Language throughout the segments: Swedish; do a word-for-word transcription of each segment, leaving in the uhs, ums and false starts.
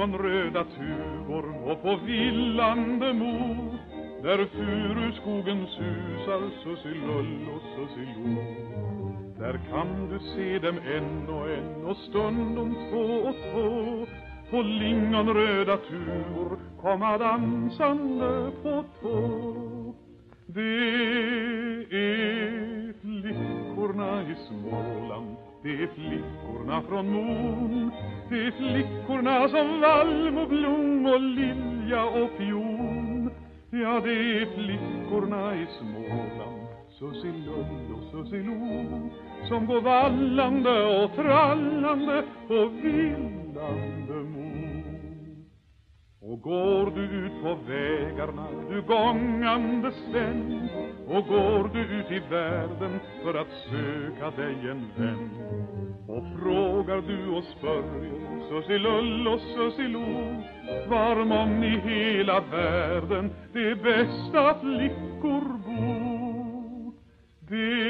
lingonröda tuvor och på villande mo, där furuskogen susar sussilull och sussilo. Där kan du se dem en och en och stundom två och två, på lingonröda tuvor komma dansande på tå. Det är flickorna i Småland, det är flickorna från Mon, det är flickorna som valm och blom och lilja och pion. Ja, det är flickorna i Småland, sussilull och sussilo, som går vallande och trallande på villande Mon. Och går du ut på vägarna, du gångande Sven, och går du ut i världen för att söka dig en vän, och frågar du och spörjer sussilull och sussilo, var månn i hela världen de bästa flickor bor. Det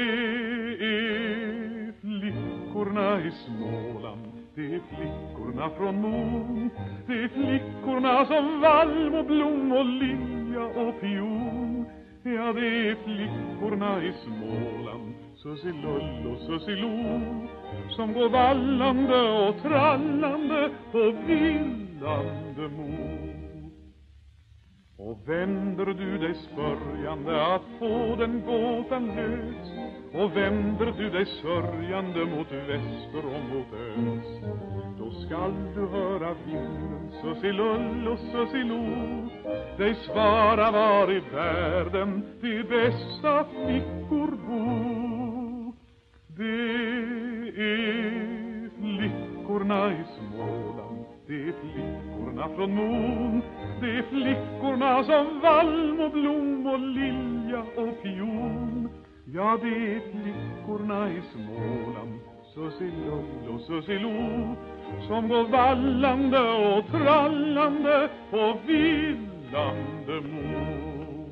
är flickorna i Småland, det är flickorna från Mon, det är flickorna som valm och blom och lilja och pion. Ja, det är flickorna i Småland, sussilull och sussilo, som går vallande och trallande på villande Mon. Och vänder du dig spörjande att få den gåtan lös, och vänder du dig sörjande mot väster och mot öst, då skall du höra vinden sussilull och sussilo dig svara var i världen de bästa flickor bor. Det är flickorna i Småland, det är flickorna från Mon, det är flickorna som valm och blom och lilja och pion. Ja, det är flickorna i Småland, sussilull och sussilo, som går vallande och trallande på villande Mon.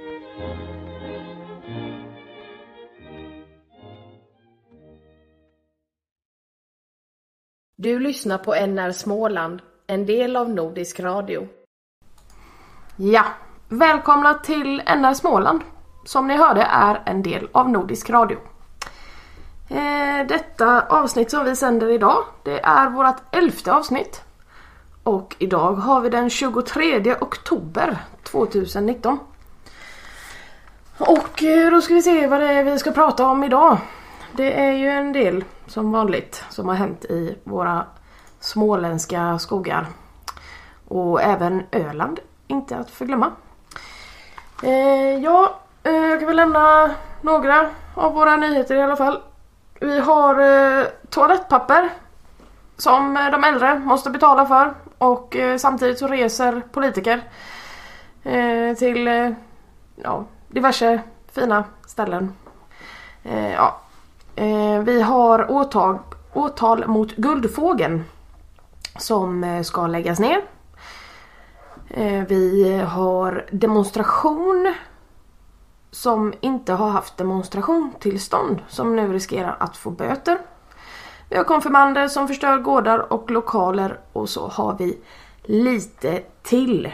Du lyssnar på N R Småland, en del av Nordisk Radio. Ja, välkomna till N R Småland. Som ni hörde är en del av Nordisk Radio. Eh, detta avsnitt som vi sänder idag, det är vårt elfte avsnitt. Och idag har vi den tjugotredje oktober tjugonitton. Och eh, då ska vi se vad det är vi ska prata om idag. Det är ju en del som vanligt som har hänt i våra småländska skogar. Och även Öland, inte att förglömma. Eh, ja, eh, jag kan väl lämna några av våra nyheter i alla fall. Vi har eh, toalettpapper som eh, de äldre måste betala för. Och eh, samtidigt så reser politiker eh, till eh, ja, diverse fina ställen. Eh, ja. Eh, vi har åtal, åtal mot Guldfågeln som eh, ska läggas ner. Eh, vi har demonstration som inte har haft demonstrationstillstånd som nu riskerar att få böter. Vi har konfirmander som förstör gårdar och lokaler, och så har vi lite till.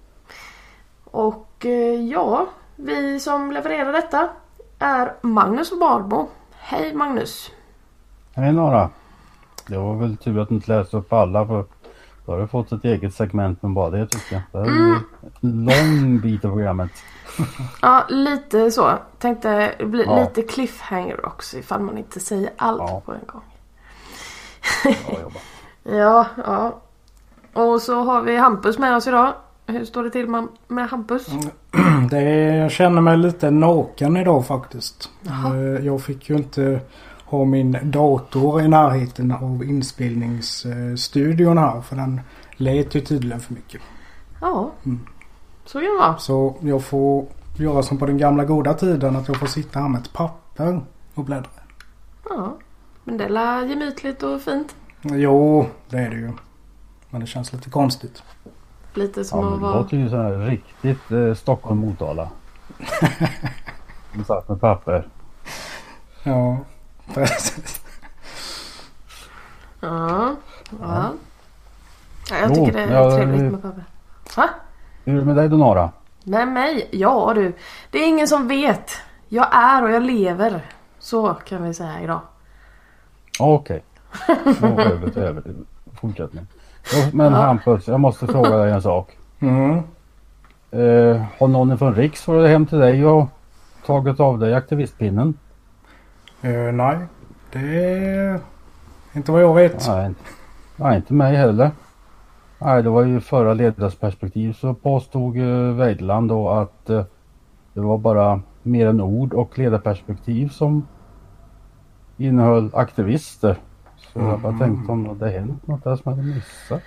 Och eh, ja, vi som levererar detta är Magnus och Barbro. Hej Magnus. Hej Nora. Det var väl tur att du inte läste upp alla, för då har du fått ett eget segment med bara det, tycker jag. Det är mm. en lång bit av programmet. Ja, lite så. Tänkte bli ja. lite cliffhanger också ifall man inte säger allt ja. på en gång. Ja, jobba. ja, ja. Och så har vi Hampus med oss idag. Hur står det till med Hampus? Det är, jag känner mig lite naken idag faktiskt. Jaha. Jag fick ju inte ha min dator i närheten av inspelningsstudion här, för den lät ju tydligen för mycket. Ja, mm. så kan det vara. Så jag får göra som på den gamla goda tiden, att jag får sitta här med ett papper och bläddra. Ja, men det är gemytligt och fint. Jo, det är det ju. Men det känns lite konstigt. Lite som ja, att vara... Det låter ju så här riktigt eh, Stockholm-Motala. De satt med papper. Ja, precis. Ja, ja. Jag jag Jo, tycker det är ja, trevligt det- med papper. Va? Hur är det med dig då, Nora? Med mig? Ja du. Det är ingen som vet. Jag är och jag lever. Så kan vi säga idag. Okej. Då över till över. Fortsätt nu. Men Hampus, jag måste fråga dig en sak. Mm. Eh, har någon från Riks varit hem till dig och tagit av dig aktivistpinnen? Uh, nej, det är inte vad jag vet. Nej, inte, nej, inte mig heller. Nej, det var ju förra ledarsperspektiv så påstod uh, Weidland då att uh, det var bara mer än ord och ledarperspektiv som innehöll aktivister. Så jag bara tänkte om det hänt något där som jag hade missat.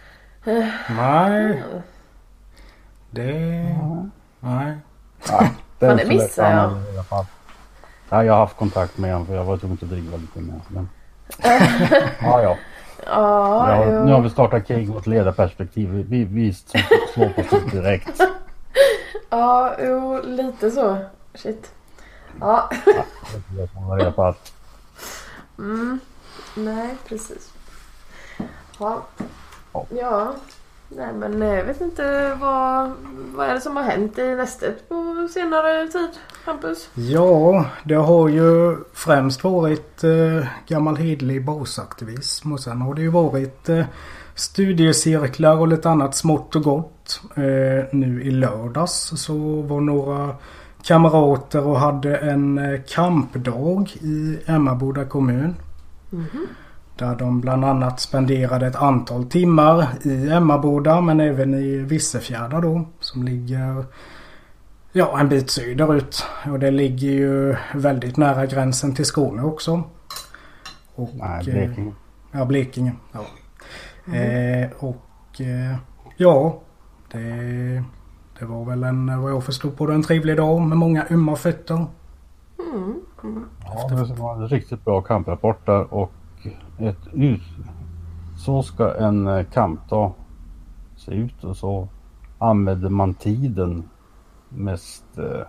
Nej. Det... Nej. Nej, det är Fan, det inte så lätt missar jag. att använda i alla fall. Ja, jag har haft kontakt med honom för jag var tvungen att driva lite med men... ja, ja. Ja, Ja, jo. nu har vi startat krig mot ledarperspektiv. Vi, vi slår på sig direkt. Ja, jo, lite så. Shit. Ja. Jag får reda på allt. Mm. Nej, precis. Ja. Ja. Ja. Nej, men jag vet inte vad, vad är det som har hänt i Nästet på senare tid, Hampus? Ja, det har ju främst varit eh, gammal hedlig basaktivism och sen har det ju varit eh, studiecirklar och lite annat smått och gott. Eh, nu i lördags så var några kamrater och hade en eh, kampdag i Emmaboda kommun. Mhm. Där de bland annat spenderade ett antal timmar i Emmaboda men även i Vissefjärda då som ligger ja, en bit söderut. Och det ligger ju väldigt nära gränsen till Skåne också. Och, Nej, Blekinge. eh, Ja, Blekinge. Ja. Eh, och eh, ja, det, det var väl en, vad jag förstod på det, en trevlig dag med många ömma fötter. Mm. Mm. Ja, det var en riktigt bra kamprapport där och ett ut. Så ska en eh, kampdag se ut och så använder man tiden mest eh,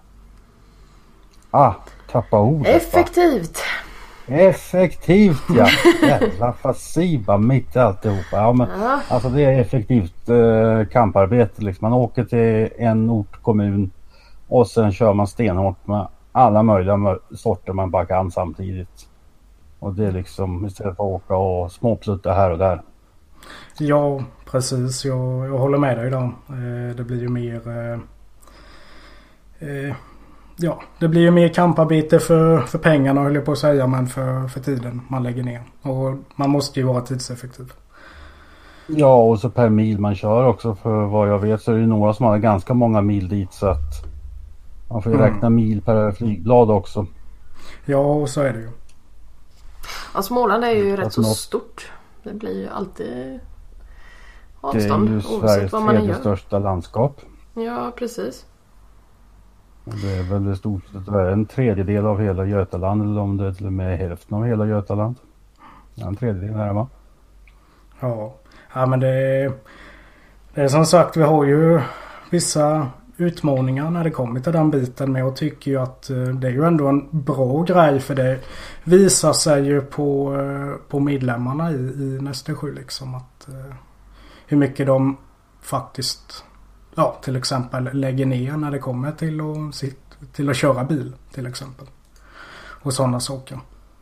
ah, tappa ordet. Effektivt. Va? Effektivt, ja. Jävla fasiba mitt i alltihopa. Ja, men Ja. alltså det är effektivt eh, kamparbete liksom. Man åker till en ortkommun och sen kör man stenhårt med alla möjliga mö- sorter man bara kan samtidigt. Och det är liksom istället för att åka och småplutta här och där. Ja, precis. Jag, jag håller med dig där. Eh, det blir ju mer... Eh, eh, ja, det blir ju mer kamparbete för, för pengarna höll jag på att säga, men för, för tiden man lägger ner. Och man måste ju vara tidseffektiv. Ja, och så per mil man kör också, för vad jag vet så är det några som har ganska många mil dit så att man får ju Mm. räkna mil per flygblad också. Ja, och så är det ju. Ja, Småland är ju rätt Alltså så något- stort. Det blir ju alltid Det är avstånd ju oavsett Sveriges vad man än tredje gör. största landskap. Ja, precis. Och det är väl i stort sett vad är det, en tredjedel av hela Götaland eller om det är till och med hälften av hela Götaland. Ja, en tredjedel här va? Ja, ja men det, det är som sagt, vi har ju vissa utmaningar när det kommer till den biten, men jag tycker ju att eh, det är ju ändå en bra grej, för det visar sig ju på, eh, på medlemmarna i, i Nästsjö liksom att eh, hur mycket de faktiskt ja, till exempel lägger ner när det kommer till att, sitt, till att köra bil till exempel. Och sådana saker.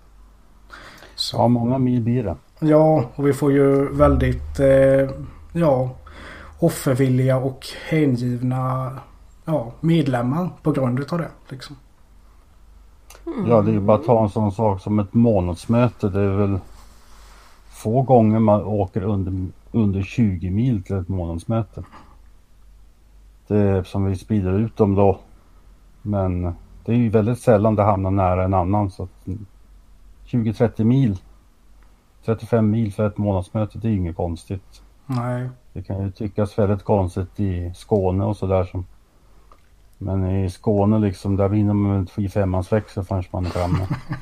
Så. Ja, många mil blir det. Ja, och vi får ju väldigt eh, ja, offervilliga och hängivna ja, medlemmar på grund av det. Liksom. Ja, det är ju bara att ta en sån sak som ett månadsmöte. Det är väl få gånger man åker under, under tjugo mil till ett månadsmöte. Det är som vi sprider ut dem då. Men det är ju väldigt sällan det hamnar nära en annan. Så att tjugo till trettio mil, trettiofem mil för ett månadsmöte, det är ju inget konstigt. Nej. Det kan ju tyckas väldigt konstigt i Skåne och sådär som. Men i Skåne liksom, där vinner man ett fyra femmans växel förrän man är framme.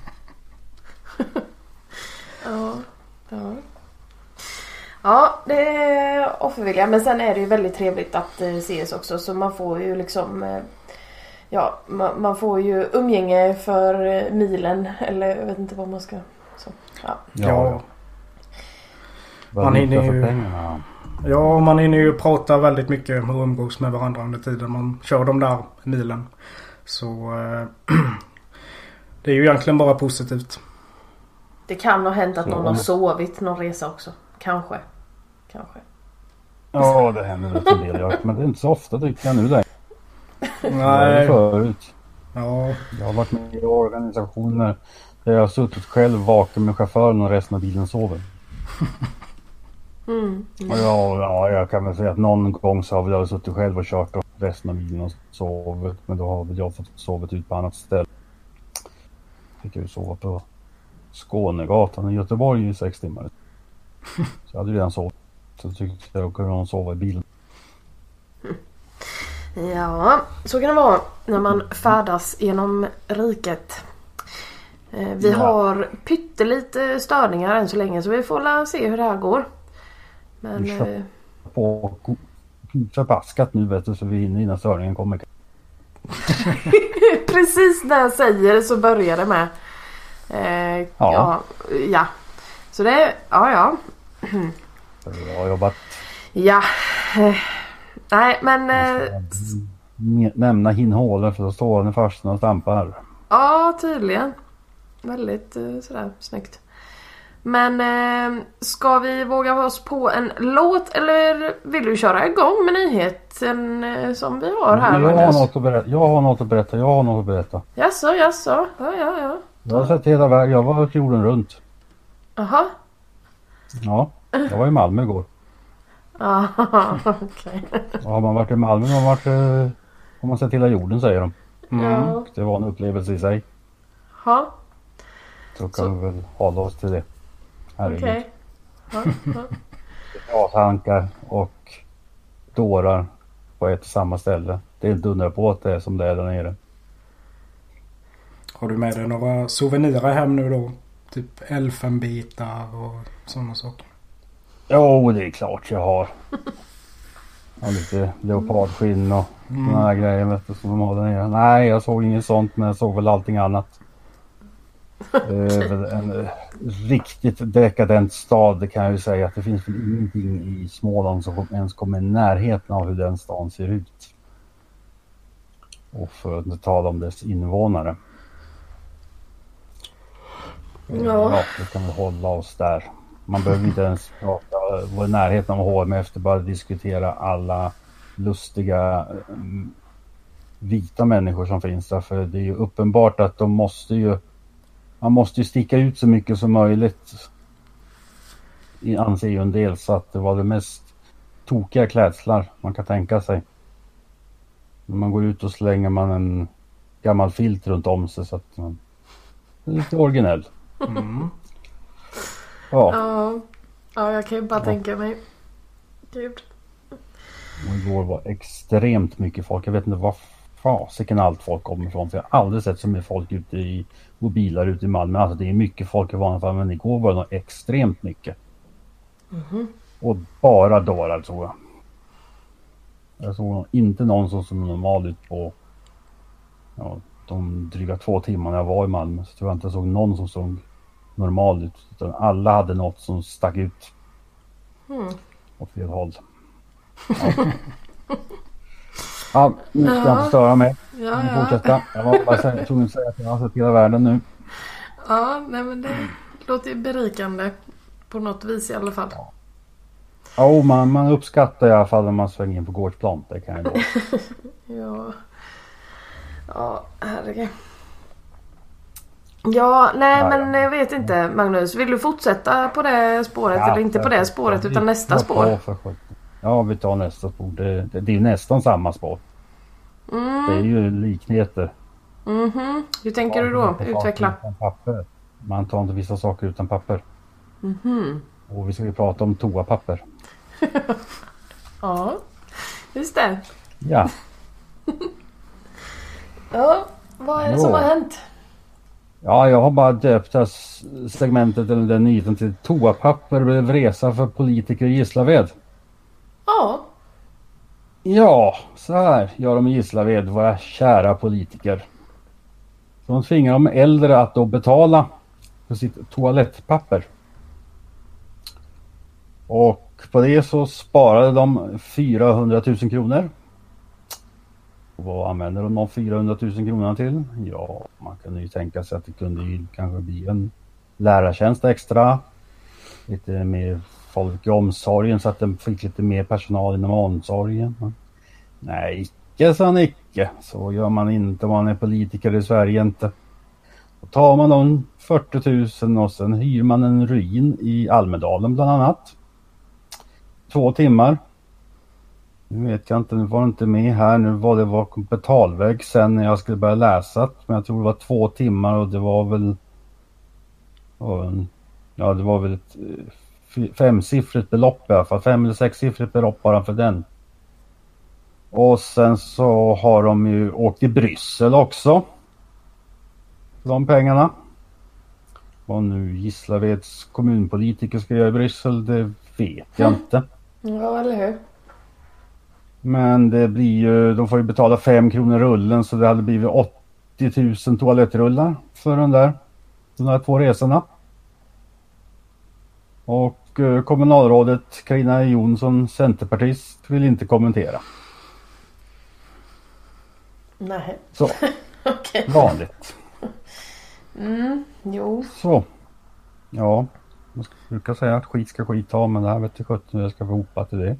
Ja, ja. Ja, det är offervilja. Men sen är det ju väldigt trevligt att eh, ses också. Så man får ju liksom... Eh, ja, man, man får ju umgänge för eh, milen. Eller jag vet inte vad man ska... Så, ja. Ja, Ja. ja. Man Man hinner för ju- pengarna. Ja, man hinner ju prata väldigt mycket och umgås med varandra under tiden man kör de där milen. Så eh, det är ju egentligen bara positivt. Det kan ha hänt att Så. någon har sovit någon resa också. Kanske. Kanske. Ja, det händer väl en del. Men det är inte så ofta tycker jag nu längre. Nej. Förut. Ja. Jag har varit med i organisationer där jag har suttit själv vaken med chauffören och resten av bilen sover. Mm. Mm. Och ja, ja, jag kan väl säga att någon gång så har väl jag suttit själv och kört och resten av bilen och sovit. Men då har väl jag fått sovit ut på annat ställe. Fick jag ju sova på Skånegatan i Göteborg i sex timmar. Så jag hade redan sovit. Så tyckte jag kunde sova i bilen. Ja, så kan det vara när man färdas genom riket. Eh, vi Ja. har pyttelite störningar än så länge så vi får la se hur det här går. Men Vi kör eh, på förbaskat nu vet du så vi hinner innan störningen kommer. precis när jag säger så börjar det med. Eh, ja. Ja. ja. Ja. Så det, ja ja. Jag har jobbat. Ja. Eh, nej men eh, N- Nämna hinhålen för då står den först och stampar. ja tydligen. Väldigt eh, sådär snyggt. Men eh, ska vi våga oss på en låt eller vill du köra igång med nyheten eh, som vi har här? jag, har Magnus? något att berätta, jag har något att berätta. Jag har något att berätta. Jaså, jaså. Ja, ja, ja. Jag har sett hela vägen. Jag var jorden runt. Aha. Ja, jag var i Malmö igår. Ja, okej. Och har man varit i Malmö har man, varit, eh, har man sett hela jorden säger de. Ja. Det var en upplevelse i sig. Ja, Så kan Så- vi väl hålla oss till det. Herregud. okej. Ja, ja. Gashankar och dårar på ett och samma ställe. Det är inte undra på att det är som det är där nere. Har du med dig några souvenirer hem nu då? Typ elfenbitar och sådana saker. Jo, det är klart jag har. Jag har lite leopardskinn och Mm. såna här grejer vet du, som de har där nere. Nej, jag såg inget sånt men jag såg väl allting annat. Det är väl en eh, riktigt dekadent stad, det kan jag ju säga. Att det finns väl ingenting i Småland som ens kommer i närheten av hur den stan ser ut. Och för att inte tala om dess invånare. Ja. Ja, vi kan väl hålla oss där. Man behöver inte ens prata, vara i närheten av H M efter, bara diskutera alla lustiga mm, vita människor som finns där. För det är ju uppenbart att de måste ju, man måste ju sticka ut så mycket som möjligt. I anser ju en del, så att det var det mest tokiga klädslar man kan tänka sig. När man går ut och slänger man en gammal filt runt om sig så att man är lite originell. Mm. Ja. Ja, ja, jag kan ju bara Ja. tänka mig. Gud. Och igår var extremt mycket folk. Jag vet inte var fasiken allt folk kommer ifrån. För jag har aldrig sett så mycket folk ute i mobiler ute i Malmö. Alltså det är mycket folk i vanliga fall. Men igår var det nog extremt mycket. Mhm. Och bara dårar tror jag. Jag såg nog inte någon som såg normal ut på ja, de dryga två timmar när jag var i Malmö. Så tror jag inte jag såg någon som såg normal ut. Utan alla hade något som stack ut Mm. åt fel håll. Ja, ja nu ska jag Ja. inte störa mig. Ja, Jag får ja. fortsätta. Jag var bara så- tvungen att säga att jag har sett hela världen nu. Ja, nej men det låter ju berikande. På något vis i alla fall. Ja, och man, man uppskattar i alla fall när man svänger in på gårdsplan. Det kan jag då. Ja. Ja, herregud. Ja, nej Ja, men ja. jag vet inte Magnus. Vill du fortsätta på det spåret Ja, eller inte på det spåret vi- utan nästa ja, spår? för sjutton. Ja, vi tar nästa spår. Det, det, det är ju nästan samma spår. Det är Mm. ju likheter. Mhm. Hur tänker du då? Man tar saker Utveckla. utan papper. Man tar inte vissa saker utan papper. Mhm. Och vi ska ju prata om toapapper. Ja, just det. Ja, Ja, vad är det Jo. som har hänt? ja jag har bara döpt det här s- segmentet eller den nyheten till toapapper blev resa för politiker i Gislaved. Ja. Ja, så här gör de i Gislaved, våra kära politiker. Så de tvingar de äldre att då betala för sitt toalettpapper. Och på det så sparade de fyrahundratusen kronor. Och vad använder de de fyrahundratusen kronorna till? Ja, man kan ju tänka sig att det kunde ju kanske bli en lärartjänst extra. Lite mer folk i omsorgen så att de fick lite mer personal inom omsorgen. Nej, icke sa han icke. Så gör man inte om man är politiker i Sverige inte. Då tar man de fyrtio tusen och sen hyr man en ruin i Almedalen bland annat. Två timmar. Nu vet jag inte, nu var det inte med här. Nu var det var betalväg sen när jag skulle börja läsa. Men jag tror det var två timmar och det var väl... Ja, det var väl ett femsiffrigt belopp i alla fall. Fem eller sexsiffrigt belopp bara för den. Och sen så har de ju åkt till Bryssel också. De pengarna. Vad nu Gislaveds kommunpolitiker ska göra i Bryssel, det vet jag mm. inte. Ja, eller hur? Men det blir ju, de får ju betala fem kronor rullen så det hade blivit åttio tusen toalettrullar för den där, de där två resorna. Och eh, kommunalrådet Carina Jonsson, centerpartist, vill inte kommentera. Nej. Så, okay. Vanligt. Mm, jo. Så, ja, man brukar säga att skit ska skit ha, men det här vet jag sjutton hur jag ska få hopa till det.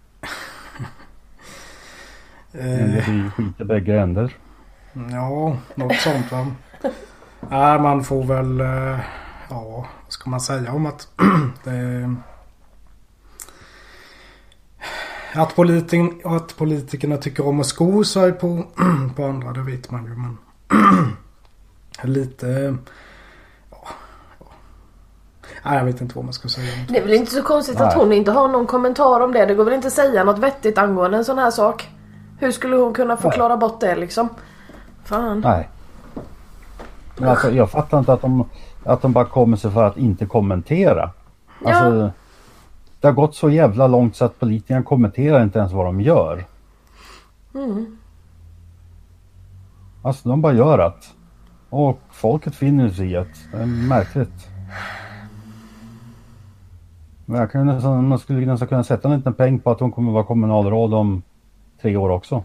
Men det blir skit i bägge änder. Ja, något sånt va. Nej, man får väl, ja, vad ska man säga om att det, att, politik, att politikerna tycker om att sko sig på, på andra, det vet man ju, men lite, ja, ja. Nej, jag vet inte vad man ska säga. Det är väl inte så konstigt Nej. Att hon inte har någon kommentar om det. Det går väl inte att säga något vettigt angående en sån här sak. Hur skulle hon kunna förklara Nej. Bort det liksom? Fan. Nej. Men alltså, jag fattar inte att de, att de bara kommer sig för att inte kommentera. Alltså, ja. Det har gått så jävla långt så att politikerna kommenterar inte ens vad de gör. Mm. Alltså de bara gör att. Och folket finner sig i att det är märkligt. Men jag kan nästan, man skulle nästan kunna sätta en liten peng på att hon kommer vara kommunalråd om tre år också.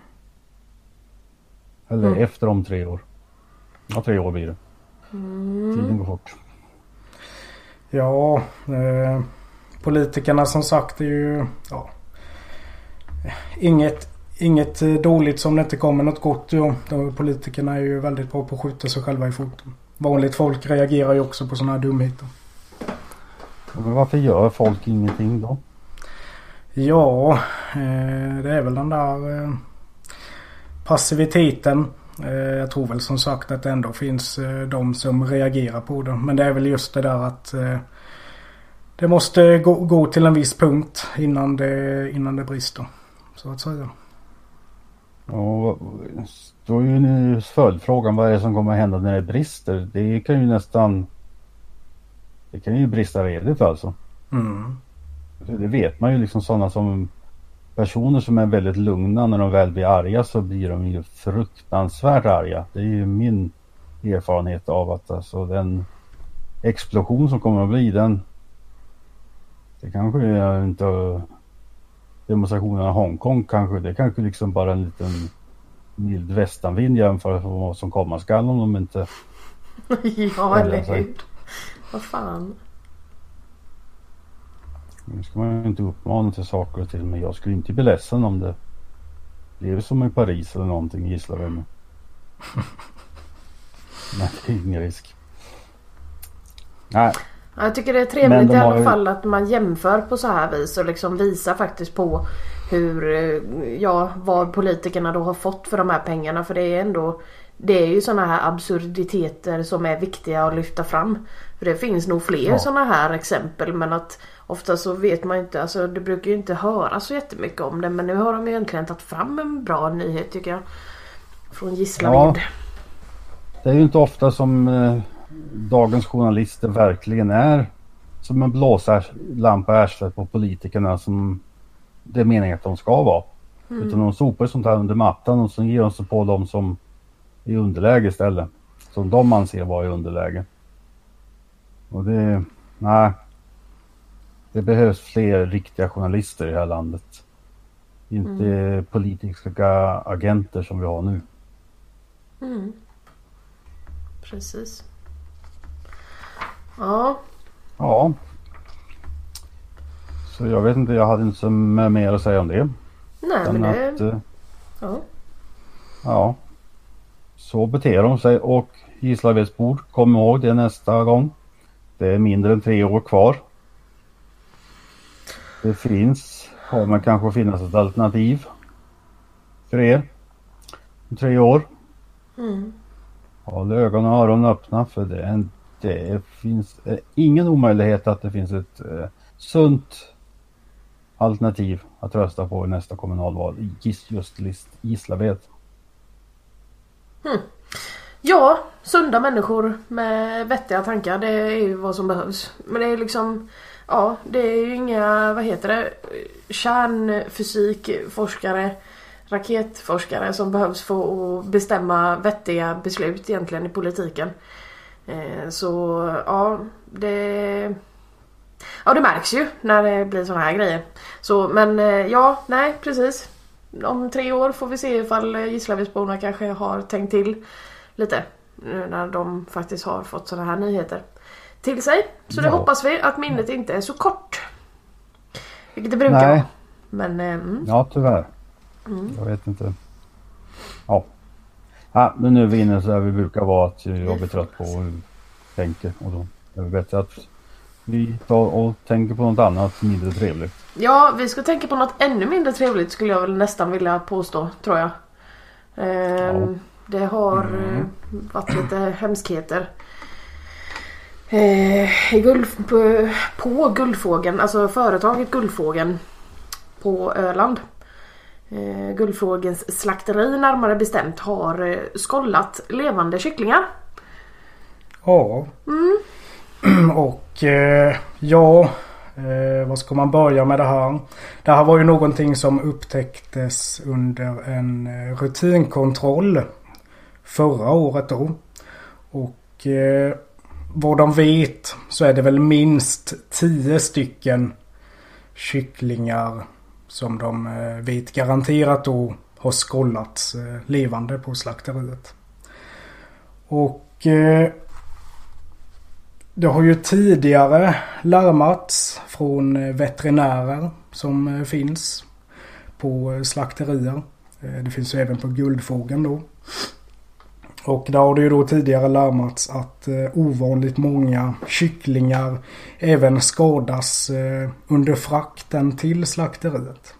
Eller mm. efter om tre år. Ja, tre år blir det. Mm. Tiden går fort. Ja, eh, politikerna som sagt är ju ja, inget, inget dåligt som det inte kommer något gott. Ja. De, politikerna är ju väldigt bra på att skjuta sig själva i foten. Vanligt folk reagerar ju också på sådana här dumheter. Men varför gör folk ingenting då? Ja, eh, det är väl den där eh, passiviteten. Eh, jag tror väl som sagt att det ändå finns eh, de som reagerar på det. Men det är väl just det där att eh, det måste gå, gå till en viss punkt innan det, innan det brister. Så att säga. Ja, då är ju nu följdfrågan, vad är det som kommer att hända när det brister? Det kan ju nästan det kan ju brista redigt alltså. Mm. Det vet man ju liksom, sådana som personer som är väldigt lugna, när de väl blir arga så blir de ju fruktansvärt arga. Det är ju min erfarenhet av att alltså den explosion som kommer att bli, den det kanske är inte demonstrationerna i Hongkong, kanske det kanske liksom bara en liten mild västanvind jämfört med vad som komma skall om de inte ja, eller hur? Vad fan? Nu ska man ju inte uppmana till saker och till, men jag skulle inte bli ledsen om det blev som i Paris eller någonting, gisslar jag med. Men det är ingen risk. Nej. Jag tycker det är trevligt i alla ju... fall att man jämför på så här vis och liksom visar faktiskt på hur, ja, vad politikerna då har fått för de här pengarna, för det är ändå, det är ju såna här absurditeter som är viktiga att lyfta fram. För det finns nog fler ja. Såna här exempel, men att ofta så vet man inte, alltså det brukar ju inte höra så jättemycket om det, men nu har de ju egentligen tagit fram en bra nyhet tycker jag från Gislaved. Ja, det är ju inte ofta som eh, dagens journalister verkligen är som en blåslampa i arslet på politikerna som det är meningen att de ska vara. Mm. Utan de sopar sånt här under mattan och så ger de sig på dem som är i underläge istället. Som de anser vara i underläge. Och det, nej. Det behövs fler riktiga journalister i det här landet. Inte mm. politiska agenter som vi har nu. Mm. Precis. Ja. Ja. Så jag vet inte, jag hade inte så mer att säga om det. Nej, men det... Att, ja. Ja. Så beter de sig, och Gislavedsbord, kom ihåg det nästa gång. Det är mindre än tre år kvar. Det finns, kommer kanske finnas ett alternativ för er om tre år. Mm. Håll ögon och öron öppna, för det, är en, det finns är ingen omöjlighet att det finns ett eh, sunt alternativ att rösta på i nästa kommunalval i just Gislaved. Mm. Ja, sunda människor med vettiga tankar, det är ju vad som behövs. Men det är liksom, ja, det är ju inga, vad heter det, kärnfysikforskare, raketforskare som behövs för att bestämma vettiga beslut egentligen i politiken. Eh, så ja, det ja, det märks ju när det blir såna här grejer. Så, men eh, ja, nej, precis. Om tre år får vi se ifall Gislavedsborna kanske har tänkt till lite nu när de faktiskt har fått såna här nyheter till sig. Så det ja. hoppas vi att minnet inte är så kort. Vilket det brukar Nej. vara. Men, mm. Ja, tyvärr. Mm. Jag vet inte. Ja. Ja, men nu är vi inne så här vi brukar vara, att jag blir trött på hur vi tänker. Och då är det bättre att vi tar och tänker på något annat mindre trevligt. Ja, vi ska tänka på något ännu mindre trevligt, skulle jag väl nästan vilja påstå, tror jag. Ehm, ja. Det har mm. varit lite hemskheter. Eh, i Gulf, på, på Guldfågeln, alltså företaget Guldfågeln på Öland. Eh, Guldfågens slakteri närmare bestämt har eh, skollat levande kycklingar. Ja. Mm. Och eh, ja, eh, vad ska man börja med det här? Det här var ju någonting som upptäcktes under en eh, rutinkontroll förra året då. Och eh, vad de vet så är det väl minst tio stycken kycklingar som de eh, vet garanterat då har skollats eh, levande på slakteriet. Och eh, det har ju tidigare larmats från veterinärer som finns på slakterier. Det finns ju även på Guldfågeln då. Och där har det ju då tidigare larmats att ovanligt många kycklingar även skadas under frakten till slakteriet.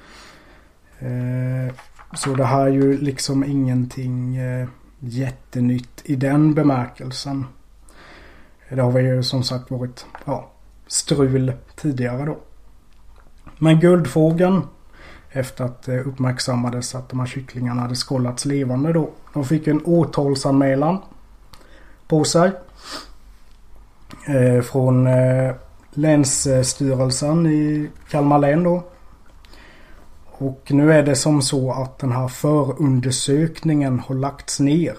Så det här är ju liksom ingenting jättenytt i den bemärkelsen. Det har ju som sagt varit ja, strul tidigare då. Men Guldfågeln, efter att det uppmärksammades att de här kycklingarna hade skållats levande då, de fick en åtalsanmälan på sig eh, från eh, länsstyrelsen i Kalmar län då. Och nu är det som så att den här förundersökningen har lagts ner.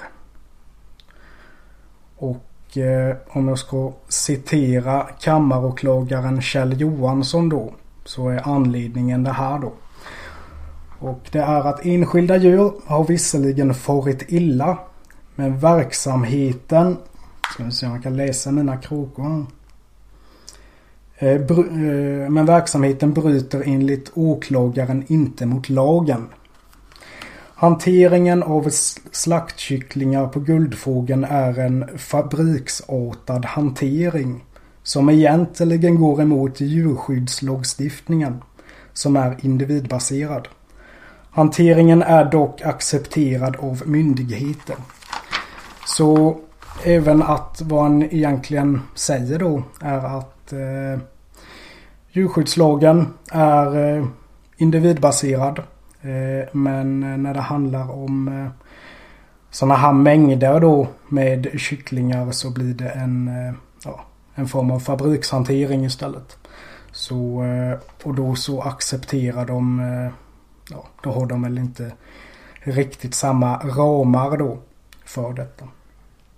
Och Eh, om jag ska citera kammaråklagaren Kjell Johansson då, så är anledningen det här då. Och det är att enskilda djur har visserligen farit illa, men verksamheten, ska vi se om jag kan läsa mina krokor. Eh, br- eh, men verksamheten bryter enligt åklagaren inte mot lagen. Hanteringen av slaktkycklingar på Guldfågeln är en fabriksartad hantering som egentligen går emot djurskyddslagstiftningen som är individbaserad. Hanteringen är dock accepterad av myndigheter. Så även att vad han egentligen säger då är att eh, djurskyddslagen är eh, individbaserad. Men när det handlar om sådana här mängder då med kycklingar så blir det en, ja, en form av fabrikshantering istället. Så, och då så accepterar de, ja, då har de väl inte riktigt samma ramar då för detta.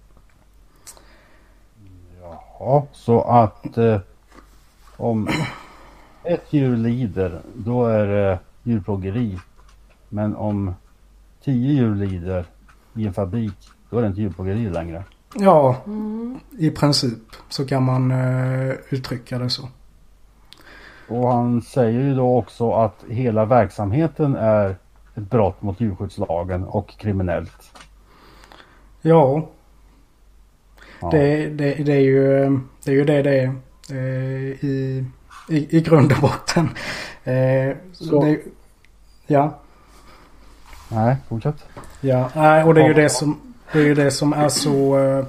Ja, så att eh, om ett djur lider, då är det djurplågeri. Men om tio djur lider i en fabrik, då är det inte djurplågeri längre. Ja, mm. i princip så kan man uh, uttrycka det så. Och han säger ju då också att hela verksamheten är ett brott mot djurskyddslagen och kriminellt. Ja. Ja. Det, det, det, är ju, det är ju det det är eh, i, i, i grund och botten. Eh, så. Det, ja. Nej, fortsätt. Ja, nej, och det är ju det som, det är ju det som är så... Eh,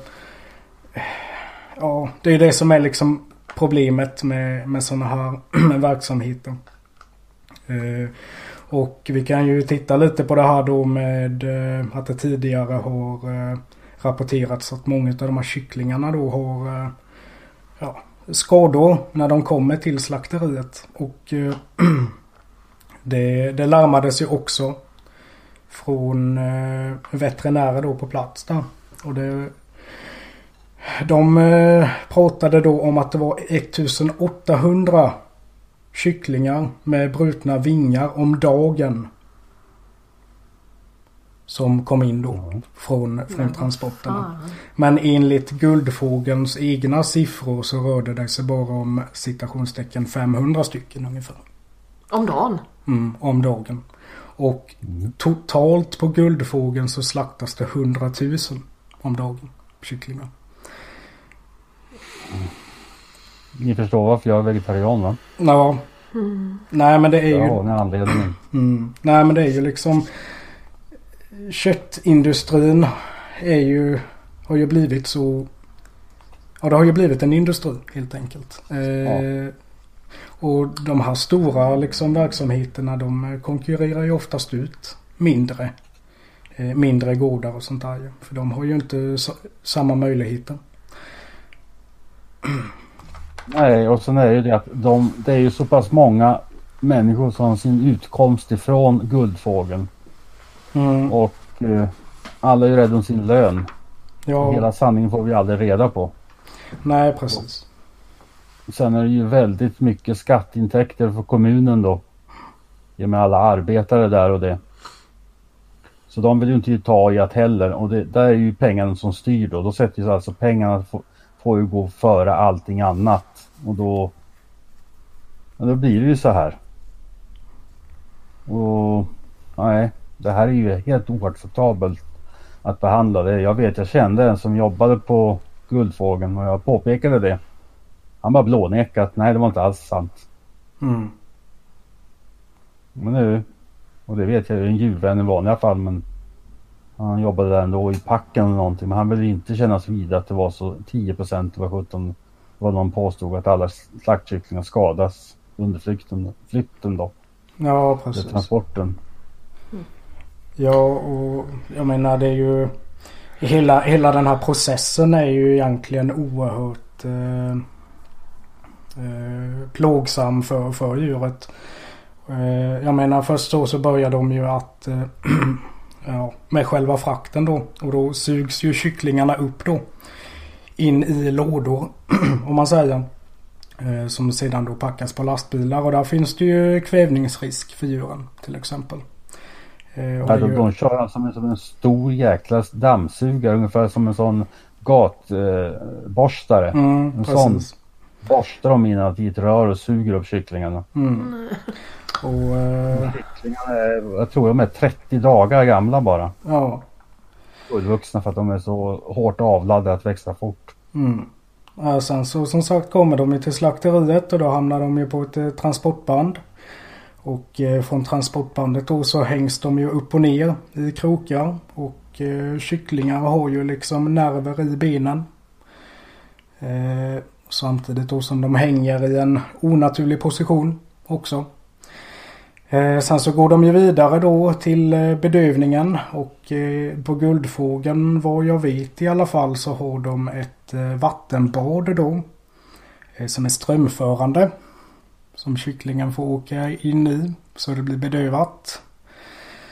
ja, det är det som är liksom problemet med, med sådana här verksamheter. Eh, och vi kan ju titta lite på det här då med eh, att det tidigare har eh, rapporterats att många av de här kycklingarna då har eh, ja, skador när de kommer till slakteriet. Och eh, det, det larmades ju också från eh, veterinärer då på plats där. Och det, de eh, pratade då om att det var ettusenåttahundra kycklingar med brutna vingar om dagen som kom in då mm. från, från mm. transporterna. Mm. Men enligt Guldfågelns egna siffror så rörde det sig bara om citationstecken femhundra stycken ungefär. Om dagen? Mm, om dagen. Och mm. totalt på Guldfågeln så slaktas det hundratusen om dagen kycklingar. Mm. Ni förstår varför jag är vegetarian, va? Ja. Mm. Nej men det är ju... Ja, en anledning. Mm. Nej men det är ju liksom... Köttindustrin är ju... Har ju blivit så... Ja, det har ju blivit en industri helt enkelt. Eh, ja. Och de här stora liksom verksamheterna, de konkurrerar ju oftast ut mindre. Eh, mindre gårdar och sånt där. För de har ju inte så, samma möjligheter. Nej, och sen är det ju det att de, det är ju så pass många människor som har sin utkomst ifrån Guldfågeln. Mm. Och eh, alla är ju rädda om sin lön. Ja. Hela sanningen får vi aldrig reda på. Nej, precis. Och sen är det ju väldigt mycket skatteintäkter för kommunen då. Ja, med alla arbetare där och det. Så de vill ju inte ta i att heller. Och det, där är ju pengarna som styr då. Då sätter ju alltså pengarna får, får ju gå före allting annat. Och då, och då blir det ju så här. Och nej, det här är ju helt oacceptabelt att behandla det. Jag vet, jag kände en som jobbade på Guldfågeln och jag påpekade det. Han bara blånekat. Nej, det var inte alls sant. Mm. Men nu, och det vet jag ju en djurvän i vanliga fall, men han jobbade där ändå i packen eller någonting. Men han ville inte kännas vid att det var så tio procent var sjutton vad någon påstod att alla slaktkycklingar skadas under flykten, flytten då. Ja, precis. Transporten. Mm. Ja, och jag menar det är ju hela, hela den här processen är ju egentligen oerhört eh, eh, plågsam för, för djuret. Eh, jag menar först så, så börjar de ju att eh, ja, med själva frakten då, och då sugs ju kycklingarna upp då in i lådor om man säger, eh, som sedan då packas på lastbilar, och där finns det ju kvävningsrisk för djuren till exempel. Eh, ja, de, ju... de kör alltså som en, som en stor jäkla dammsugare, ungefär som en sån gatborstare. Eh, mm, en sån borstar de in i ett rör och suger upp kycklingarna. Mm. Och, eh... kycklingarna är, jag tror de är trettio dagar gamla bara. Ja. Fullvuxna för att de är så hårt avladdade att växa fort. Mm. Ja, sen så som sagt kommer de till slakteriet och då hamnar de ju på ett eh, transportband. Och eh, från transportbandet då så hängs de ju upp och ner i krokar. Och eh, kycklingar har ju liksom nerver i benen. Eh, samtidigt då som de hänger i en onaturlig position också. Eh, sen så går de ju vidare då till eh, bedövningen, och eh, på Guldfågeln, vad jag vet i alla fall, så har de ett eh, vattenbad då eh, som är strömförande, som kycklingen får åka in i så det blir bedövat.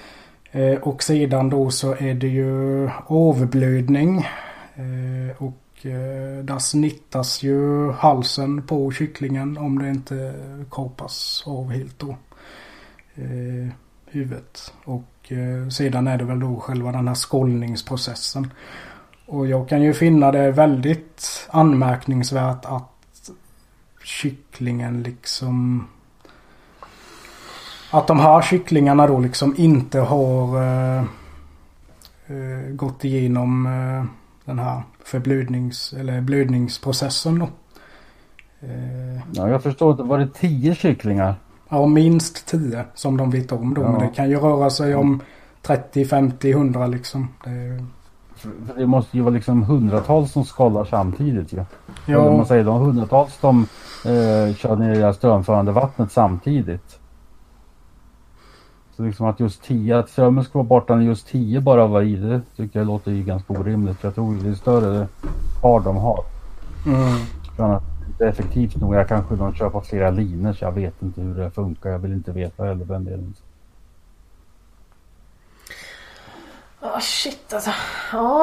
Eh, och sedan då så är det ju avblödning, eh, och eh, där snittas ju halsen på kycklingen om det inte kapas av helt då. Eh, huvudet. Och eh, sedan är det väl då själva den här skållningsprocessen. Och jag kan ju finna det väldigt anmärkningsvärt att kycklingen liksom... Att de här kycklingarna då liksom inte har eh, eh, gått igenom eh, den här förblödnings eller blödningsprocessen då. Eh, Ja, jag förstår inte. Var det tio kycklingar? ja, minst tio som de vet om då. Ja. Men det kan ju röra sig om trettio, femtio, hundra liksom. Det, är- För det måste ju vara liksom hundratals som skållar samtidigt ju. Ja. Ja. Eller man säger de hundratals som eh, kör ner i det här strömförande vattnet samtidigt. Så liksom att just tio, att strömmen ska vara borta när just tio bara var i det tycker jag låter ju ganska orimligt. Jag tror det är större par de har. mm. För annat det är effektivt nog. Jag kanske de kör på flera linjer så jag vet inte hur det funkar. Jag vill inte veta heller den delen. Åh oh, shit alltså. Ja.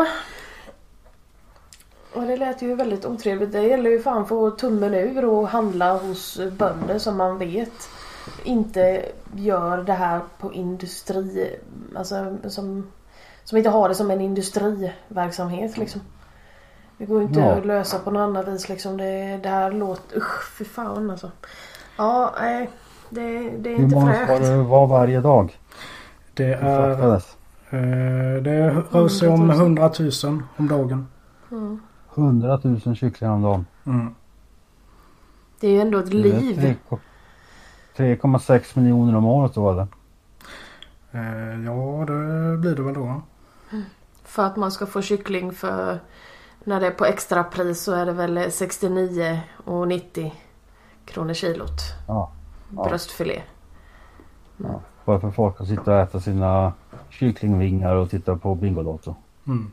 Och det lät ju väldigt otrevligt. Det gäller ju fan få tummen ur och handla hos bönder som man vet inte gör det här på industri. Alltså som, som inte har det som en industriverksamhet liksom. Det går inte Ja. att lösa på något annat vis liksom. Det, det här låter... Usch, för fan alltså. Ja, nej. Det, det är Hur inte många ska fräscht. det vara varje dag? Det Det är... fattades. Eh, det rör sig om hundratusen om dagen. Mm. hundratusen kycklingar om dagen. Mm. Det är ju ändå ett liv. tre komma sex miljoner om året då eller? Eh, ja, det blir det väl då. För att man ska få kyckling för... När det är på extrapris så är det väl sextionio och nittio kronor kilot. Ja. Ja. Bröstfilé. Ja. Bara för folk att sitta och äta sina kycklingvingar och titta på Bingolotto. Mm.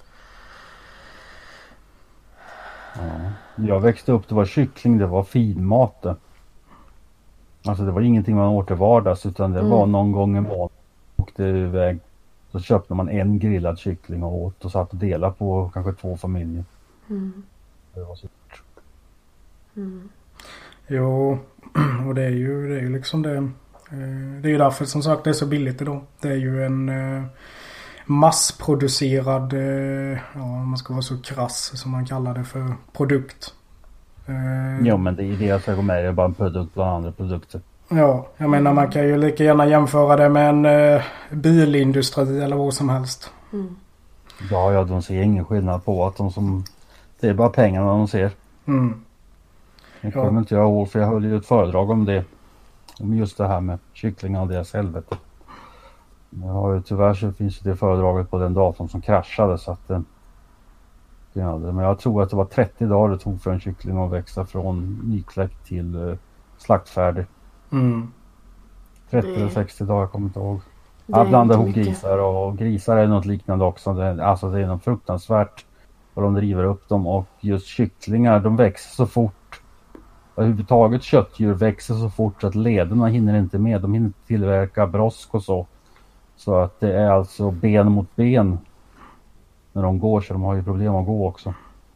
Ja. Jag växte upp, det var kyckling, det var finmat det. Alltså det var ingenting man åt till vardags utan det Mm. var någon gång i månaden åkte iväg. Så köpte man en grillad kyckling och åt och satt och delade på kanske två familjer. Mm. Det var så dyrt. Mm. Jo, och det är ju, det är ju liksom det. Eh, det är ju därför som sagt det är så billigt idag. Det är ju en eh, massproducerad, eh, ja om man ska vara så krass som man kallar det för, produkt. Eh, Jo men det är det jag ska gå med, det är bara en produkt bland andra produkter. Ja, jag menar man kan ju lika gärna jämföra det med en eh, bilindustri eller vad som helst. Mm. Ja, ja, de ser ingen skillnad på att de som... Det är bara pengarna de ser. Mm. Det Ja. kommer inte jag ihåg för jag höll ju ett föredrag om det. Om just det här med kycklingar och deras helvete. Jag har ju, tyvärr så finns det föredraget på den datorn som kraschade så att den... Ja, men jag tror att det var trettio dagar det tog för en kyckling att växa från nykläckt till uh, slaktfärdig. Mm. trettio Det- eller sextio dagar, jag kommer inte ihåg. Det är Jag blandar inte ihop mycket. grisar och grisar är något liknande också. Det, alltså det är något fruktansvärt och de driver upp dem och just kycklingar de växer så fort. Överhuvudtaget köttdjur växer så fort så att lederna hinner inte med. De hinner inte tillverka brosk och så. Så att det är alltså ben mot ben när de går så de har ju problem att gå också.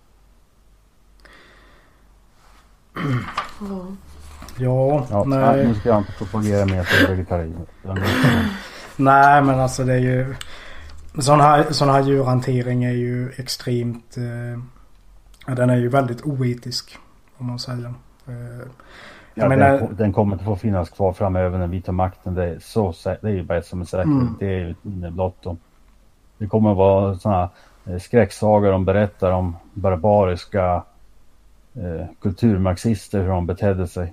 Ja. Ja, Ja, nej. nu ska jag inte propagera mer för vegetarianer. Nej men alltså det är ju sån här, sån här djurhantering är ju extremt eh, ja, den är ju väldigt oetisk om man säger. Eh, Ja, menar- den, den kommer inte få finnas kvar framöver när vi tar makten. Det är, så, sä- det är ju bara ett som är säkert. Mm. Det är ju ett inneblott. Det kommer att vara sådana eh, skräcksagor de berättar om barbariska eh, kulturmarxister hur de betedde sig.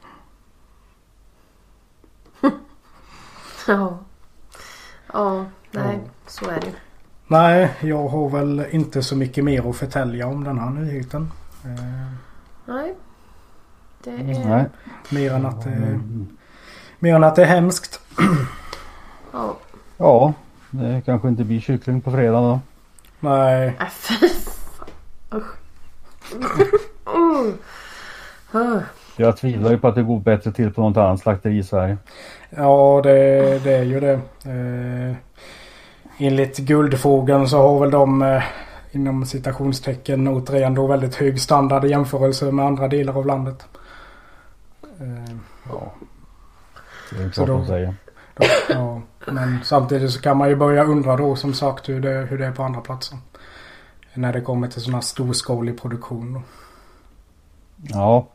Ja. Ja, nej. Ja. Så är det ju. Nej, jag har väl inte så mycket mer att förtälja om den här nyheten. Eh, Nej. Det är... Nej. mer än att det, Mm. mer än att det är hemskt. Ja. Ja, det kanske inte blir kyckling på fredag då. Nej. Äh, fy fan. Usch. Mm. Uh. Jag tvivlar ju på att det går bättre till på något annat slakteri i Sverige. Ja, det, det är ju det. Eh, enligt Guldfågeln så har väl de eh, inom citationstecken återigen då väldigt hög standard i jämförelse med andra delar av landet. Eh, ja. Det är klart att säga. Då, ja, men samtidigt så kan man ju börja undra då som sagt hur det, hur det är på andra platser. När det kommer till sån här storskalig produktion då. Ja.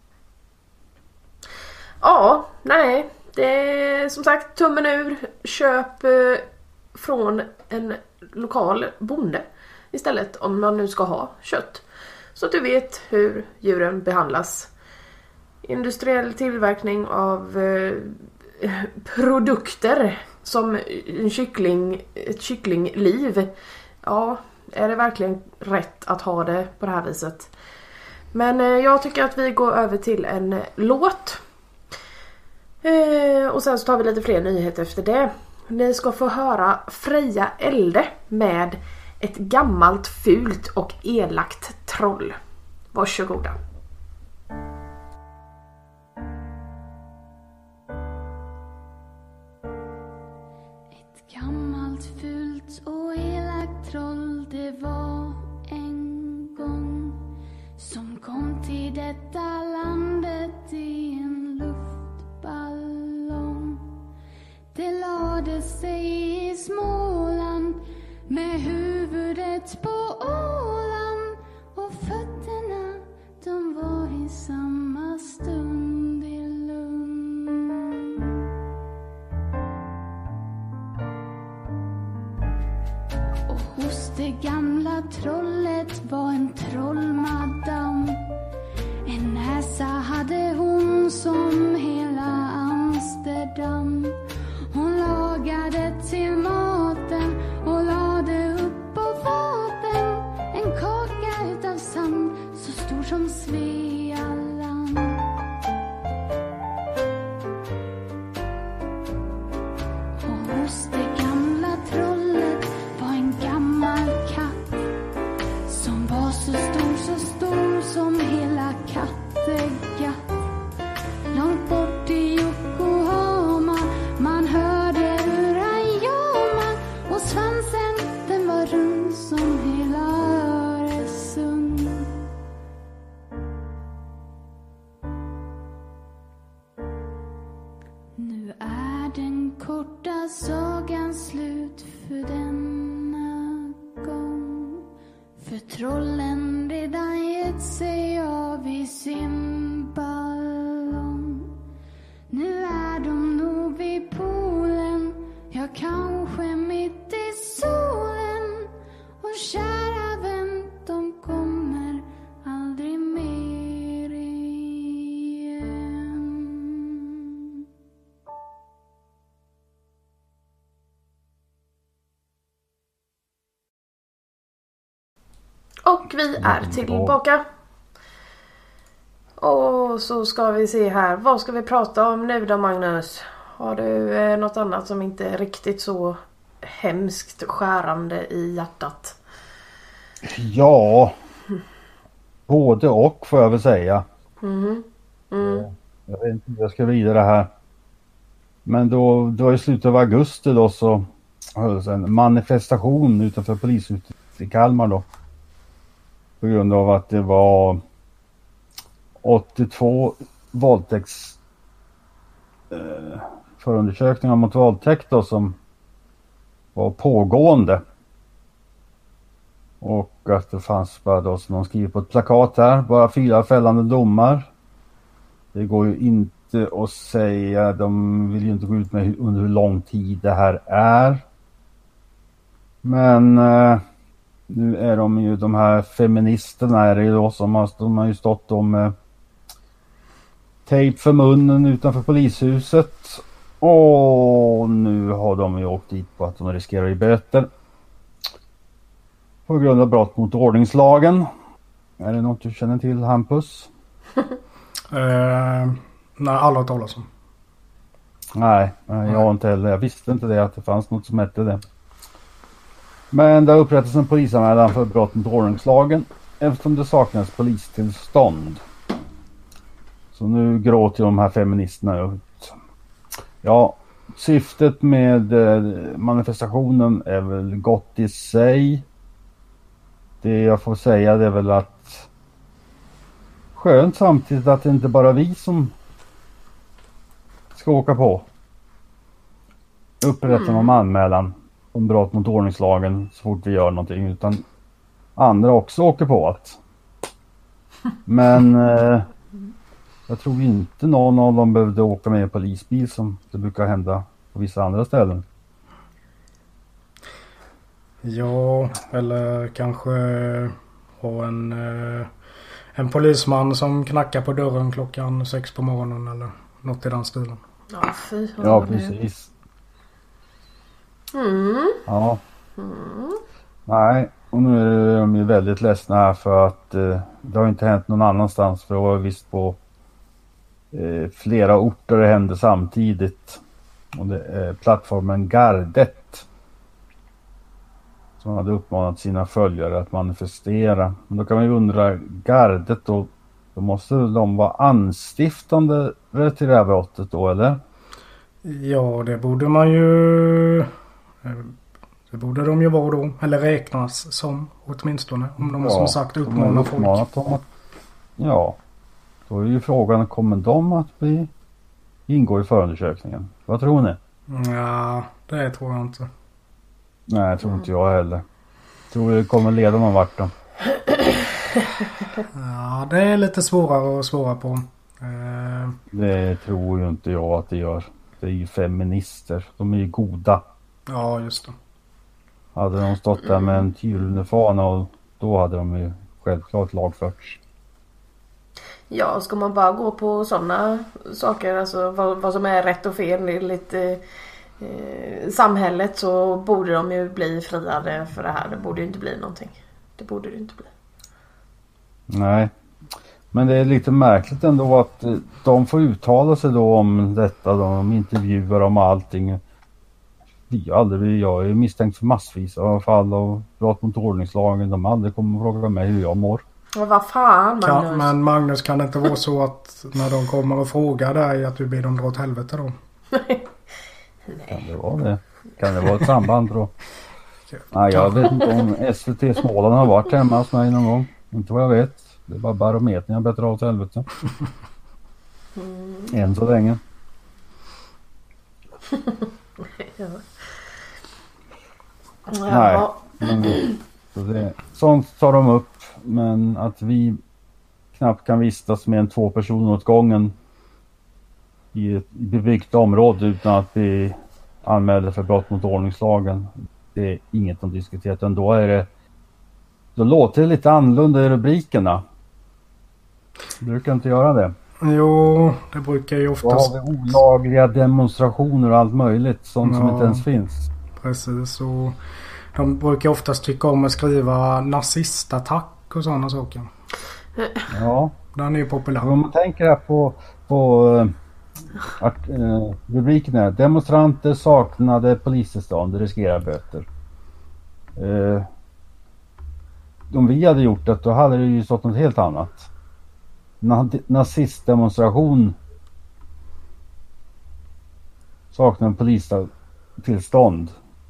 Ja, nej. Det är som sagt tummen ur. Köp eh, från en lokal bonde istället om man nu ska ha kött. Så att du vet hur djuren behandlas. Industriell tillverkning av eh, produkter som en kyckling, ett kycklingliv. Ja, är det verkligen rätt att ha det på det här viset? Men eh, jag tycker att vi går över till en eh, låt. Eh, och sen så tar vi lite fler nyheter efter det. Ni ska få höra Freja Elde med Ett gammalt fult och elakt troll. Varsågoda. Ett gammalt fult och elakt troll, det var en gång, som kom till detta landet i en luftballong. Det lade sig i Småland med huvudet på Åland, och fötterna de var i samma stund i lugn. Och hos det gamla trollet var en trollmadam. En näsa hade hon som hela Amsterdam. Hon lagade till maten och lade upp på faten en kaka utav sand så stor som Svealand. Och hos det gamla trollet var en gammal katt som var så stor, så stor som hela Kattegatt. Långt bort i Yokohama man hörde hur han jamade, och svansen den var rund som hela Öresund. Nu är den korta sagan slut för denna gång, för trollen redan gett sig av i sin ballong. Nu är de nog vid poolen, ja kanske mitt i solen, och kära vän, de kommer aldrig mer igen. Och vi är tillbaka. Och så ska vi se här. Vad ska vi prata om nu då, Magnus? Har du eh, något annat som inte är riktigt så hemskt skärande i hjärtat? Ja. Både och får jag väl säga. Mm. Mm. Jag vet inte hur jag ska vidare här. Men då, då i slutet av augusti då så hölls en manifestation utanför polishuset i Kalmar då. På grund av att det var åttiotvå våldtäkts eh, förundersökningar mot våldtäkt då, som var pågående. Och att det fanns bara då, som de skriver på ett plakat här, bara fyra fällande domar. Det går ju inte att säga, de vill ju inte gå ut med under hur lång tid det här är. Men eh, nu är de ju, de här feministerna är det ju då, som har, de har ju stått om med tejp för munnen utanför polishuset. Och nu har de ju åkt dit på att de riskerar i böter på grund av brott mot ordningslagen. Är det något du känner till, Hampus? uh, nej, alla har talat om. Nej, jag har inte heller. Jag visste inte det, att det fanns något som hette det. Men det har upprättats en polisanmälan för brott mot ordningslagen eftersom det saknas polistillstånd. Så nu gråter de här feministerna ut. Ja, syftet med manifestationen är väl gott i sig. det jag får säga det är väl att skönt samtidigt att det inte bara vi som ska åka på. Upprätta mm. någon anmälan om brott mot ordningslagen så fort vi gör någonting, utan andra också åker på allt. Men eh, jag tror inte någon av dem behövde åka med en polisbil som det brukar hända på vissa andra ställen. Ja, eller kanske ha en, en polisman som knackar på dörren klockan sex på morgonen eller något i den stilen. Ja, fy. Ja, precis. Mm. Ja. Mm. Nej, och nu är de ju väldigt ledsna här för att eh, det har inte hänt någon annanstans, för det var visst på eh, flera orter det hände samtidigt. Och det är plattformen Gardet som hade uppmanat sina följare att manifestera. Men då kan man ju undra, Gardet då, då måste de vara anstiftande till det här brottet då, eller? Ja, det borde man ju... Det borde de ju vara då, eller räknas som åtminstone, om de ja, som sagt uppmanar folk. Dem att, ja, då är ju frågan, kommer de att bli, ingå i förundersökningen? Vad tror ni? Ja, det tror jag inte. Nej, jag tror inte jag heller. Jag tror det kommer leda någon vart då. Ja, det är lite svårare att svara på. Eh... Det tror ju inte jag att det gör. Det är ju feminister. De är ju goda. Ja, just det. Hade de stått där med en tyrulnefana, och då hade de ju självklart lagförts. Ja, ska man bara gå på sådana saker, alltså vad, vad som är rätt och fel enligt eh, eh, samhället, så borde de ju bli friade för det här. Det borde ju inte bli någonting. Det borde det inte bli. Nej. Men det är lite märkligt ändå att de får uttala sig då om detta. De intervjuar om allting. Vi har aldrig, jag är misstänkt för massvis av fall av brott mot ordningslagen. De har aldrig kommit och frågat mig hur jag mår. Men vad fan, Magnus? Kan, men Magnus, kan det inte vara så att när de kommer och frågar dig att du ber dem dra åt helvete då? Nej. Kan det vara det? Kan det vara ett samband då? Nej, jag vet inte om S V T Småland har varit hemma hos mig någon gång. Inte vad jag vet. Det är bara barometern jag bättre åt helvete. Mm. Än så länge. Ja. Nej. Men, så det, sånt tar de upp. Men att vi knappt kan vistas med en två personer åt gången i ett bebyggt område utan att bli anmälda för brott mot ordningslagen. Det är inget de diskuterat. Då är det, då låter det lite annorlunda i rubrikerna. Brukar inte göra det. Jo, det brukar ju oftast... Då har vi olagliga demonstrationer och allt möjligt. Sånt ja, som inte ens finns. Precis, och de brukar oftast tycka om att skriva nazistattack och sådana saker. Ja. Den är ju populär. Om man tänker här på, på att, eh, rubriken är demonstranter saknade polistillstånd, riskerar böter. Eh, om vi hade gjort det, då hade det ju stått något helt annat. Nazistdemonstration saknar polistillstånd.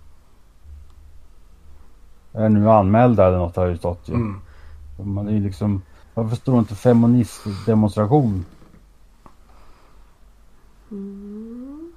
Är nu anmälda eller något har ju stått ju. Mm. Man är ju liksom, varför står inte feministdemonstration? Mm.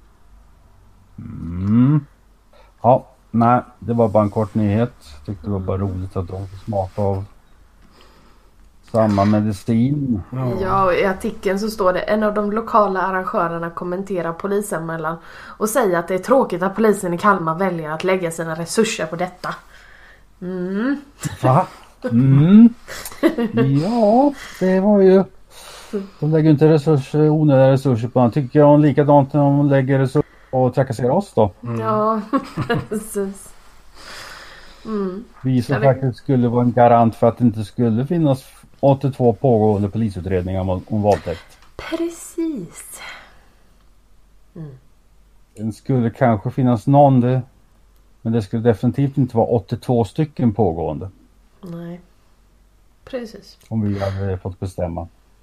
Mm. Ja, nej, det var bara en kort nyhet. Tyckte det var bara roligt att de får smaka av samma medicin. Ja, i artikeln så står det: en av de lokala arrangörerna kommenterar polisanmälan och säger att det är tråkigt att polisen i Kalmar väljer att lägga sina resurser på detta. Mm. Va? Mm. Ja, det var ju... De lägger inte resurser, onödiga resurser på den. Tycker jag likadant när de lägger resurser och trakasserar oss då. Mm. Ja, precis. Mm. Vi som faktiskt skulle vara en garant för att det inte skulle finnas åttiotvå pågående polisutredningar om, om våldtäkt. Precis. Mm. Det skulle kanske finnas någon det, men det skulle definitivt inte vara åttiotvå stycken pågående. Nej. Precis. Om vi hade fått bestämma.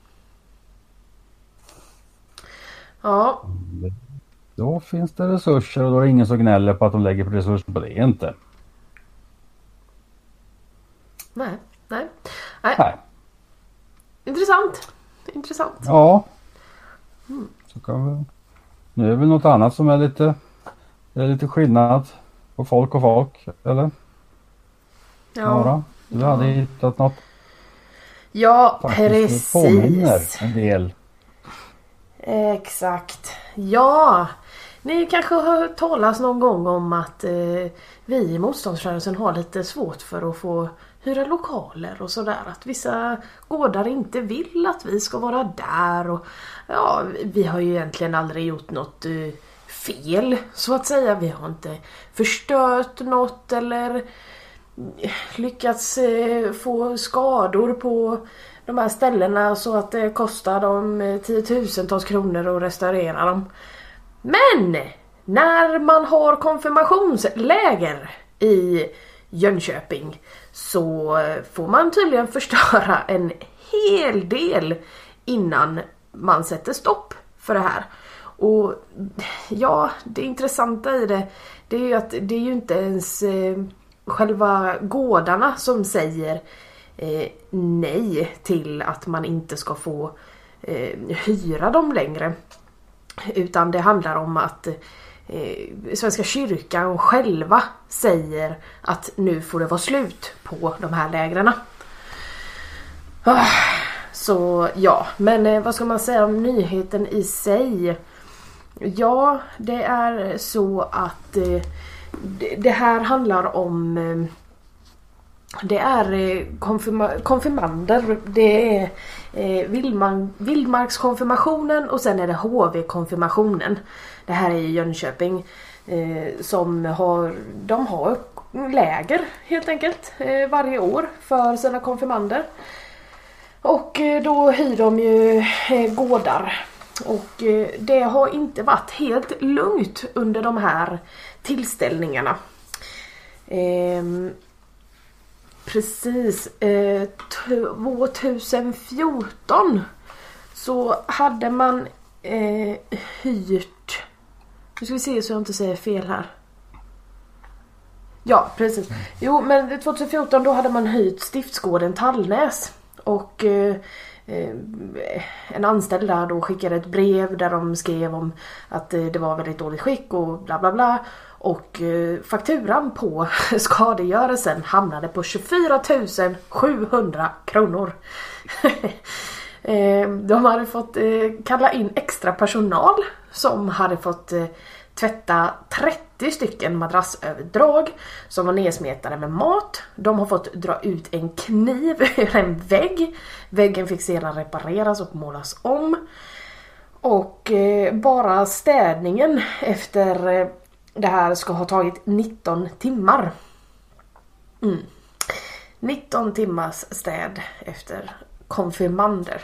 Ja. Då finns det resurser och då är det ingen som gnäller på att de lägger resurser på det inte. Nej, nej. nej. Nej. Intressant. Intressant. Ja. Mm. Så kan vi... Nu är det väl något annat som är lite, det är lite skillnad på folk och folk, eller? Ja. Några? Du hade hittat något? Ja, Faktiskt precis. Påminner en del. Exakt. Ja, ni kanske har hört talas någon gång om att eh, vi i motståndsrörelsen har lite svårt för att få hyra lokaler och sådär. Att vissa gårdar inte vill att vi ska vara där. Och ja, vi har ju egentligen aldrig gjort något eh, fel så att säga. Vi har inte förstört något eller lyckats eh, få skador på de här ställena så att det kostar dem tiotusentals kronor att restaurera dem. Men när man har konfirmationsläger i Jönköping så får man tydligen förstöra en hel del innan man sätter stopp för det här. Och ja, det intressanta i det, det är ju att det är ju inte ens eh, själva gårdarna som säger eh, nej till att man inte ska få eh, hyra dem längre. Utan det handlar om att eh, Svenska kyrkan själva säger att nu får det vara slut på de här lägren. Ah, så ja, men eh, vad ska man säga om nyheten i sig? Ja, det är så att eh, det, det här handlar om eh, det är eh, konfirma, konfirmander, det är eh, Vildmark, Vildmarkskonfirmationen och sen är det H V-konfirmationen. Det här är i Jönköping eh, som har, de har läger helt enkelt eh, varje år för sina konfirmander. Och eh, då hyr de ju eh, gårdar. Och eh, det har inte varit helt lugnt under de här tillställningarna. Eh, precis eh, tjugohundrafjorton så hade man eh, hyrt, nu ska vi se så jag inte säger fel här. Ja, precis. Jo, men tjugohundrafjorton då hade man hyrt Stiftsgården Tallnäs. Och eh, en anställd där då skickade ett brev där de skrev om att eh, det var väldigt dåligt skick och bla bla bla. Och eh, fakturan på skadegörelsen hamnade på tjugofyra tusen sjuhundra kronor. eh, de hade fått eh, kalla in extra personal som hade fått eh, tvätta trettio stycken madrassöverdrag som var nedsmetade med mat. De har fått dra ut en kniv ur en vägg. Väggen fick sedan repareras och målas om. Och eh, bara städningen efter eh, det här ska ha tagit nitton timmar. Mm. nitton timmars städ efter konfirmander.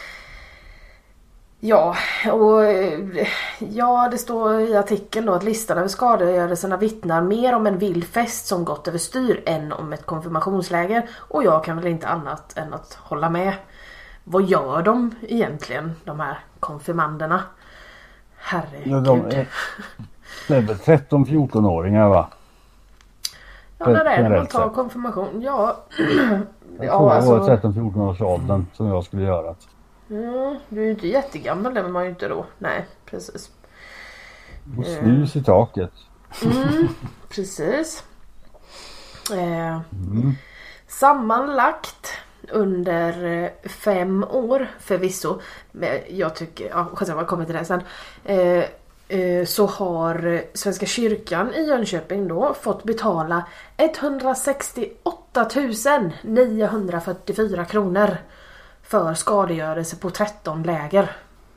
Ja, och ja, det står i artikeln då att listan över skadegörelserna vittnar mer om en vild fest som gått över styr än om ett konfirmationsläger. Och jag kan väl inte annat än att hålla med. Vad gör de egentligen, de här konfirmanderna? Herregud. Ja, de är, det är väl tretton fjorton-åringar va? Ja, när det är man tar konfirmation. Ja, jag ja tror alltså... det var tretton fjorton års åldern som jag skulle göra. Mm, du är ju inte jättegammal, det var man ju inte då. Nej, precis. Och snus i taket. Mm, precis. Eh, mm. Sammanlagt under fem år förvisso. Men jag tycker, ja, jag kommer till det sen. Eh, eh, så har Svenska kyrkan i Jönköping då fått betala etthundrasextioåtta tusen niohundrafyrtiofyra kronor för skadegörelse på tretton läger.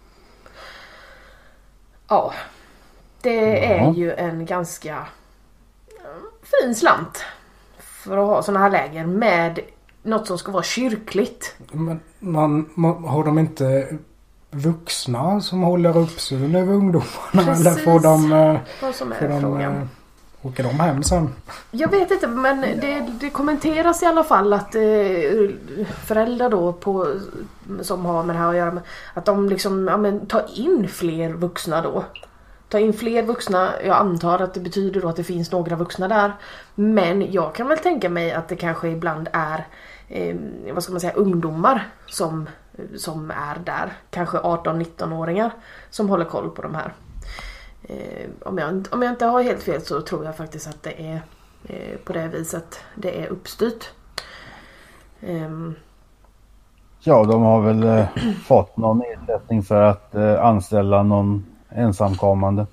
Ja, det är ja. ju en ganska fin slant för att ha såna här läger med något som ska vara kyrkligt. Men man, man har de inte vuxna som håller uppsyn över ungdomarna? Precis. Eller får de, vad som är får de åker de hem sen? Jag vet inte, men det, det kommenteras i alla fall att eh, föräldrar då på, som har med det här att göra med, att de liksom ja, men, tar in fler vuxna då ta in fler vuxna. Jag antar att det betyder då att det finns några vuxna där. Men jag kan väl tänka mig att det kanske ibland är eh, vad ska man säga, ungdomar som, som är där. Kanske arton-nitton-åringar som håller koll på de här. Eh, om, jag, om jag inte har helt fel så tror jag faktiskt att det är eh, på det viset det är uppstyrt. Eh, Ja, de har väl eh, fått någon ersättning för att eh, anställa någon ensamkommande.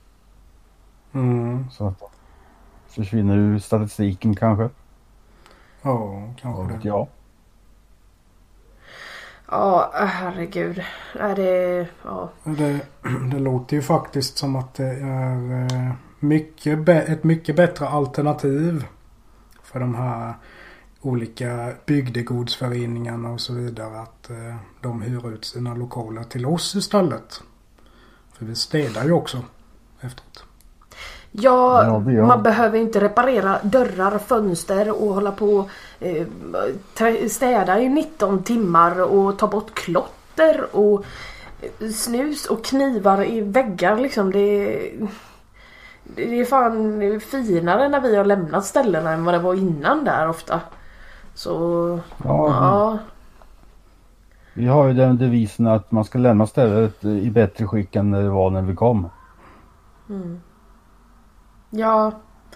Mm. Så att försvinner ur statistiken kanske. Ja, kanske det. Ja. Ja, herregud. Är det... Ja. Det, det låter ju faktiskt som att det är eh, mycket be- ett mycket bättre alternativ för de här olika bygdegodsföreningarna och så vidare, att eh, de hyr ut sina lokaler till oss istället. För vi städar ju också efteråt. Ja, Ja, det gör. man behöver inte reparera dörrar, fönster och hålla på eh, trä- städa i nitton timmar och ta bort klotter och eh, snus och knivar i väggar liksom. Det, det är fan finare när vi har lämnat ställena än vad det var innan där ofta. Så Ja, ja. Vi har ju den devisen att man ska lämna stället i bättre skick än det var när vi kom. Mm. Ja.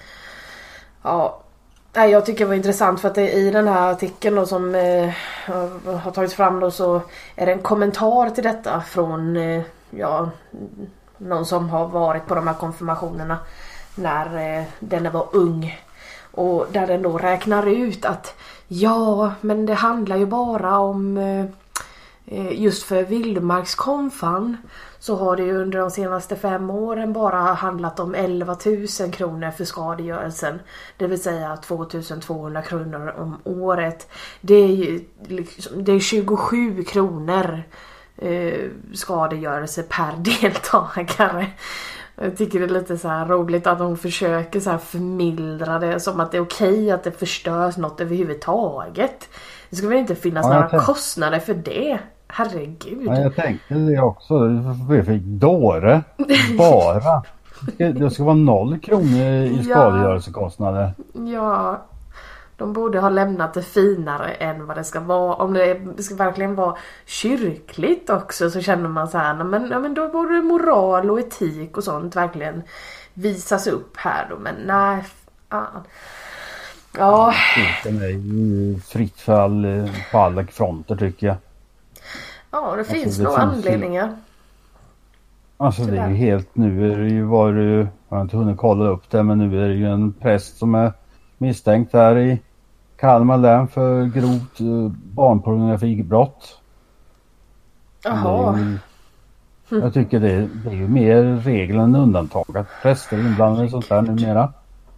Ja. Nej, jag tycker det var intressant för att det, i den här artikeln då, som eh, har tagits fram då, så är det en kommentar till detta från eh, ja, någon som har varit på de här konfirmationerna när eh, den var ung. Och där den då räknar ut att ja, men det handlar ju bara om eh, just för Vildmarkskonfan så har det ju under de senaste fem åren bara handlat om elva tusen kronor för skadegörelsen. Det vill säga tvåtusen-tvåhundra kronor om året. Det är ju liksom, det är tjugosju kronor eh, skadegörelse per deltagare. Jag tycker det är lite så här roligt att de försöker så här förmildra det som att det är okej att det förstörs något överhuvudtaget. Det ska väl inte finnas Ja, några tänkte... kostnader för det. Herregud. Ja, jag tänkte det också. Det fick dåre. Bara. Det ska vara noll kronor i skadegörelsekostnader. Ja. De borde ha lämnat det finare än vad det ska vara. Om det ska verkligen vara kyrkligt också så känner man så här. Men, ja, men då borde moral och etik och sånt verkligen visas upp här då. Men nej. Fan. Ja. Det är ju fritt fall på alla fronter tycker jag. Ja, det alltså, finns det nog finns anledningar. Ju... Alltså det är ju helt, nu är det ju var det ju, jag har inte hunnit kolla upp det, men nu är det ju en präst som är misstänkt här i Kalmar län för grovt uh, barnpornografibrott. Jaha. Ju, jag tycker det är, det är ju mer regel än undantag att präster är inblandade i sånt där numera.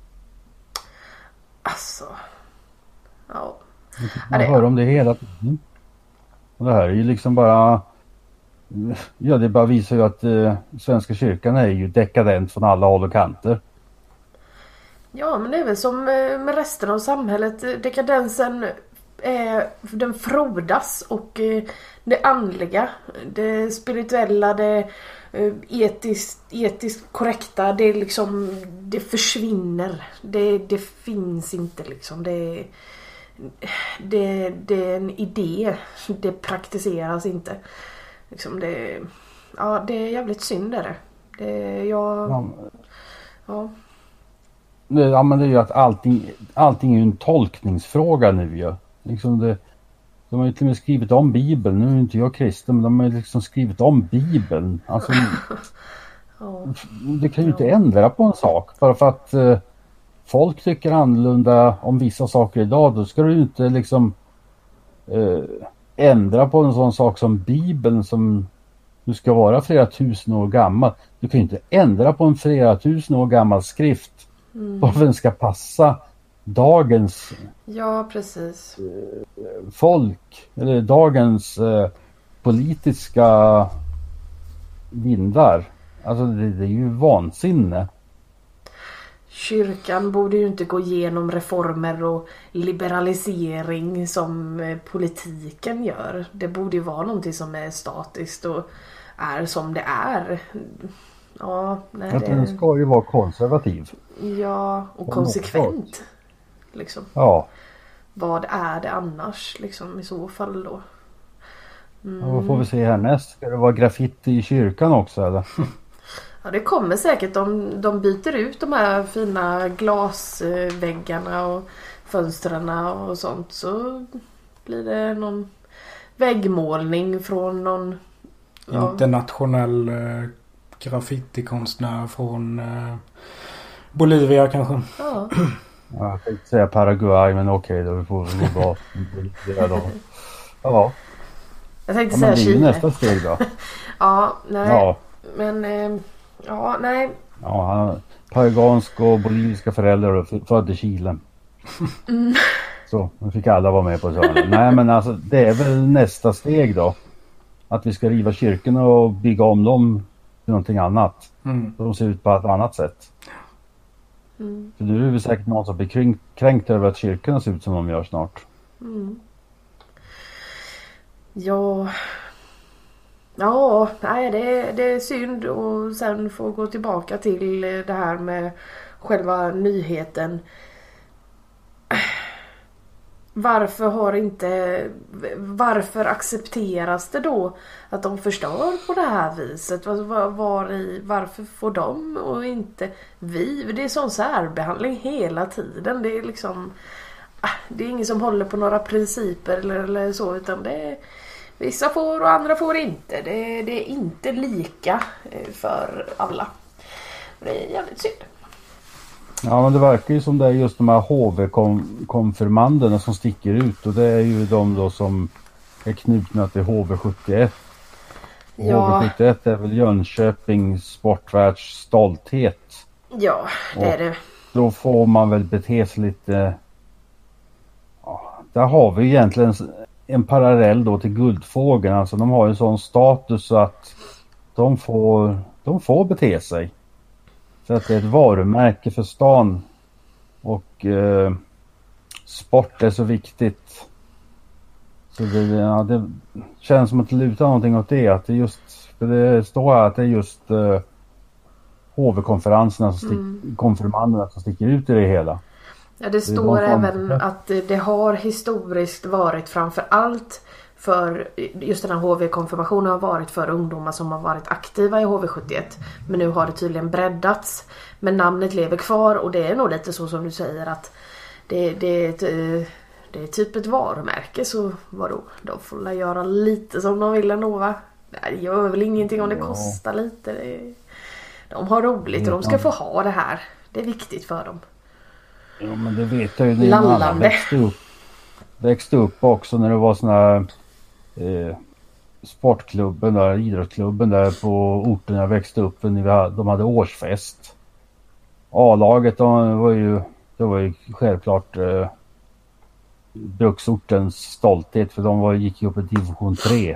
Alltså. Ja. Man hör om det hela tiden. Och det här är ju liksom bara, ja det bara visar ju att uh, Svenska kyrkan är ju dekadent från alla håll och kanter. Ja, men det är väl som med resten av samhället. Dekadensen är, den frodas och det andliga, det spirituella, det etiskt, etiskt korrekta, det liksom, det försvinner. Det, det finns inte liksom. Det, det, det är en idé. Det praktiseras inte. Liksom det, ja, det är jävligt synd är det. Det jag, ja. ja. Ja, men det är ju att allting, allting är ju en tolkningsfråga nu ju. Liksom det, de har ju till och med skrivit om Bibeln. Nu är inte jag kristen, men de har liksom skrivit om Bibeln. Alltså, ja. det kan ju inte ändra på en sak. Bara för att eh, folk tycker annorlunda om vissa saker idag. Då ska du ju inte liksom eh, ändra på en sån sak som Bibeln som du ska vara flera tusen år gammal. Du kan ju inte ändra på en flera tusen år gammal skrift. Mm. Varför den ska passa dagens ja, precis. folk eller dagens eh, politiska vindar. Alltså det, det är ju vansinne. Kyrkan borde ju inte gå igenom reformer och liberalisering som politiken gör. Det borde ju vara någonting som är statiskt och är som det är. ja, nej, Att den det, ska ju vara konservativ. ja, och På konsekvent. något Liksom. Ja. Vad är det annars liksom i så fall då? Ja, vad får vi se härnäst? Ska det vara graffiti i kyrkan också eller? Ja, det kommer säkert. De, de byter ut de här fina glasväggarna och fönstren och sånt. Så blir det någon väggmålning från någon... Ja. Internationell eh, graffitikonstnär från eh, Bolivia kanske. Ja. Ja, jag tänkte säga Paraguay, men okej då, vi får väl gå bra. Då. Ja, Jag tänkte ja, men säga det är ju Chile. nästa steg då. Ja, nej. Ja, Men... Eh, ja, nej. ja han har paraguanska och boliviska föräldrar och född i Chile. Mm. Så, nu fick alla vara med på det. Nej, men alltså det är väl nästa steg då. Att vi ska riva kyrkorna och bygga om dem till någonting annat. Mm. Så de ser ut på ett annat sätt. Mm. För nu är det väl säkert någon som blir kränkt, kränkt över att kyrkorna ser ut som de gör snart. Mm. Ja... Ja, nej det, det är synd och sen få gå tillbaka till det här med själva nyheten. Varför har inte... Varför accepteras det då att de förstör på det här viset? Var, var i, varför får de och inte vi? Det är sån särbehandling hela tiden. Det är liksom... Det är ingen som håller på några principer eller, eller så, utan det är... Vissa får och andra får inte. Det, det är inte lika för alla. Det är jävligt synd. Ja, men det verkar ju som det är just de här H V-konfirmanderna som sticker ut. Och det är ju de då som är knutna till H V sjuttioett. Ja. H V sjuttioett är väl Jönköping sportvärlds stolthet. Ja, det är det. Då får man väl bete sig lite... Ja, där har vi egentligen en parallell då till Guldfågeln. Alltså de har ju sån status så att de får, de får bete sig. Så att det är ett varumärke för stan. Och eh, sport är så viktigt. Så det, ja, det känns som att luta någonting åt det. Att det just, för det står här att det är just eh, H V-konferenserna som stick, mm. konfirmanderna som sticker ut i det hela. Ja, det står det även att det har historiskt varit framför allt för just den här H V-konfirmationen har varit för ungdomar som har varit aktiva i H V sjuttioett. Men nu har det tydligen breddats. Men namnet lever kvar och det är nog lite så som du säger att det, det, är, ett, det är typ ett varumärke. Så vadå? De får göra lite som de vill ändå, va? Det gör väl ingenting om det kostar lite. Det, de har roligt och de ska få ha det här. Det är viktigt för dem. Ja, men det vet jag ju när alla växte upp, växte upp också när det var såna här eh, sportklubben där, idrottsklubben där på orten jag växte upp när de hade årsfest. A-laget de var ju, det var ju självklart eh, bruksortens stolthet för de var, gick ju upp i division tre.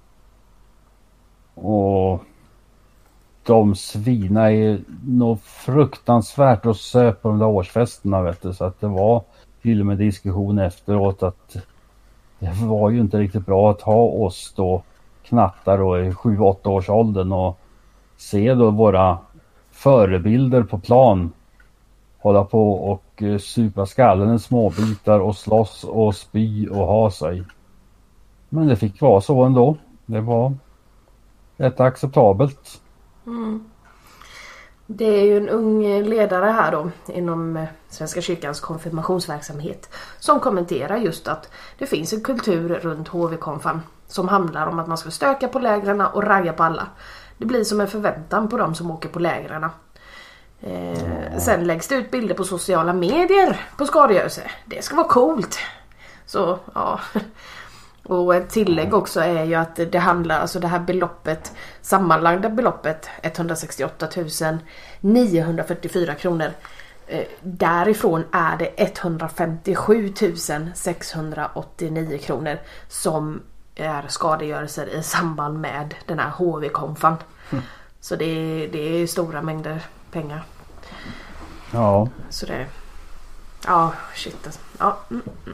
Och de svina är något fruktansvärt att söpa på de där årsfesterna, vet du. Så att det var till och med diskussion efteråt att det var ju inte riktigt bra att ha oss då knattar då i sju åtta års åldern och se då våra förebilder på plan hålla på och supa skallen i småbitar och slåss och spy och ha sig. Men det fick vara så ändå. Det var rätt acceptabelt. Mm. Det är ju en ung ledare här då inom Svenska kyrkans konfirmationsverksamhet som kommenterar just att det finns en kultur runt H V-konfan som handlar om att man ska stöka på lägren och ragga på alla. Det blir som en förväntan på dem som åker på lägren. Eh, mm. Sen läggs det ut bilder på sociala medier på skadegörelse. Det ska vara coolt. Så ja. Och ett tillägg också är ju att det handlar, alltså det här beloppet, sammanlagda beloppet etthundrasextioåtta tusen niohundrafyrtiofyra kronor. Eh, därifrån är det etthundrafemtiosju tusen sexhundraåttionio kronor som är skadegörelser i samband med den här H V-konfan. Mm. Så det är, det är stora mängder pengar. Ja. Så det ja, shit alltså. Ja. Mm, mm.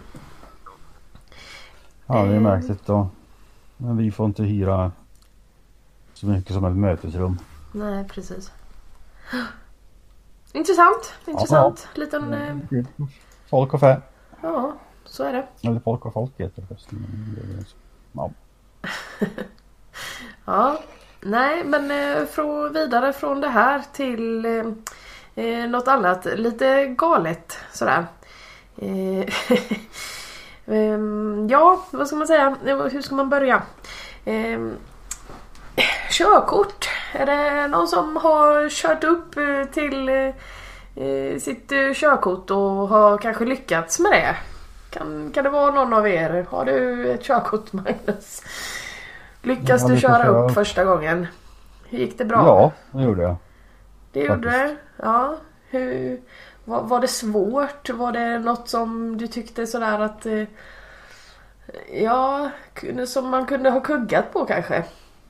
Ja, det är märkligt då. Men vi får inte hyra så mycket som ett mötesrum. Nej, precis. Intressant, intressant. Ja, liten... Eh... Folk och fä. Ja, så är det. Eller folk och folk heter det förresten. Ja. Ja, nej men eh, från, vidare från det här till eh, något annat. Lite galet sådär. Eh, ja, vad ska man säga? Hur ska man börja? Eh, körkort. Är det någon som har kört upp till eh, sitt körkort och har kanske lyckats med det? Kan, kan det vara någon av er? Har du ett körkort, Magnus? Lyckas du köra upp första gången? Hur gick det bra? Ja, det gjorde jag. Det gjorde det? Ja. Hur, var, var det svårt? Var det något som du tyckte sådär att... Ja, som man kunde ha kuggat på kanske?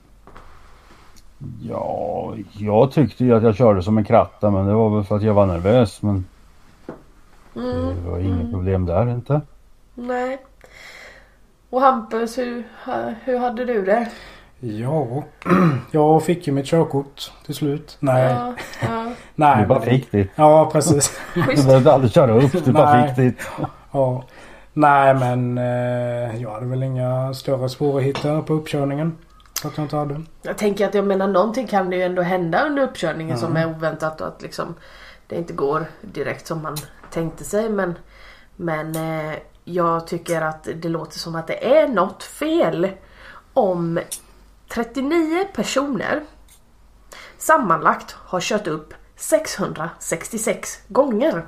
Ja, jag tyckte ju att jag körde som en kratta, men det var väl för att jag var nervös, men mm, det var inget mm. problem där inte. Nej. Och Hampus, hur, hur hade du det? Ja, jag fick ju mitt körkort till slut. Nej. Ja, ja. Nej. Du bara fick det. Ja, precis. Du behövde aldrig köra upp, du bara fick det. Ja. Nej, men eh, jag hade väl inga större svårigheter på uppkörningen. Att jag inte hade. Jag tänker att jag menar någonting kan det ju ändå hända under uppkörningen mm. som är oväntat och att liksom det inte går direkt som man tänkte sig, men men eh, jag tycker att det låter som att det är något fel om trettionio personer sammanlagt har kört upp sexhundrasextiosex gånger.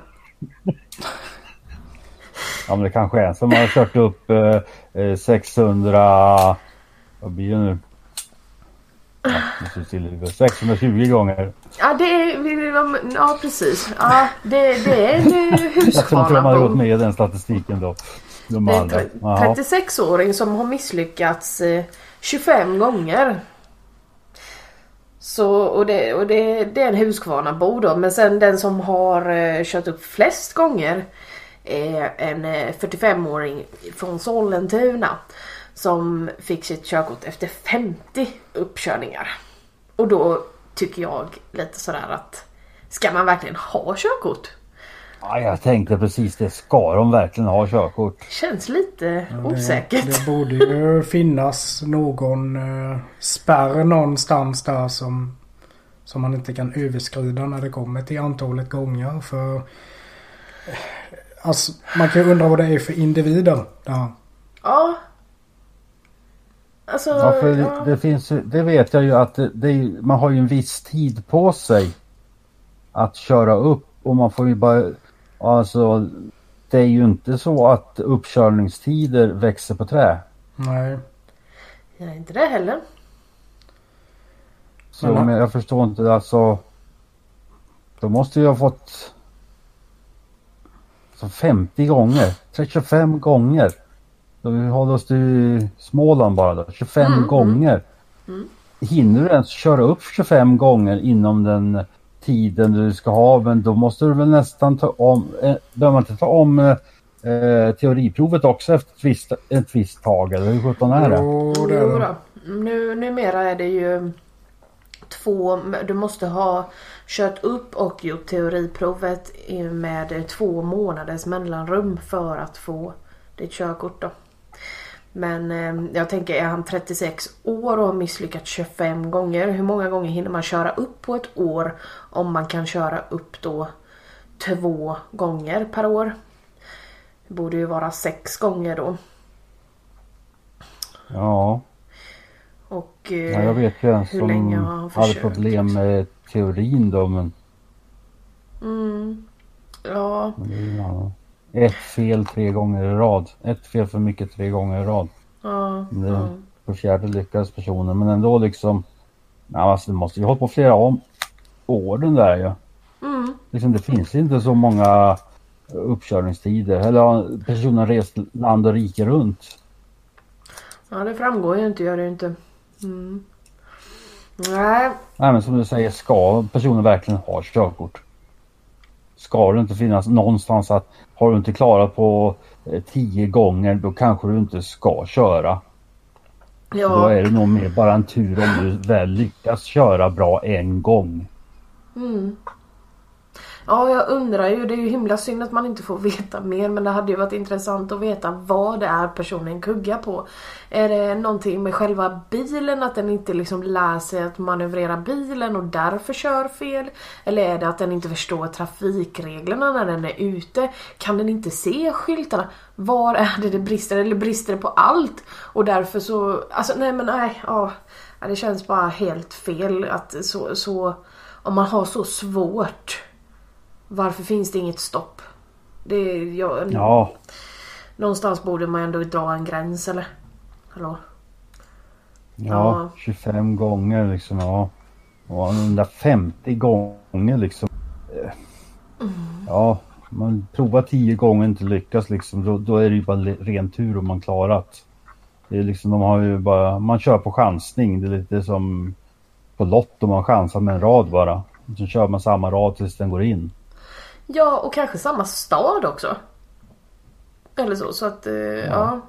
Ja, men det kanske är en som har kört upp eh, sexhundra, vad blir det nu? Ja, sexhundratjugo gånger. Ja, det är, ja precis. Ja, det, det är en Husqvarna. Jag tror man har gått med i den statistiken då. De det är en trettiosex-åring som har misslyckats eh, tjugofem gånger. Så, och det, och det, det är en Husqvarna-bo då. Men sen den som har eh, kört upp flest gånger är en eh, fyrtiofem-åring från Sollentuna. Som fick sitt körkort efter femtio uppkörningar. Och då tycker jag lite sådär att ska man verkligen ha körkort? Ja, jag tänkte precis det. Ska de verkligen ha körkort? Känns lite ja, osäkert. Det, det borde ju finnas någon uh, spärr någonstans där som, som man inte kan överskrida när det kommer till antalet gånger. För alltså, man kan ju undra vad det är för individer där. Ja. Alltså, ja, för ja. Det, det finns det vet jag ju att det, det, man har ju en viss tid på sig att köra upp, och man får ju bara, alltså det är ju inte så att uppkörningstider växer på trä. Nej. Ja, inte det heller. Så men jag förstår inte, alltså då måste jag ha fått så femtio gånger, trettiofem gånger. Så vi håller oss till Småland bara då. tjugofem mm, gånger. Mm. Hinner du ens köra upp tjugofem gånger inom den tiden du ska ha? Men då måste du väl nästan ta om... Eh, behöver man inte ta om eh, teoriprovet också efter ett visst, ett visst tag? Eller hur sjutton är det? Jo, det är det. Nu, numera är det ju två... Du måste ha kört upp och gjort teoriprovet med två månaders mellanrum för att få ditt körkort då. Men eh, jag tänker, är han trettiosex år och har misslyckats tjugofem gånger, hur många gånger hinner man köra upp på ett år om man kan köra upp då två gånger per år? Det borde ju vara sex gånger då. Ja. Och eh, ja, jag vet ju en som hade problem med teorin då, men... Mm. Ja. ja. Ett fel tre gånger i rad. Ett fel för mycket tre gånger i rad. Ja, det, ja. På fjärde lyckas personen. Men ändå liksom... Ja, alltså, det måste ju hålla på flera om, år den där ja. Mm. Liksom, det finns inte så många uppkörningstider. Eller personen har rest land och rike runt. Ja, det framgår ju inte, gör det inte. Mm. Nej. Nej, men som du säger, ska personen verkligen ha körkort? Ska det inte finnas någonstans att har du inte klarat på eh, tio gånger, då kanske du inte ska köra. Ja. Då är det nog mer bara en tur om du väl lyckas köra bra en gång. Mm. Ja, jag undrar ju, det är ju himla synd att man inte får veta mer, men det hade ju varit intressant att veta vad det är personen kuggar på. Är det någonting med själva bilen, att den inte liksom lär sig att manövrera bilen och därför kör fel? Eller är det att den inte förstår trafikreglerna när den är ute? Kan den inte se skyltarna? Var är det det brister? Eller brister det på allt? Och därför så, alltså nej men nej, ja, det känns bara helt fel att så, så om man har så svårt. Varför finns det inget stopp? Det är, jag, Ja. Någonstans borde man ändå dra en gräns, eller? Hallå? Ja, Ja. tjugofem gånger liksom, ja. Och hundrafemtio gånger liksom. Mm. Ja, man provar tio gånger inte lyckas liksom. Då, då är det ju bara ren tur om man klarat. Det är liksom, de har ju bara, man kör på chansning. Det är lite som på lotto, man chansar med en rad bara. Så kör man samma rad tills den går in. Ja, och kanske samma stad också. Eller så, så att, eh, ja.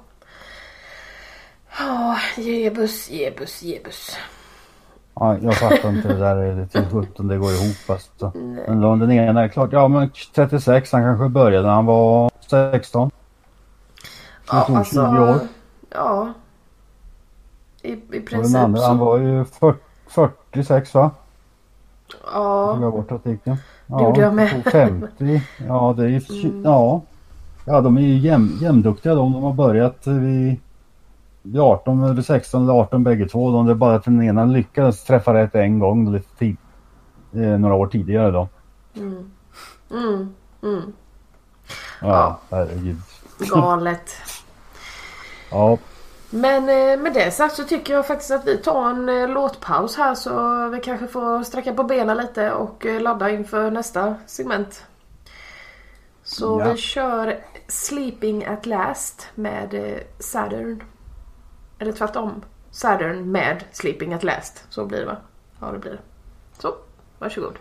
Ja, gebus, gebus, gebus. Ja, jag fattar inte det där, är lite sjutton det går ihop fast. Men då, den ena är klart, ja men trettiosex, han kanske började när han var sexton. Så Ja, tog alltså, tjugo år. ja. I, i Och den princip andra, så. han var ju fyrtio, fyrtiosex va? Ja. Tog jag bort artikeln. Det gjorde jag med. Tog femtio. Ja, det är ju, Mm. ja. Ja, de är ju jäm, jämduktiga de. De har börjat vid, vid arton eller sexton eller arton bägge två. De, det är bara att den ena lyckades träffa rätt en gång lite tid, eh, några år tidigare då. Mm. Mm. Mm. Ja, herregud. Galet. Ja, Men eh, med det sagt så tycker jag faktiskt att vi tar en eh, låtpaus här, så vi kanske får sträcka på benen lite och eh, ladda inför nästa segment. Så Ja. vi kör Sleeping at Last med eh, Saturn. Eller tvärtom. Saturn med Sleeping at Last. Så blir det, va? Ja, det blir det. Så, varsågod.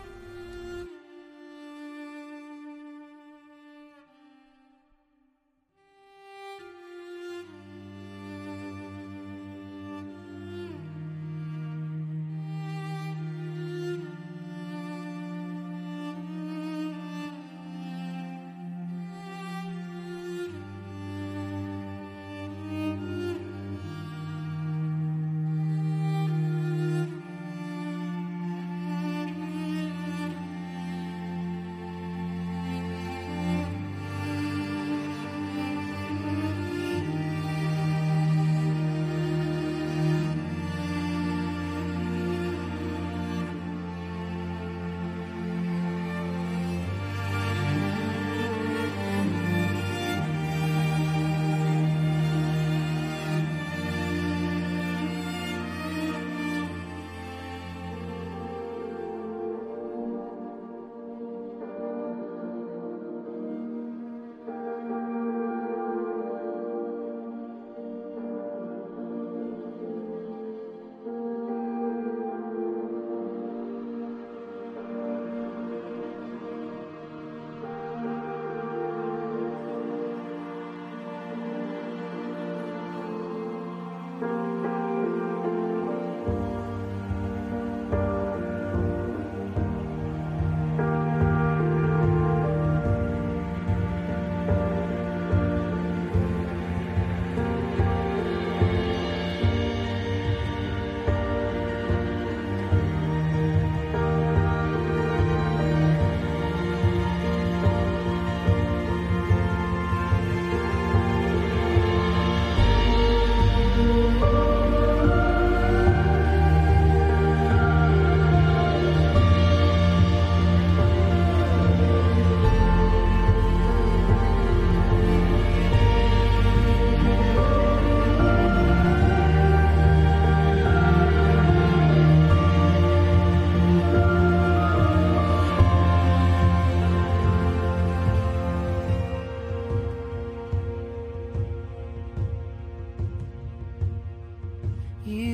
You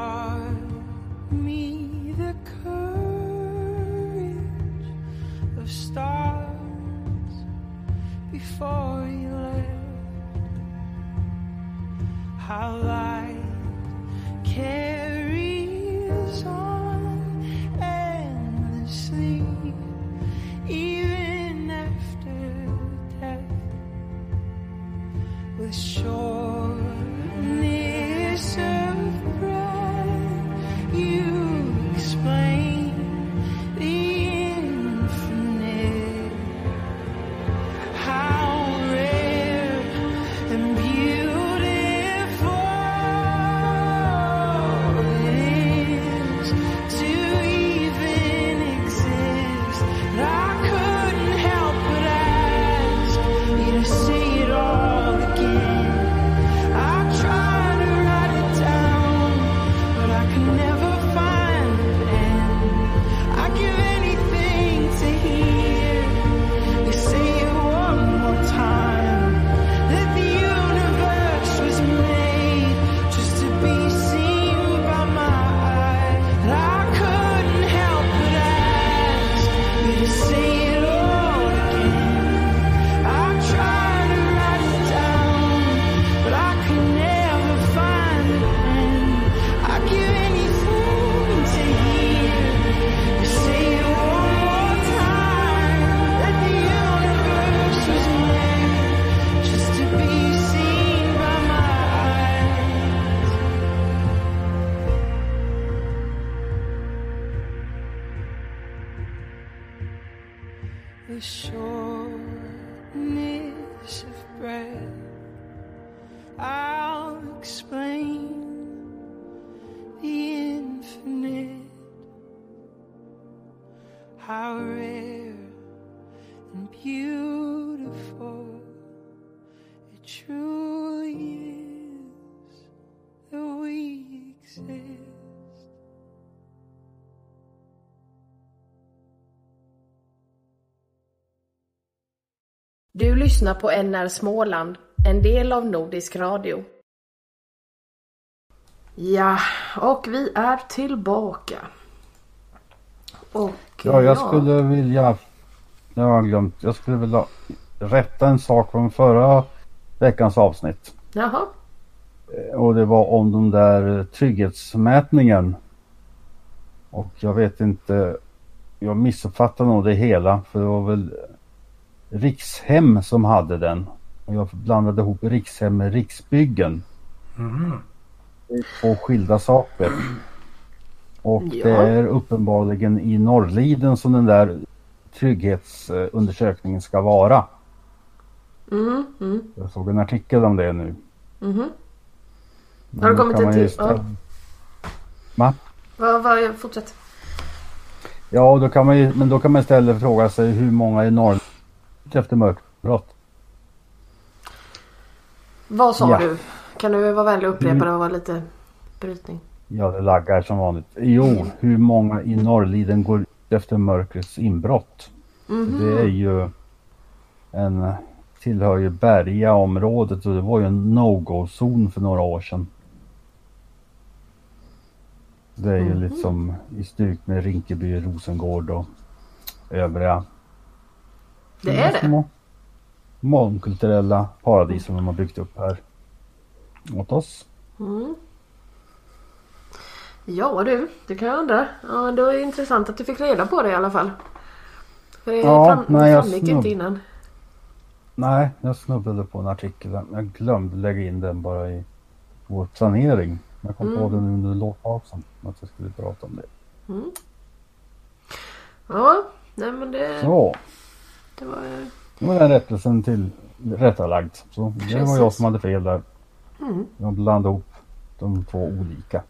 taught me the courage of stars before you left. How light carries on endlessly, even after death, with shortness of breath. You explain the infinite, how rare and beautiful it is to even exist. I couldn't help but ask you to say it all again. I tried to write it down, but I could never find the pen. I'd give anything to hear you say it one more time, that the universe was made just to be seen by my eyes. And I couldn't help but ask you to say it all again. I tried to write it down, but I could never find the pen. I'd give anything to hear you say it one more time, that the universe was made just to be seen by my eyes. The shortness of breath, I'll explain the infinite, how rare and beautiful it truly is that we exist. Du lyssnar på N R Småland, en del av Nordisk Radio. Ja, och vi är tillbaka. Och Ja, jag skulle vilja... Jag har glömt. Jag skulle vilja rätta en sak från förra veckans avsnitt. Jaha. Och det var om den där trygghetsmätningen. Och jag vet inte... Jag missuppfattade nog det hela. För det var väl Rikshem som hade den. Och jag blandade ihop Rikshem med Riksbyggen. Mm. Det är två skilda saker. Och Ja. det är uppenbarligen i Norrliden som den där trygghetsundersökningen ska vara. Mm, mm, Jag såg en artikel om det nu. mhm. Men Har du då kommit kan man till- ju ställa- ja. Va? Vad, vad, fortsätt. Ja, då kan man ju, men då kan man istället fråga sig hur många i Norrland efter mörkbrott. Vad sa Ja. du? Kan du vara vänlig och upprepa Mm. det? Det var lite brytning. Ja, det laggar som vanligt. Jo, hur många i Norrliden går ut efter mörkrets inbrott? Mhm. Det är ju en tillhör ju Berga-området och det var ju en no-go-zon för några år sedan. Det är ju Mhm. liksom i styrk med Rinkeby, Rosengård och övriga Det är det? små mångkulturella paradis som de har byggt upp här åt oss. Mm. Ja du, det kan jag undra. Ja, det var ju intressant att du fick reda på det i alla fall. För det Ja, fram, nej, jag framgick snubb- inte innan. Nej, jag snubblade på en artikel. Jag glömde lägga in den bara i vår planering. Jag kom på Mm. den under låtpausen att jag skulle prata om det. Mm. Ja, nej men det, Så, det var... nu var den rättelsen till rättalagd. Så det var Precis. jag som hade fel där. Mm. Jag blandade ihop de två olika.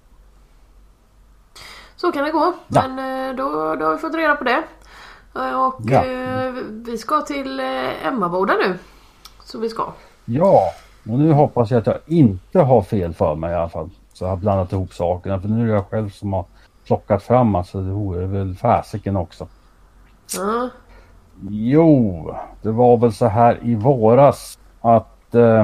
Så kan det gå. Ja. Men eh, då, då har vi fått reda på det. Eh, Och Ja. eh, vi ska till eh, Emmaboda nu. Så vi ska. Ja, och nu hoppas jag att jag inte har fel för mig i alla fall. Så jag har blandat ihop sakerna. För nu är det jag själv som har plockat fram. Alltså det vore väl fäsiken också. Ja. Jo, det var väl så här i våras att eh,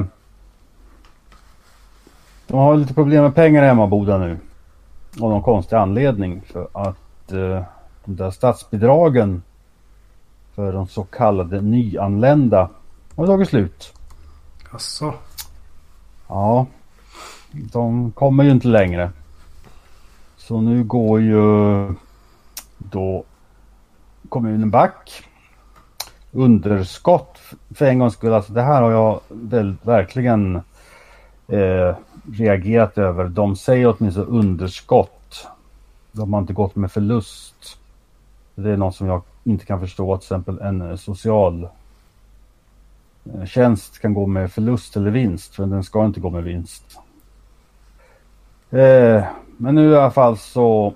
de har lite problem med pengar i Emmaboda nu. Av någon konstig anledning. För att eh, de där statsbidragen för de så kallade nyanlända har tagit slut. Asså. Ja, de kommer ju inte längre. Så nu går ju då kommunen back. Underskott för en gångs skull. Alltså det här har jag väl verkligen eh, reagerat över. De säger åtminstone underskott. De har inte gått med förlust. Det är något som jag inte kan förstå. Till exempel en social tjänst kan gå med förlust eller vinst. Men den ska inte gå med vinst. Eh, men nu i alla fall så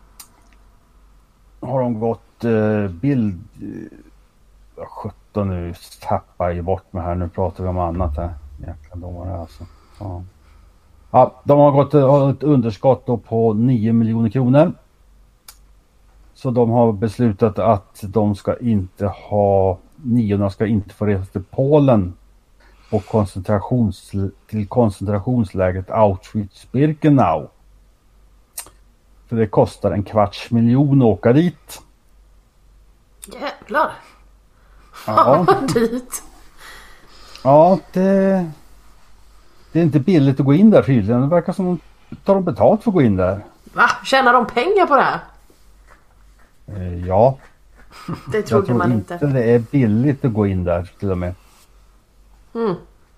har de gått eh, bild... sjutton nu tappar jag bort mig här. Nu pratar vi om annat här. Jäkla dåre alltså. Ja. Ja, de har gått har ett underskott då på nio miljoner kronor. Så de har beslutat att de ska inte ha, niorna ska inte få resa till Polen på koncentrations, till koncentrationslägret Auschwitz-Birkenau. För det kostar en kvarts miljon att åka dit. Jävlar. Ja, dit. Ja, det, det är inte billigt att gå in där tydligen. Det verkar som att de tar de betalt för att gå in där. Va? Tjänar de pengar på det här? Eh, ja. Det trodde Jag tror man inte inte. det är billigt att gå in där till och med. Mm.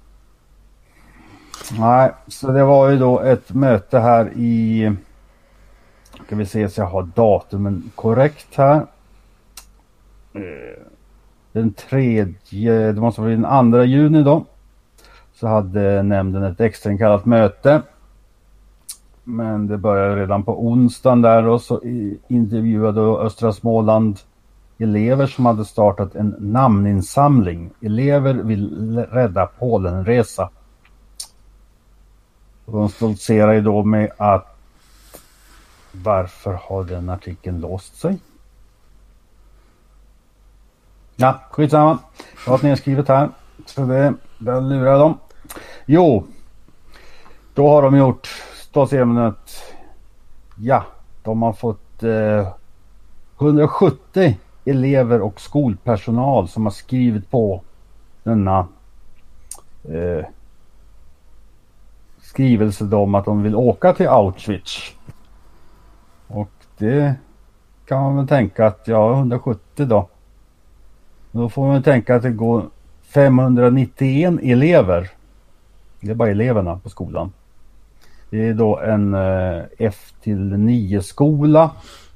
Nej, så det var ju då ett möte här i... Ska vi se så jag har datumen korrekt här. Den tredje, det måste vara den andra juni då. Så hade nämnden ett extrainkallat möte. Men det började redan på onsdagen där och så intervjuade Östra Småland elever som hade startat en namninsamling. Elever vill rädda Polenresa. Och de stoltserar ju då med att varför har den artikeln låst sig? Ja, skitsamma. Jag har nedskrivet här. Så det, det lurar de. Jo, då har de gjort stålsämnet. Ja, de har fått eh, hundrasjuttio elever och skolpersonal som har skrivit på denna eh, skrivelse om att de vill åka till Auschwitz. Och det kan man väl tänka att ja, hundrasjuttio då. Då får man tänka att det går femhundranittioen elever. Det är bara eleverna på skolan. Det är då en eh, F till nio skola.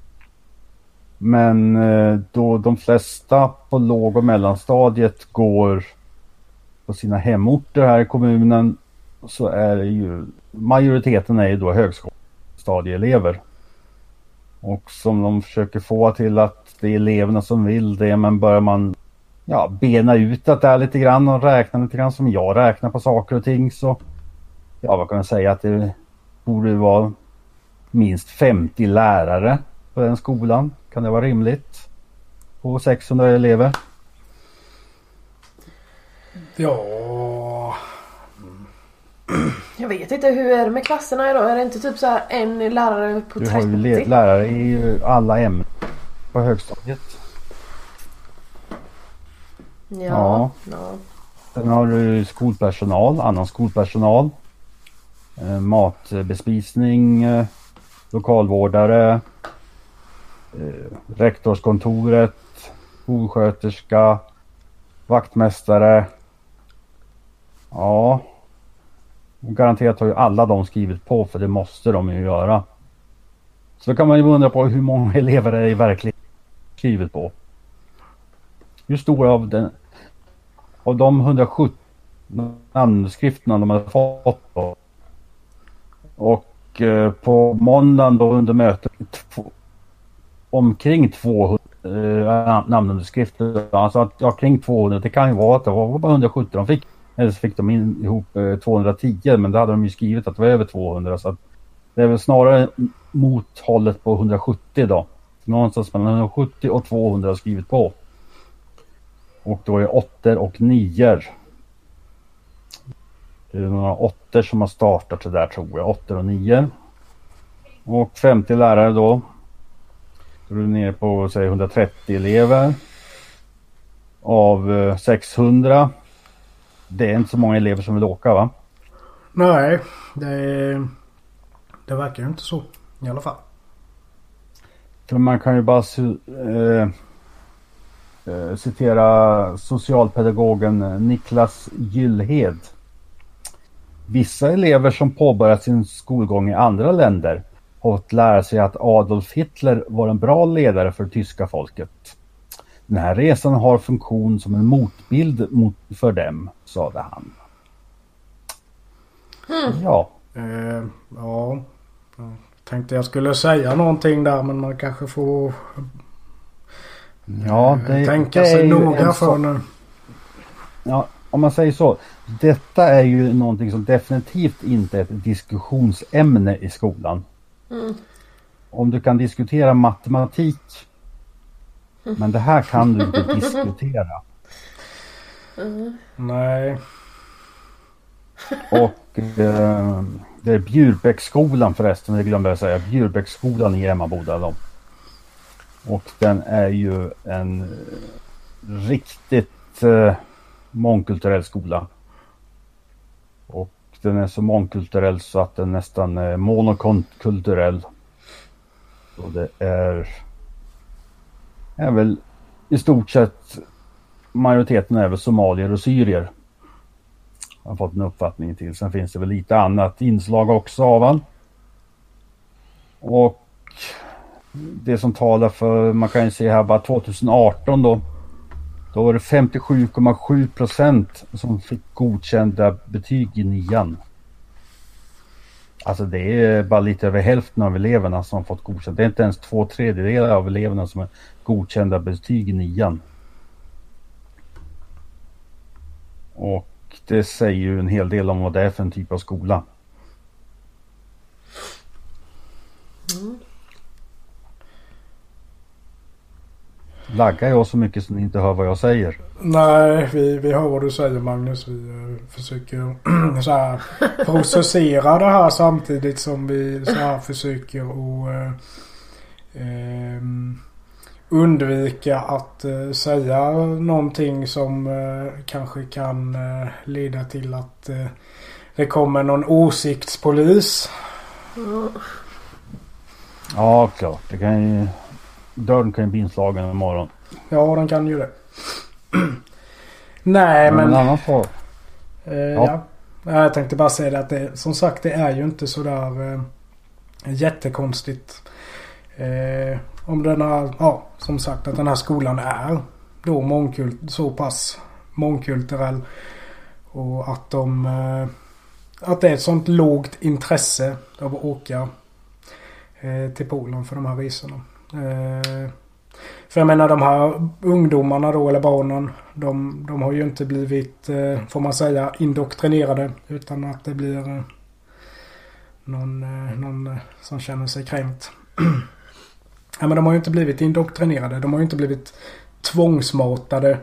Men eh, då de flesta på låg- och mellanstadiet går på sina hemorter här i kommunen så är det ju majoriteten är ju då högstadieelever. Och som de försöker få till att det är eleverna som vill det, men börjar man ja, bena ut att det är lite grann och räkna lite grann som jag räknar på saker och ting så ja, vad kan jag säga att det borde vara minst femtio lärare på den skolan. Kan det vara rimligt? På sexhundra elever? Ja. Jag vet inte, hur är det med klasserna idag? Är det inte typ så här en lärare på Du har ju trettio? le- lärare i alla ämnen på högstadiet. Ja. Ja. ja. Sen har du skolpersonal, annan skolpersonal. Eh, matbespisning, eh, lokalvårdare, eh, rektorskontoret, skolsköterska, vaktmästare. Ja. Och garanterat har ju alla de skrivit på, för det måste de ju göra. Så kan man ju undra på hur många elever är det verkligen skrivit på. Hur stora av den av de hundrasjuttio namnskrifterna de har fått då. Och eh, på måndagen då under mötet två, omkring tvåhundra eh, namnunderskrifter. Alltså att ja, kring tvåhundra, det kan ju vara att det var bara hundrasjuttio de fick. Eller så fick de in ihop eh, tvåhundratio, men då hade de ju skrivit att det var över tvåhundra. Så att det är väl snarare mot hållet på hundrasjuttio då. Någonstans mellan hundrasjuttio och tvåhundra har skrivit på. Och då är åttor och nior. Det är några åttor som har startat det där tror jag. Åttor och nior. Och femtio lärare då. Då är du ner på säg hundratrettio elever. Av eh, sexhundra. Det är inte så många elever som vill åka, va? Nej, det, det verkar ju inte så i alla fall. För man kan ju bara eh, eh, citera socialpedagogen Niklas Gyllhed. Vissa elever som påbörjat sin skolgång i andra länder har fått lära sig att Adolf Hitler var en bra ledare för det tyska folket. Den här resan har funktion som en motbild mot, för dem, sade han. Mm. Ja. Eh, ja. Jag tänkte jag skulle säga någonting där, men man kanske får ja, det, tänka det sig noga så... för nu. Ja, om man säger så. Detta är ju någonting som definitivt inte är ett diskussionsämne i skolan. Mm. Om du kan diskutera matematik, mm. men det här kan du inte diskutera. Mm. Nej. Och eh, det är Bjurbäcksskolan förresten, det glömde jag säga. Bjurbäcksskolan i Emmaboda då. Och den är ju en riktigt eh, mångkulturell skola. Och den är så mångkulturell så att den nästan är monokulturell. Och det är, är väl i stort sett majoriteten är väl somalier och syrier. Jag har fått en uppfattning till. Sen finns det väl lite annat inslag också av han. Och det som talar för, man kan ju se här bara tjugo arton då. Då var det femtiosju komma sju procent som fick godkända betyg i nian. Alltså det är bara lite över hälften av eleverna som fått godkända. Det är inte ens två tredjedelar av eleverna som har godkända betyg i nian. Och det säger ju en hel del om vad det är för en typ av skola. Mm. Laggar jag så mycket som ni inte hör vad jag säger? Nej, vi, vi hör vad du säger, Magnus. Vi uh, försöker så här processera det här samtidigt som vi så här försöker att uh, um, undvika att uh, säga någonting som uh, kanske kan uh, leda till att uh, det kommer någon åsiktspolis. Mm. Ja, klart. Det kan ju, dörren kan ju bli inslagen imorgon. Ja, den kan ju det. Nej, men... men en annan sak. Uh, ja. ja. Jag tänkte bara säga det att det, som sagt, det är ju inte så där uh, jättekonstigt. Uh, om den här, ja, som sagt, att den här skolan är då mångkult, så pass mångkulturell. Och att de... Uh, att det är ett sånt lågt intresse av att åka uh, till Polen för de här resorna. Uh, För jag menar de här ungdomarna då, eller barnen, de, de har ju inte blivit, eh, får man säga, indoktrinerade, utan att det blir eh, någon, eh, någon eh, som känner sig kränkt. Ja, men de har ju inte blivit indoktrinerade, de har ju inte blivit tvångsmatade.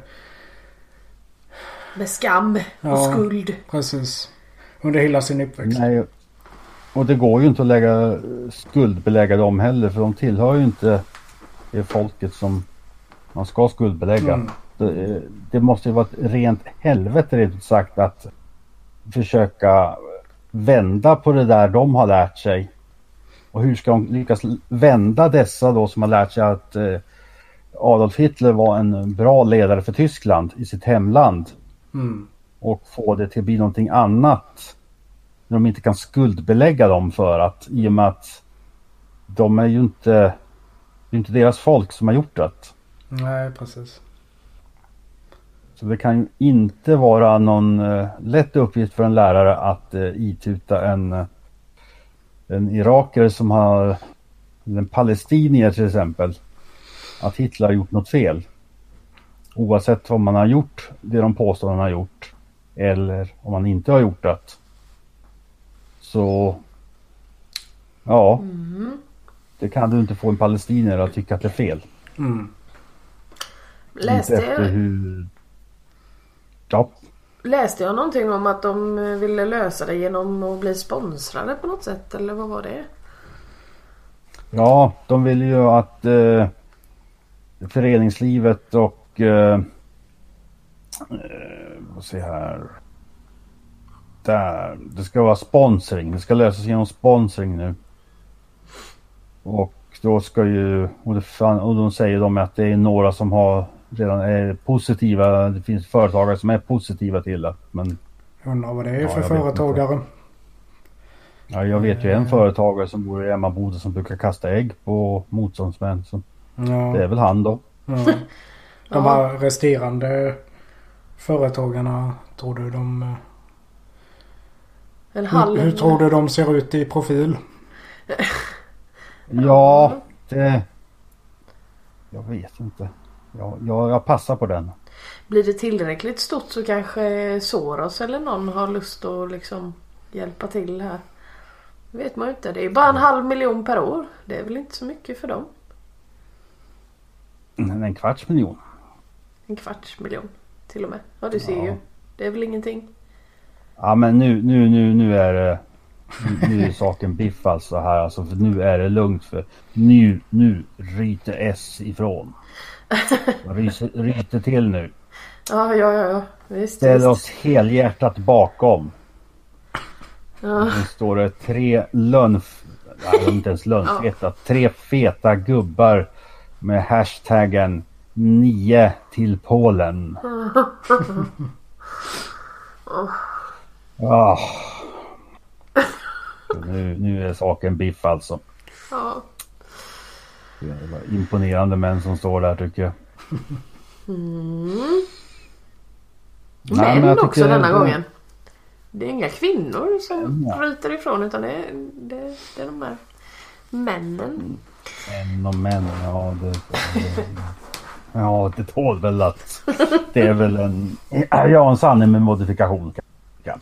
Med skam och ja, skuld. Precis. Under hela sin uppväxt. Nej, och det går ju inte att lägga skuldbelägga dem heller, för de tillhör ju inte det är folket som man ska skuldbelägga. Mm. Det, det måste ju vara ett rent helvete rent sagt att försöka vända på det där de har lärt sig. Och hur ska de lyckas vända dessa då som har lärt sig att eh, Adolf Hitler var en bra ledare för Tyskland i sitt hemland. Mm. Och få det till att bli någonting annat. När de inte kan skuldbelägga dem för att, i och med att de är ju inte det är inte deras folk som har gjort det. Nej, precis. Så det kan ju inte vara någon uh, lätt uppgift för en lärare att uh, ituta en, uh, en iraker som har, en palestinier till exempel, att Hitler har gjort något fel. Oavsett om man har gjort det de påstår han har gjort eller om man inte har gjort det. Så ja. Mm. Det kan du inte få en palestinier att tycka att det är fel. Mm. Läste jag... Hur... Ja. Läste jag någonting om att de ville lösa det genom att bli sponsrade på något sätt? Eller vad var det? Ja, de vill ju att eh, föreningslivet och eh, eh, vad säger här där, det ska vara sponsring. Det ska lösas genom sponsring nu. Och då ska ju, och, det fan, och de säger de att det är några som har redan är positiva, det finns företagare som är positiva till det. Men undrar vad det är Ja, för jag vet företagare. ja, jag vet ju en företagare som bor i Emmaboda som brukar kasta ägg på motståndsmän. Så Ja. det är väl han då. Ja. De här resterande företagarna, tror du de... En Hur, halv... hur tror du de ser ut i profil? Ja, det... Jag vet inte. Jag, jag, jag passar på den. Blir det tillräckligt stort så kanske Soros eller någon har lust att liksom hjälpa till här. Det vet man ju inte. Det är bara en halv miljon per år. Det är väl inte så mycket för dem. En, en kvarts miljon. En kvarts miljon till och med. Ja, du ser Ja. ju. Det är väl ingenting. Ja, men nu, nu, nu, nu är det... Nu, nu är saken biff alltså här. Alltså, för nu är det lugnt. För nu, nu ryter S ifrån. Ryter, ryter till nu. Ja, ja, ja. ja. Visst, Ställer visst. oss helhjärtat bakom. Ja. Nu står det tre lönf... Nej, inte ens lönfeta. Tre feta gubbar med hashtaggen nio till Polen. Ah. Nu, nu är saken biff alltså. Ja. Det var imponerande män som står där tycker jag. Mm. Nej, Män men jag också tycker denna det- gången. Det är inga kvinnor som Ja. ryter ifrån utan det är, det, det är de här männen. Män och män, ja det, det, ja det tål väl att det är väl en, ja en sanning med modifikation. Kan.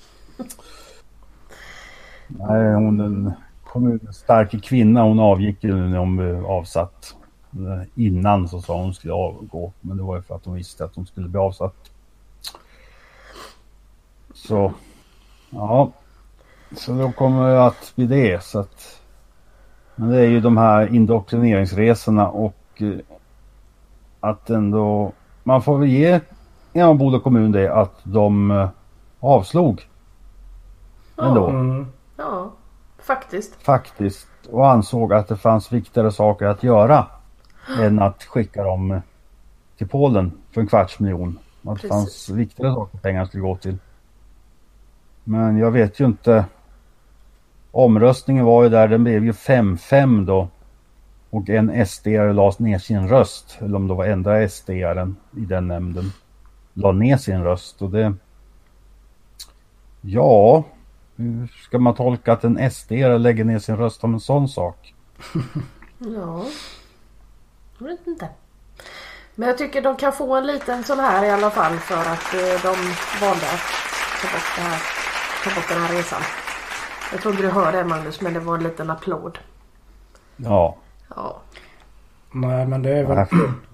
Nej, hon en kommunens starka kvinna, hon avgick ju när hon blev avsatt. Innan så sa hon skulle avgå, men det var ju för att hon visste att hon skulle bli avsatt. Så ja, så då kommer det att bli det, så att men det är ju de här indoktrineringsresorna och eh, att ändå man får väl ge Emmaboda kommun det att de eh, avslog ändå Mm. Ja, faktiskt. faktiskt och ansåg att det fanns viktigare saker att göra än att skicka dem till Polen för en kvarts miljon. Att det fanns Precis. viktigare saker pengar skulle gå till. Men jag vet ju inte. Omröstningen var ju där, den blev ju fem fem då. Och en S D-are la ner sin röst. Eller om det var enda S D-aren i den nämnden. La ner sin röst. Och det... Ja... Hur ska man tolka att en S D-are lägger ner sin röst om en sån sak? Ja. Jag vet inte. Men jag tycker de kan få en liten sån här i alla fall för att eh, de valde att ta bort, det här, ta bort den här resan. Jag tror inte du hör det Magnus, men det var en liten applåd. Ja. Ja. Nej, men det är väl...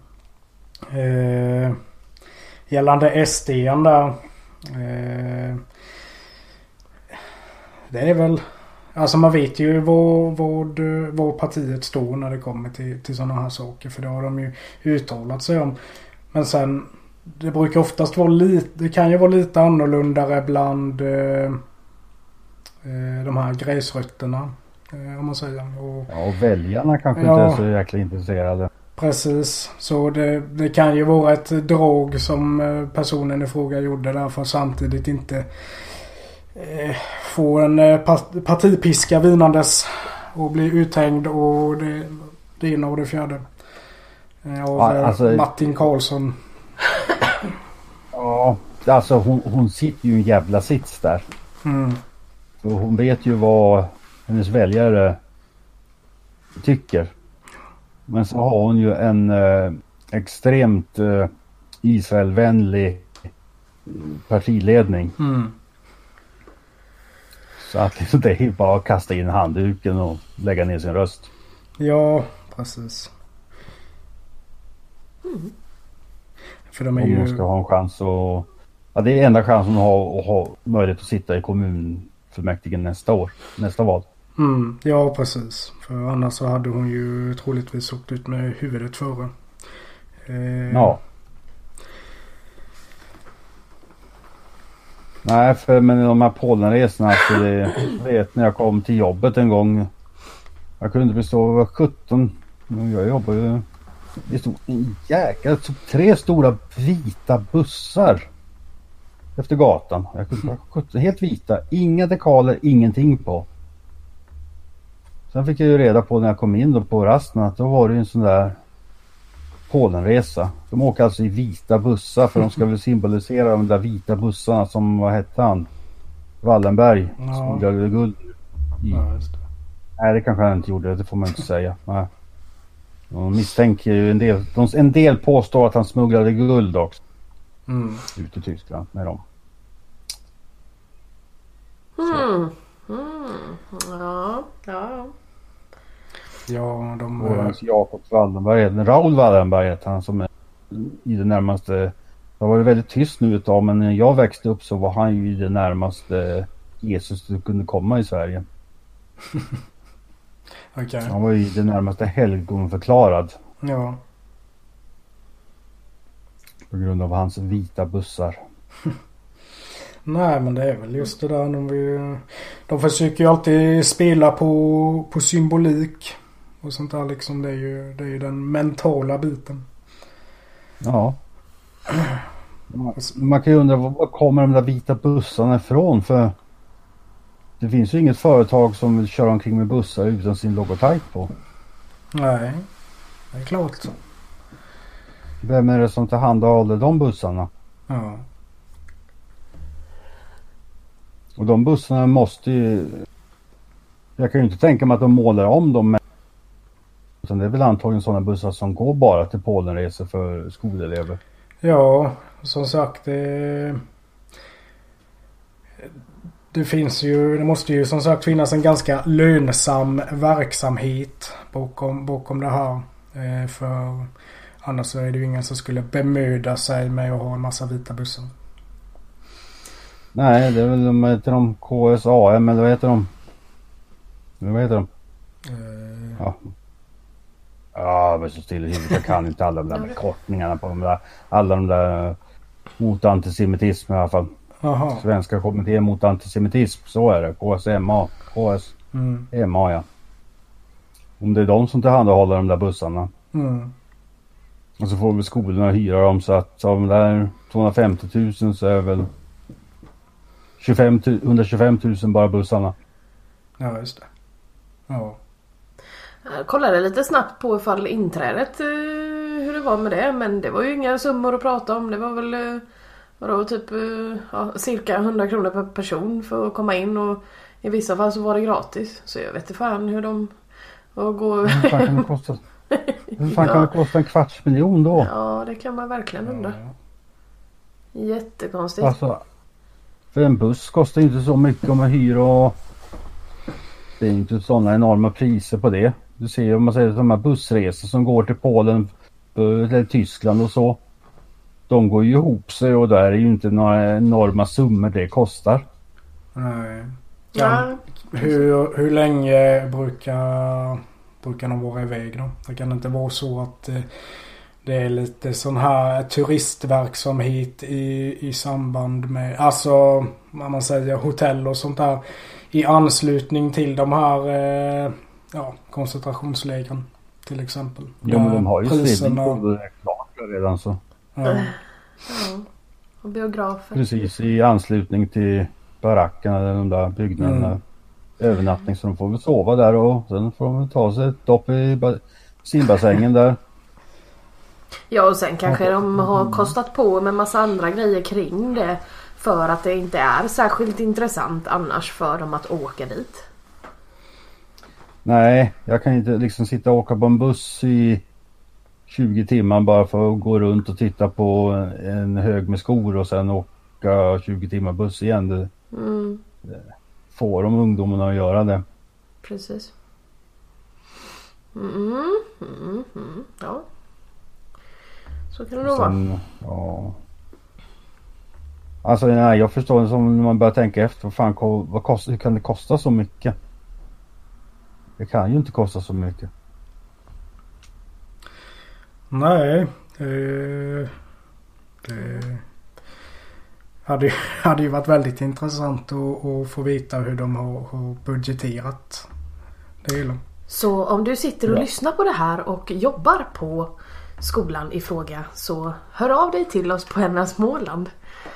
Eh, gällande S D-an där. Eh, det är väl... Alltså man vet ju vad, vad, vad partiet står när det kommer till, till sådana här saker. För det har de ju uttalat sig om. Men sen... Det brukar oftast vara lite... Det kan ju vara lite annorlunda bland eh, eh, de här gräsrötterna. Eh, om man säger. Och, Ja, och väljarna kanske Ja. inte är så jäkla intresserade. precis. Så det, det kan ju vara ett drag som eh, personen i fråga gjorde där för att samtidigt inte eh, få en eh, pa- partipiska vinandes och bli uthängd och det, det ena och det fjärde. Eh, av Ja, eh, alltså- Martin Karlsson. Ja, alltså hon, hon sitter ju en jävla sits där. Mm. Så hon vet ju vad hennes väljare tycker. Men så har hon ju en eh, extremt eh, Israelvänlig partiledning. Mm. Så att liksom, det är bara att kasta in handduken och lägga ner sin röst. Ja, precis. För de är Om hon ju... ska ha en chans att... Ja, det är enda chansen hon har att ha möjlighet att sitta i kommunfullmäktige nästa år. Nästa val. Mm, ja, precis. För annars så hade hon ju troligtvis åkt ut med huvudet före. Eh, Ja. Nej, för men de här Polenresorna, alltså det, jag vet när jag kom till jobbet en gång. Jag kunde inte förstå, det var sjutton Men jag jobbar ju... Det stod en jäkla... Det stod tre stora vita bussar efter gatan. Jag kunde, helt vita. Inga dekaler, ingenting på. Sen fick jag ju reda på när jag kom in då på rasten att då var det ju en sån där Polenresa. De åker alltså i vita bussar för de ska väl symbolisera de där vita bussarna som, vad hette han? Wallenberg. Ja. Som glömde guld i. Ja, just det. Nej, det kanske han inte gjorde. Det får man inte säga. Nej. De misstänker ju en del. De, en del påstår att han smugglade guld också. Mm. Ut i Tyskland med dem. Mm. Mm. Ja, ja. Ja, de... Och hans Jakob Wallenberg, Raoul Wallenberg heter han, som är i det närmaste. Det var väldigt tyst nu ett tag, men när jag växte upp så var han ju i det närmaste Jesus som kunde komma i Sverige. Okay. Han var ju i det närmaste helgonförklarad. Ja. På grund av hans vita bussar. Nej, men det är väl just det där. De, vill, de försöker ju alltid spela på, på symbolik. Och sånt där liksom. Det är ju, det är ju den mentala biten. Ja. Man, man kan ju undra var kommer de där vita bussarna ifrån, för det finns ju inget företag som vill köra omkring med bussar utan sin logotyp på. Nej, det är klart. Vem är det som tillhandahåller de bussarna? Ja. Och de bussarna måste ju... Jag kan ju inte tänka mig att de målar om dem. Med... Utan det är väl antagligen sådana bussar som går bara till Polenresor för skolelever. Ja, som sagt det... Det finns ju... Det måste ju som sagt finnas en ganska lönsam verksamhet bakom, bakom det här. Eh, för annars så är det ju ingen som skulle bemöda sig med att ha en massa vita bussar. Nej, det är väl de heter de K S A M eller vad heter de? Vad heter de? Eh, Ja. Ja, men så still i huvudet. Jag kan inte alla de där kortningarna på de där. Alla de där mot antisemitism i alla fall. aha. Svenska kommittén mot antisemitism. Så är det. K S M A. K S M A, Mm. ja. Om det är de som tillhandahåller de där bussarna. Mm. Och så får vi skolorna hyra dem, så att av de där tvåhundrafemtio tusen så är väl tjugofem, hundratjugofem tusen bara bussarna. Ja, just det. Ja. Jag kollade lite snabbt på ifall inträdet, eh, hur det var med det. Men det var ju inga summor att prata om. Det var väl eh, vadå, typ eh, ja, cirka hundra kronor per person för att komma in. Och i vissa fall så var det gratis. Så jag vet inte fan hur de... Och gå... Hur fan kan det kosta, hur fan Ja. kan det kosta en kvarts miljon då? Ja, det kan man verkligen undra. Jättekonstigt. Alltså, för en buss kostar inte så mycket om man hyr, och det är inte sådana enorma priser på det. Du ser om man säger de här bussresor som går till Polen eller Tyskland och så. De går ju ihop sig, och där är ju inte några enorma summor det kostar. Nej. Ja. Hur, hur länge brukar, brukar de vara iväg då? Det kan inte vara så att eh, det är lite sån här turistverksamhet i, i samband med, alltså vad man säger, hotell och sånt där i anslutning till de här eh, ja, koncentrationslägren till exempel. Ja, men de har ju priserna... skrivit på det klart redan så. Ja. Ja. Och biografer. Precis i anslutning till barackerna eller de där byggnaderna. Mm. Övernattning, så de får väl sova där, och sen får de ta sig ett dopp i ba- simbassängen där. Ja, och sen kanske de har kostat på med massa andra grejer kring det. För att det inte är särskilt intressant annars för dem att åka dit. Nej, jag kan inte liksom sitta och åka på en buss i tjugo timmar bara för att gå runt och titta på en hög med skor och sen åka tjugo timmar buss igen. Det, Mm, det får de ungdomarna att göra det. precis. Mm, mm, mm, ja. Så kan det nog vara. Sen, ja. Alltså nej, jag förstår det som när man börjar tänka efter. Vad fan, vad kost, hur kan det kosta så mycket? Det kan ju inte kosta så mycket. Nej. Eh, det hade, ju- hade ju varit väldigt intressant att, att få veta hur de har, har budgeterat det hela. Så om du sitter och Ja. lyssnar på det här och jobbar på skolan i fråga, så hör av dig till oss på Henna Småland.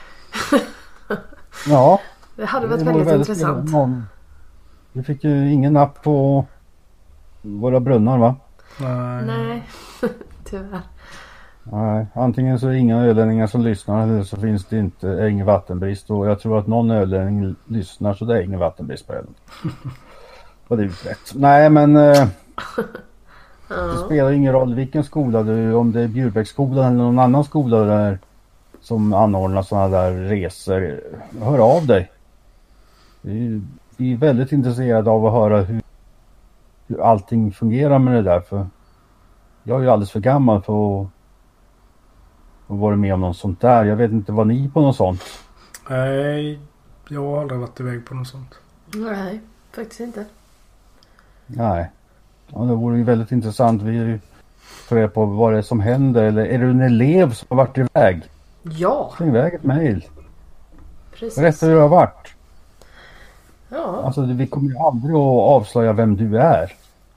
Ja. Det hade varit det var väldigt, intressant. Någon... Vi fick ju ingen napp på våra brunnar, va? Nej. Nej, tyvärr. Nej, antingen så är det inga ölänningar som lyssnar eller så finns det inte är ingen vattenbrist. Och jag tror att någon ölänning lyssnar, så det är ingen vattenbrist på ölen. Och det är utrett. Nej, men eh, det spelar ingen roll vilken skola du, om det är Bjurbäcksskolan eller någon annan skola där som anordnar sådana där resor. Hör av dig. Vi, vi är väldigt intresserade av att höra hur, hur allting fungerar med det där. För jag är ju alldeles för gammal för att och varit med om något sånt där. Jag vet inte, vad ni på något sånt? Nej, jag har aldrig varit iväg på något sånt. Nej, faktiskt inte. Nej. Ja, det vore ju väldigt intressant. Vi är ju för på vad det är som händer. Eller är du en elev som har varit iväg? Ja, Släng iväg ett mejl. precis. Berätta hur du har varit. Ja, Alltså vi kommer ju aldrig att avslöja vem du är.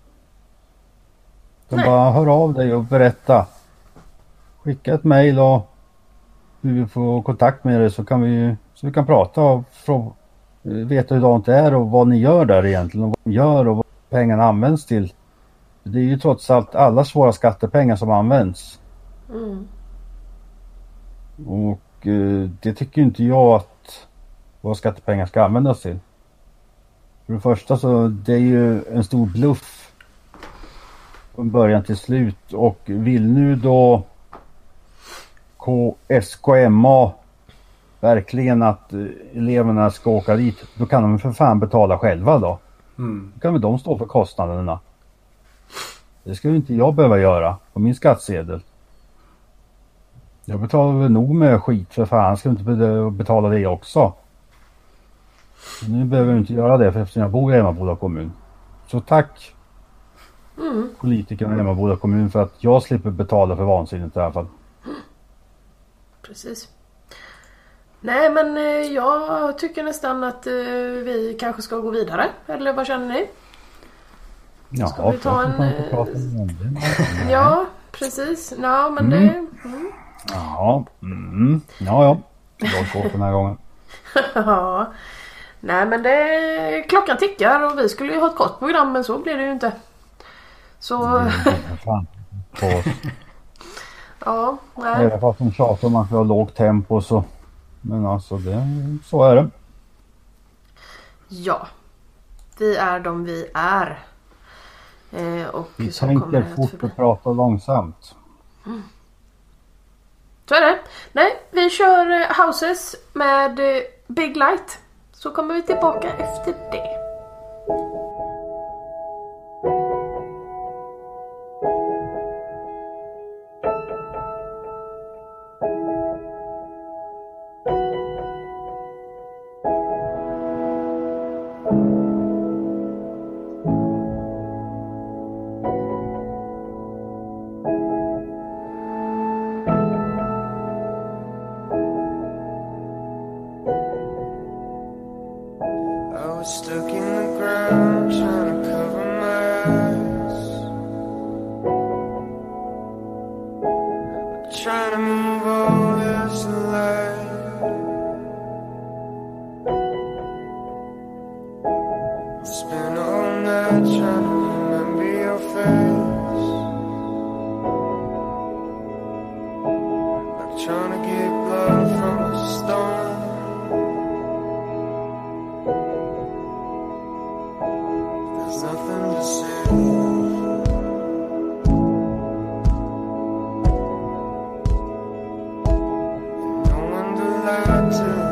De Nej. bara hör av dig och berätta. Skicka ett mejl och hur vi får kontakt med dig, så kan vi så vi kan prata och frå, veta hur det är och vad ni gör där egentligen och vad ni gör och vad pengarna används till. Det är ju trots allt alla svåra skattepengar som används. mm. Och eh, det tycker inte jag att våra skattepengar ska användas till. För det första så det är ju en stor bluff från början till slut, och vill nu då K S K M A verkligen att eh, eleverna ska åka dit, då kan de för fan betala själva då. Mm. Då kan väl de stå för kostnaderna. Det ska ju inte jag behöva göra på min skattsedel. Jag betalar väl nog med skit för fan, ska inte be- betala det också. Nu behöver jag inte göra det för eftersom jag bor i Emmaboda kommun. Så tack Mm. politikerna i Emmaboda kommun för att jag slipper betala för vansinnigt i alla fall. Precis. Nej, men eh, jag tycker nästan att eh, vi kanske ska gå vidare. Eller vad känner ni? Ja, Ska vi ta jag en, får inte eh, prata om det. Ja, precis. Ja, men Mm. det... Mm. Ja, mm. ja, ja. Jag går för den här gången. Ja. Nej, men det... Klockan tickar och vi skulle ju ha ett kort program, men så blir det ju inte. Så... Fan. På oss. Ja, nej. Även fast de tjatar om att vi har lågt tempo så. Men alltså det, så är det. Ja. Vi är de vi är. Eh, och Vi så kommer tänker det att fort förbli. och pratar långsamt. Så är det. Nej, vi kör eh, Houses med eh, Big Light. Så kommer vi tillbaka efter det. I was stuck in the ground trying to cover my eyes, trying to move all this light. I spent all night trying to remember your face, like trying to get blood from a stone. There's nothing to say. And no one to lie to.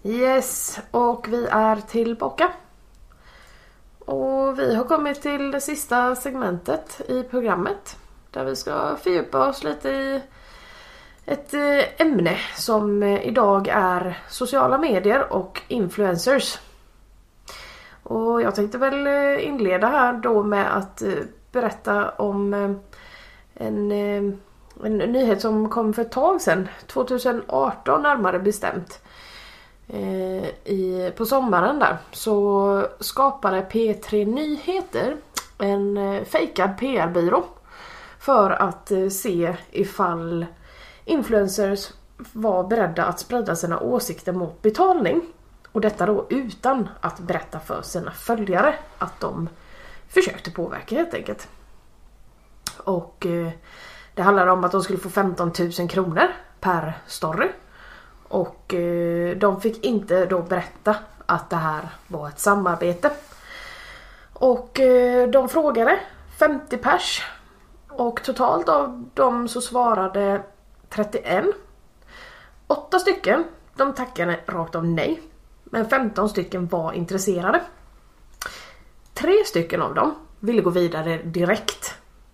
Yes, och vi är tillbaka. Och vi har kommit till det sista segmentet i programmet. Där vi ska fördjupa oss lite i ett ämne som idag är sociala medier och influencers. Och jag tänkte väl inleda här då med att berätta om en, en nyhet som kom för ett tag sedan. tjugo arton närmare bestämt. I, på sommaren där så skapade P tre Nyheter en fejkad P R-byrå för att se ifall influencers var beredda att sprida sina åsikter mot betalning. Och detta då utan att berätta för sina följare att de försökte påverka helt enkelt. Och eh, det handlade om att de skulle få femton tusen kronor per story. Och eh, de fick inte då berätta att det här var ett samarbete. Och eh, de frågade femtio pers. Och totalt av dem så svarade trettioen. Åtta stycken, de tackade rakt av nej. Men femton stycken var intresserade. Tre stycken av dem ville gå vidare direkt.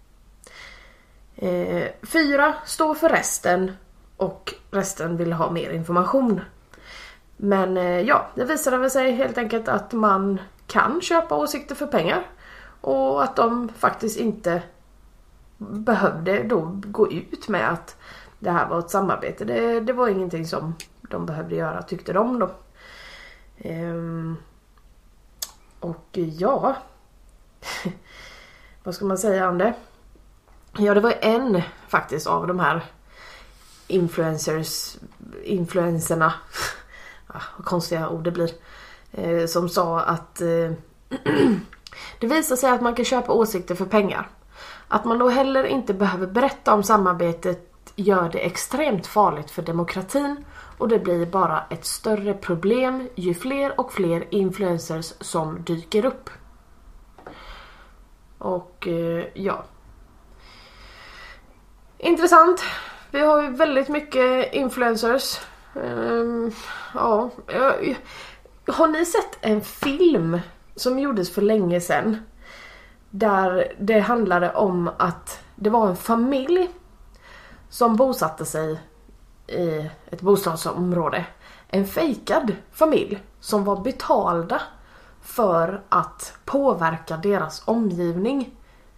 Eh, fyra står för resten och resten ville ha mer information. Men eh, ja, det visade sig helt enkelt att man kan köpa åsikter för pengar. Och att de faktiskt inte behövde då gå ut med att det här var ett samarbete. Det, det var ingenting som de behövde göra, tyckte de då. Ehm, och ja, vad ska man säga om det? Ja, det var en faktiskt av de här influencers, influencerna, ja, vad konstiga ord det blir, eh, som sa att eh, det visar sig att man kan köpa åsikter för pengar. Att man då heller inte behöver berätta om samarbetet gör det extremt farligt för demokratin. Och det blir bara ett större problem ju fler och fler influencers som dyker upp. Och eh, ja. Intressant. Vi har ju väldigt mycket influencers. Um, ja. Har ni sett en film som gjordes för länge sedan? Där det handlade om att det var en familj som bosatte sig i ett bostadsområde. En fejkad familj som var betalda för att påverka deras omgivning.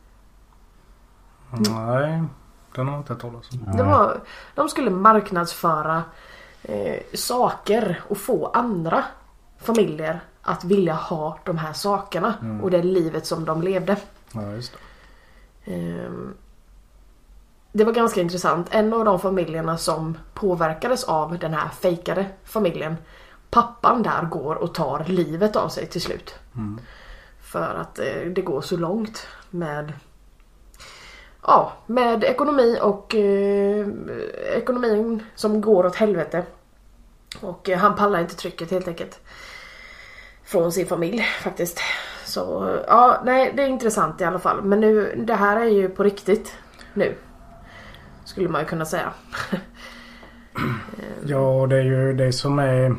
Nej, den har inte talat om. Det var, de skulle marknadsföra eh, saker och få andra familjer att vilja ha de här sakerna. Mm. Och det livet som de levde. Ja, just det. Eh, Det var ganska intressant. En av de familjerna som påverkades av den här fejkade familjen, pappan där går och tar livet av sig till slut. Mm. För att eh, det går så långt med ja, med ekonomi och eh, ekonomin som går åt helvete. Och eh, han pallar inte trycket helt enkelt från sin familj faktiskt. Så ja, nej, det är intressant i alla fall. Men nu, det här är ju på riktigt nu. Skulle man ju kunna säga. Ja, det är ju det som är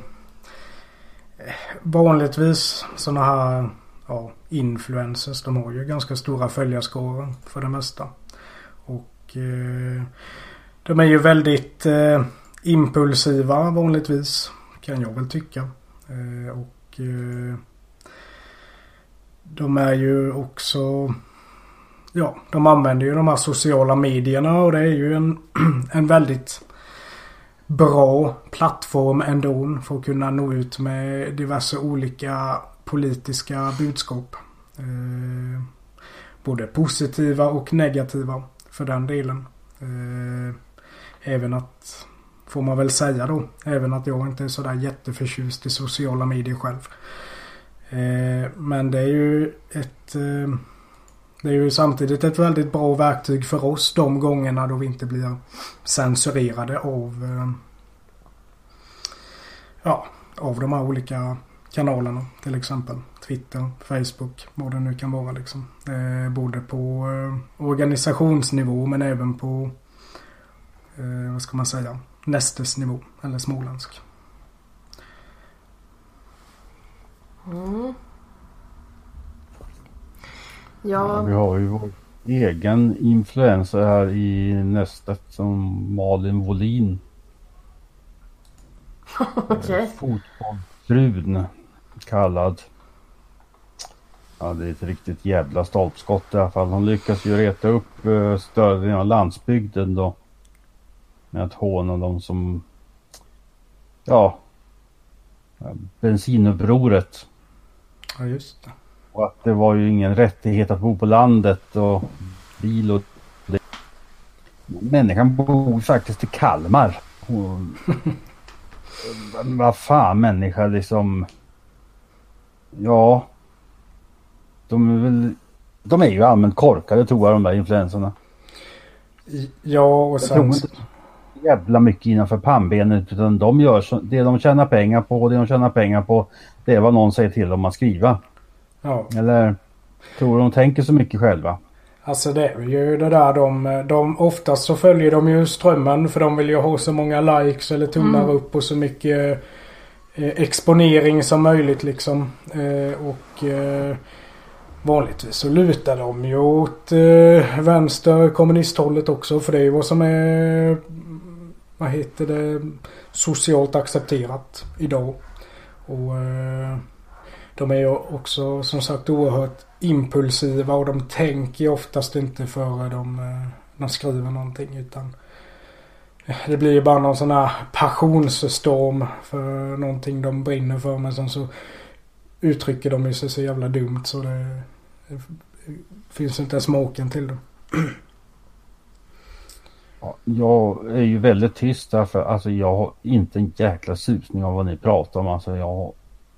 vanligtvis såna här ja, influencers. De har ju ganska stora följarskaror för det mesta. Och eh, de är ju väldigt eh, impulsiva vanligtvis, kan jag väl tycka. Eh, och eh, de är ju också... Ja, de använder ju de här sociala medierna och det är ju en, en väldigt bra plattform ändå för att kunna nå ut med diverse olika politiska budskap. Eh, både positiva och negativa för den delen. Eh, även att, får man väl säga då, även att jag inte är sådär jätteförtjust i sociala medier själv. Eh, men det är ju ett... Eh, Det är ju samtidigt ett väldigt bra verktyg för oss de gångerna då vi inte blir censurerade av ja, av de här olika kanalerna, till exempel Twitter, Facebook, vad det nu kan vara liksom. Eh, både på eh, organisationsnivå men även på eh, vad ska man säga, nästesnivå eller småländsk. Mm. Ja, Ja, vi har ju vår egen influencer här i nästet som Malin Wåhlin. okej. Fotbollsfrun kallad. Ja, det är ett riktigt jävla stolpskott i alla fall. Hon lyckas ju reta upp uh, större delen av landsbygden då. Med att håna dem som, ja, bensinupproret. Ja, just det. Och att det var ju ingen rättighet att bo på landet och bil och det. Människan bor faktiskt i Kalmar. Och, vad fan människa liksom. Ja. De är väl, de är ju allmänt korkade tror jag de där influenserna. Ja, och Jag sen... tror inte jävla mycket innanför pannbenet utan de gör så, det de tjänar pengar på, det de tjänar pengar på, det är vad någon säger till dem att skriva. Ja. Eller tror de tänker så mycket själva? Alltså det är ju det där de, de oftast så följer de ju strömmen för de vill ju ha så många likes eller tummar Mm. upp och så mycket eh, exponering som möjligt liksom. Eh, och eh, vanligtvis så lutar de ju åt eh, vänster kommunisthållet också för det är ju vad som är, vad heter det, socialt accepterat idag. Och eh, de är ju också som sagt oerhört impulsiva och de tänker oftast inte före de, eh, de skriver någonting utan det blir ju bara någon sån här passionsstorm för någonting de brinner för men sen så uttrycker de ju sig så jävla dumt så det, det finns inte smaken till dem. Ja, jag är ju väldigt tyst därför alltså jag har inte en jäkla susning av vad ni pratar om. Alltså jag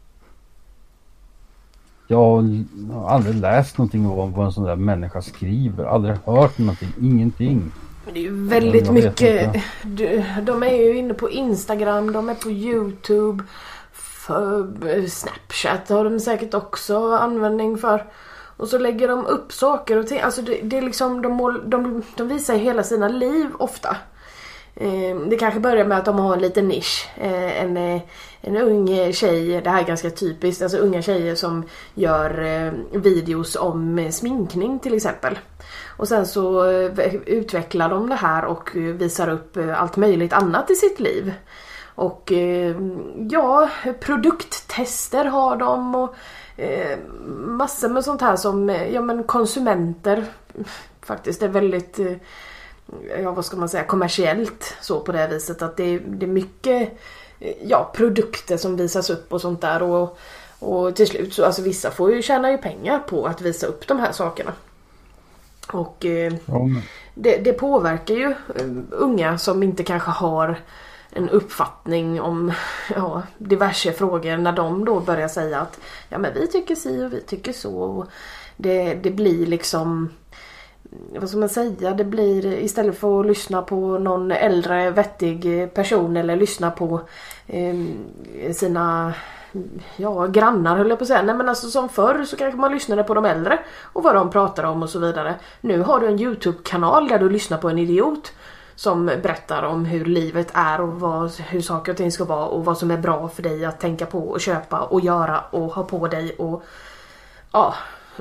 Jag har aldrig läst någonting om vad en sån där människa skriver. Aldrig hört någonting. Ingenting. Men det är ju väldigt Jag vet mycket. inte. Du, de är ju inne på Instagram, de är på YouTube. För Snapchat har de säkert också användning för. Och så lägger de upp saker och ting. Alltså det, det är liksom, de, mål, de, de visar hela sina liv ofta. Eh, det kanske börjar med att de har en liten nisch. Eh, en, en ung tjej, det här är ganska typiskt. Alltså unga tjejer som gör eh, videos om sminkning till exempel. Och sen så eh, utvecklar de det här och visar upp eh, allt möjligt annat i sitt liv. Och eh, ja, produkttester har de och eh, massor med sånt här som ja, men konsumenter faktiskt är väldigt, eh, ja vad ska man säga, kommersiellt så på det viset att det, det är mycket eh, ja, produkter som visas upp och sånt där och, och till slut så, alltså vissa får ju tjäna ju pengar på att visa upp de här sakerna. Och eh, Ja, men... det, det påverkar ju eh, unga som inte kanske har en uppfattning om ja, diverse frågor när de då börjar säga att ja men vi tycker si och vi tycker så och det, det blir liksom vad ska man säga, det blir istället för att lyssna på någon äldre vettig person eller lyssna på eh, sina ja, grannar höll jag på att säga. Nej men alltså som förr så kanske man lyssnade på de äldre och vad de pratar om och så vidare. Nu har du en YouTube-kanal där du lyssnar på en idiot som berättar om hur livet är och vad, hur saker och ting ska vara och vad som är bra för dig att tänka på och köpa och göra och ha på dig och ja.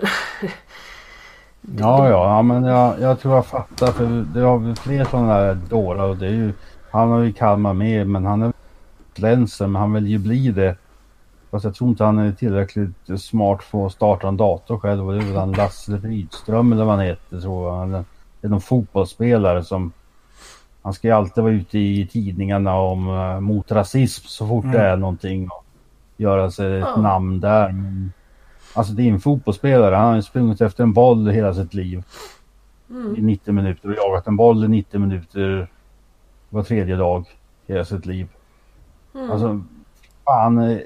Ja, ja, ja, men jag, jag tror jag fattar för det har vi fler sådana där dårar och det är ju, han har ju Kalmar med men han är länser men han vill ju bli det. Fast jag tror inte han är tillräckligt smart för att starta en dator själv och det är väl han Lasse Rydström eller vad han heter tror jag. Det är någon fotbollsspelare som han ska ju alltid vara ute i tidningarna om uh, mot rasism så fort mm. det är någonting och göra sig ett oh. namn där. Men, alltså det är en fotbollsspelare. Han har sprungit efter en boll hela sitt liv mm. i nittio minuter och jagat en boll i nittio minuter var tredje dag hela sitt liv. Mm. Alltså fan eh,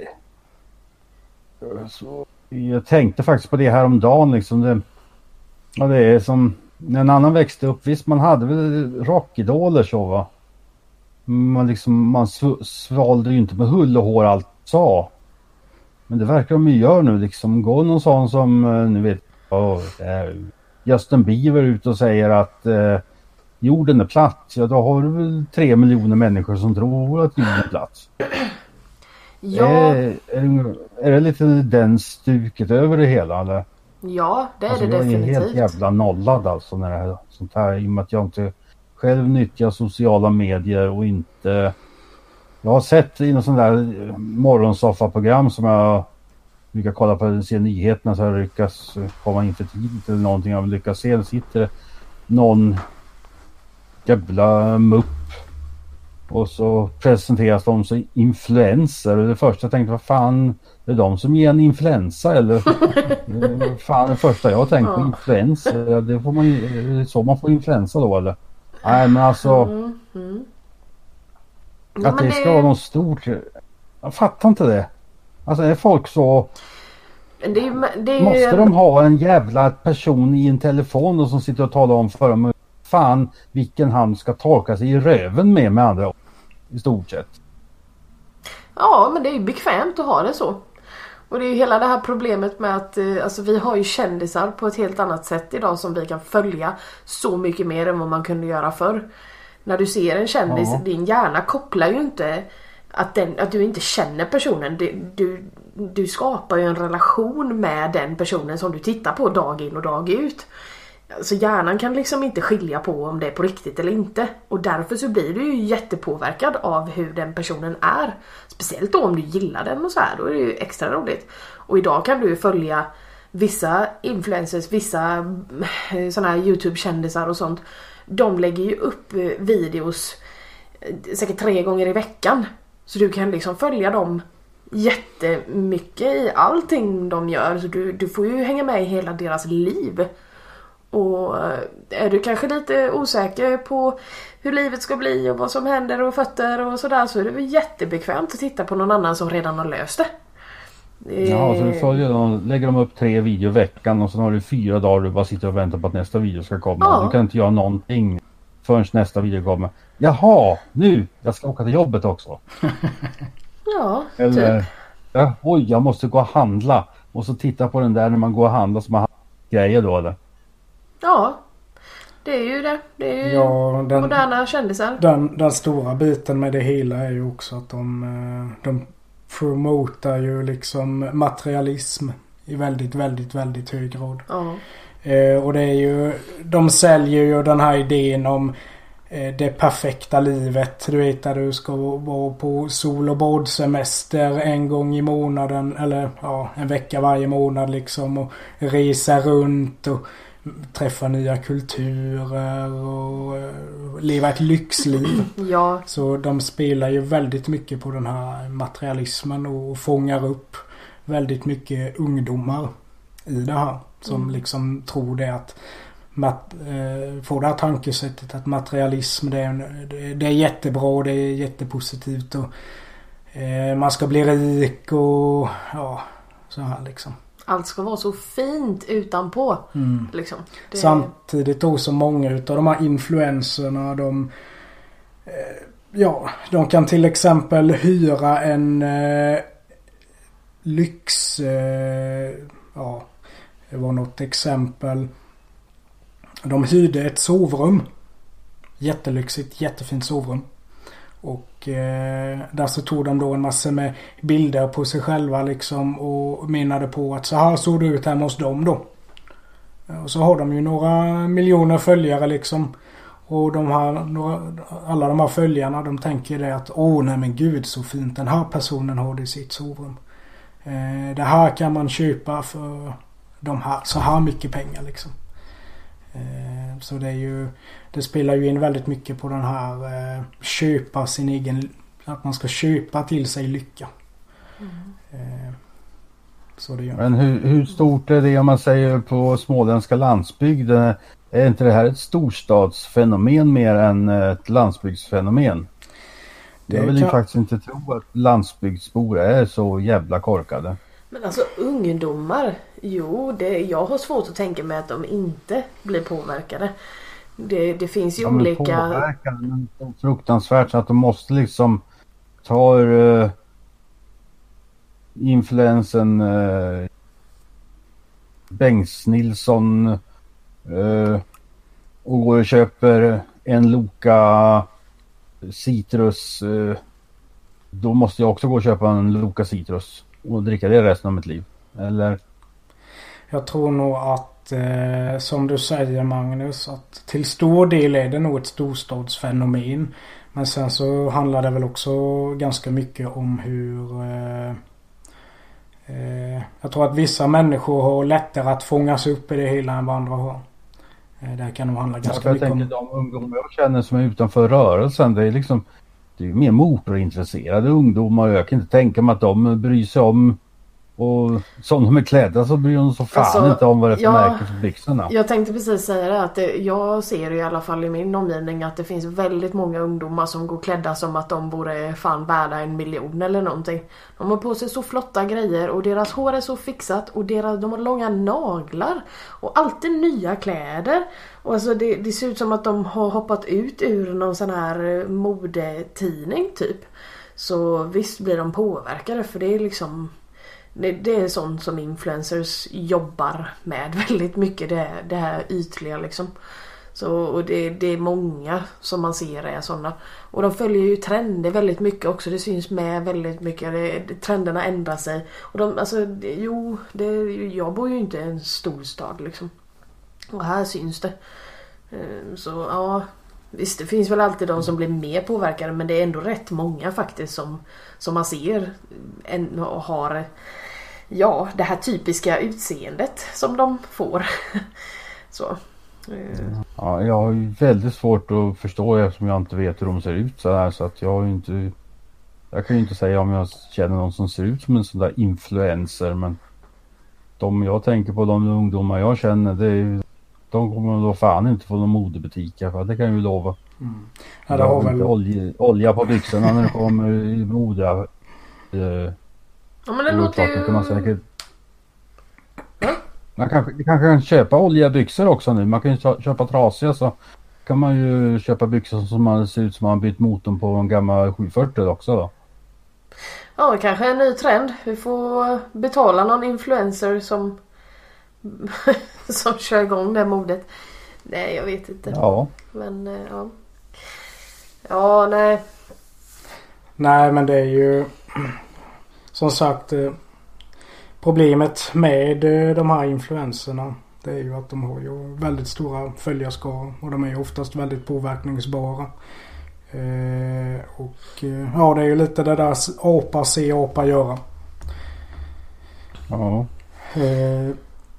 så, jag tänkte faktiskt på det här om dagen liksom det, ja, det är som när en annan växte upp, visst man hade väl rockidoler så va. Man liksom, man svalde ju inte med hull och hår allt sa. Men det verkar de ju gör nu liksom. Gå någon sån som, nu vet jag, Justin Bieber ut och säger att eh, jorden är platt. Ja då har du väl tre miljoner människor som tror att jorden är platt. Ja, Är, är, är det lite den stuket över det hela eller? ja det är Alltså, det jag är definitivt. helt jävla nollad alltså när det här sånt här, i och med att jag inte själv nyttjar sociala medier och inte. Jag har sett i någon sån där morgonsoffa-program som jag brukar kolla på, se nyheterna så jag lyckas komma in för tidigt eller någonting. Jag lyckas se, det sitter någon jävla mupp och så presenteras de som influencer och det första jag tänkte, vad fan är de som ger en influensa eller fan det första jag tänkte på, influencer, det får man ju, så man får influensa då eller? Nej men alltså Mm, mm. Ja, att men det ska vara något stort, jag fattar inte det. Alltså är folk så, det är, ju- det är ju måste en- de ha en jävla person i en telefon och som sitter och talar om för dem fan vilken han ska torka sig i röven med med andra ord, i stort sett. Ja, men det är ju bekvämt att ha det så. Och det är ju hela det här problemet med att eh, alltså, vi har ju kändisar på ett helt annat sätt idag som vi kan följa så mycket mer än vad man kunde göra förr. När du ser en kändis, Ja. din hjärna kopplar ju inte att, den, att du inte känner personen. Du, du, du skapar ju en relation med den personen som du tittar på dag in och dag ut. Så hjärnan kan liksom inte skilja på om det är på riktigt eller inte. Och därför så blir du ju jättepåverkad av hur den personen är. Speciellt då om du gillar den och så här. Då är det ju extra roligt. Och idag kan du ju följa vissa influencers, vissa såna här YouTube-kändisar och sånt. De lägger ju upp eh, videos eh, säkert tre gånger i veckan. Så du kan liksom följa dem jättemycket i allting de gör. Så du, du får ju hänga med i hela deras liv. Och är du kanske lite osäker på hur livet ska bli och vad som händer och fötter och sådär, så är det väl jättebekvämt att titta på någon annan som redan har löst det. Det- Ja, så du följer dem, lägger de upp tre videor i veckan och sen har du fyra dagar du bara sitter och väntar på att nästa video ska komma. Ja. Du kan inte göra någonting förrän nästa video kommer. Jaha, nu! Jag ska åka till jobbet också. Ja, Eller, typ. ja, oj, jag måste gå och handla. Och så titta på den där när man går och handlar som man har grejer då eller? Ja, det är ju det. Det är ju Ja, den, moderna kändisar. den, den stora biten med det hela är ju också att de, eh, de promotar ju liksom materialism i väldigt, väldigt, väldigt hög grad. Ja. Eh, och det är ju, de säljer ju den här idén om eh, det perfekta livet. Du vet att du ska vara på sol- och badsemester en gång i månaden. Eller ja, en vecka varje månad liksom. Och resa runt och träffa nya kulturer och eh, leva ett lyxliv. Ja, Så de spelar ju väldigt mycket på den här materialismen och fångar upp väldigt mycket ungdomar i det här. Som liksom tror det att mat, eh, får det här tankesättet att materialism det är, det, det är jättebra, det är jättepositivt och eh, man ska bli rik och ja, så här liksom. allt ska vara så fint utanpå. Mm. Liksom. Det, Samtidigt då så många utav de här influencerna de eh, ja, de kan till exempel hyra en eh, lyx eh, ja, det var något exempel. De hyrde ett sovrum. Jättelyxigt, jättefint sovrum. Och eh, där så tog de då en massa med bilder på sig själva liksom och menade på att så här såg det ut hemma hos dem då. Och så har de ju några miljoner följare liksom. Och de här, några, alla de här följarna de tänker det att åh nej men gud så fint den här personen har det i sitt sovrum. Eh, det här kan man köpa för de här, så här mycket pengar liksom. Eh, så det är ju, det spelar ju in väldigt mycket på den här eh, köpa sin egen, att man ska köpa till sig lycka. Mm. Eh, så det gör. Men hur, hur stort är det om man säger på småländska landsbygden? Är inte det här ett storstadsfenomen mer än ett landsbygdsfenomen? Det Jag vill ju kan- faktiskt inte tro att landsbygdsbor är så jävla korkade. Men alltså ungdomar, jo, det, jag har svårt att tänka mig att de inte blir påverkade. Det, det finns ju De är olika... påverkade men så fruktansvärt så att de måste liksom ta uh, influensen uh, Bengt Nilsson uh, och går och köper en Loka citrus uh, då måste jag också gå och köpa en Loka Citrus och dricka det resten av mitt liv. Eller? Jag tror nog att, eh, som du säger Magnus, att till stor del är det nog ett storstadsfenomen. Men sen så handlar det väl också ganska mycket om hur... Eh, eh, jag tror att vissa människor har lättare att fångas upp i det hela än vad andra har. Eh, det här kan nog handla ganska ja, mycket jag om... tänker de ungdomar jag känner som är utanför rörelsen, det är liksom... Det är ju mer motorintresserade ungdomar. Jag kan inte tänka mig att de bryr sig om... Och som de är klädda så bryr de så fan Alltså, inte om vad det är för ja, märke för byxorna. Jag tänkte precis säga det, att det, jag ser i alla fall i min omgivning att det finns väldigt många ungdomar som går klädda som att de borde fan värda en miljon eller någonting. De har på sig så flotta grejer och deras hår är så fixat och deras, de har långa naglar och alltid nya kläder. Och alltså det, det ser ut som att de har hoppat ut ur någon sån här modetidning typ. Så visst blir de påverkade, för det är liksom... Det, det är sånt som influencers jobbar med väldigt mycket, det, det här ytliga liksom. Så, och det, det är många som man ser är sådana. Och de följer ju trender väldigt mycket också. Det syns med väldigt mycket. Det, det, trenderna ändrar sig. Och de, alltså, det, jo, det, jag bor ju inte i en storstad liksom. Och här syns det. Så ja, visst, det finns väl alltid de som blir mer påverkade. Men det är ändå rätt många faktiskt som, som man ser en, har... Ja, det här typiska utseendet som de får. Så. Ja, jag har ju väldigt svårt att förstå eftersom jag inte vet hur de ser ut så här, så att jag har ju inte... Jag kan ju inte säga om jag känner någon som ser ut som en sån där influencer, men de jag tänker på, de ungdomar jag känner, det är, de kommer då fan inte få någon modebutiker, för det kan jag ju lova. Mm. Ja, det har väl... olja, olja på byxorna när det kommer i mode. Eh, Ja, men det låter ju... Kan man säkert... Man kanske, man kanske kan köpa olja byxor också nu. Man kan ju köpa trasiga, så kan man ju köpa byxor som man ser ut som man har bytt motorn på en gammal sju fyrtio också då. Ja, kanske en ny trend. Vi får betala någon influencer som som kör igång det modet. Nej, jag vet inte. Ja. Men ja. Ja, nej. Nej, men det är ju... Som sagt, problemet med de här influenserna, det är ju att de har ju väldigt stora följarskara och de är ju oftast väldigt påverkningsbara. Eh, och ja, det är ju lite det där apa se, apa göra. Ja. Eh,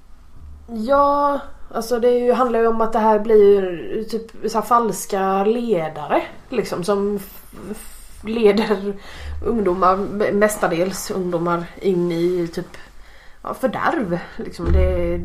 ja, alltså det är ju, handlar ju om att det här blir typ så här falska ledare liksom, som f- leder ungdomar, mestadels ungdomar, in i typ ja, fördärv liksom. det,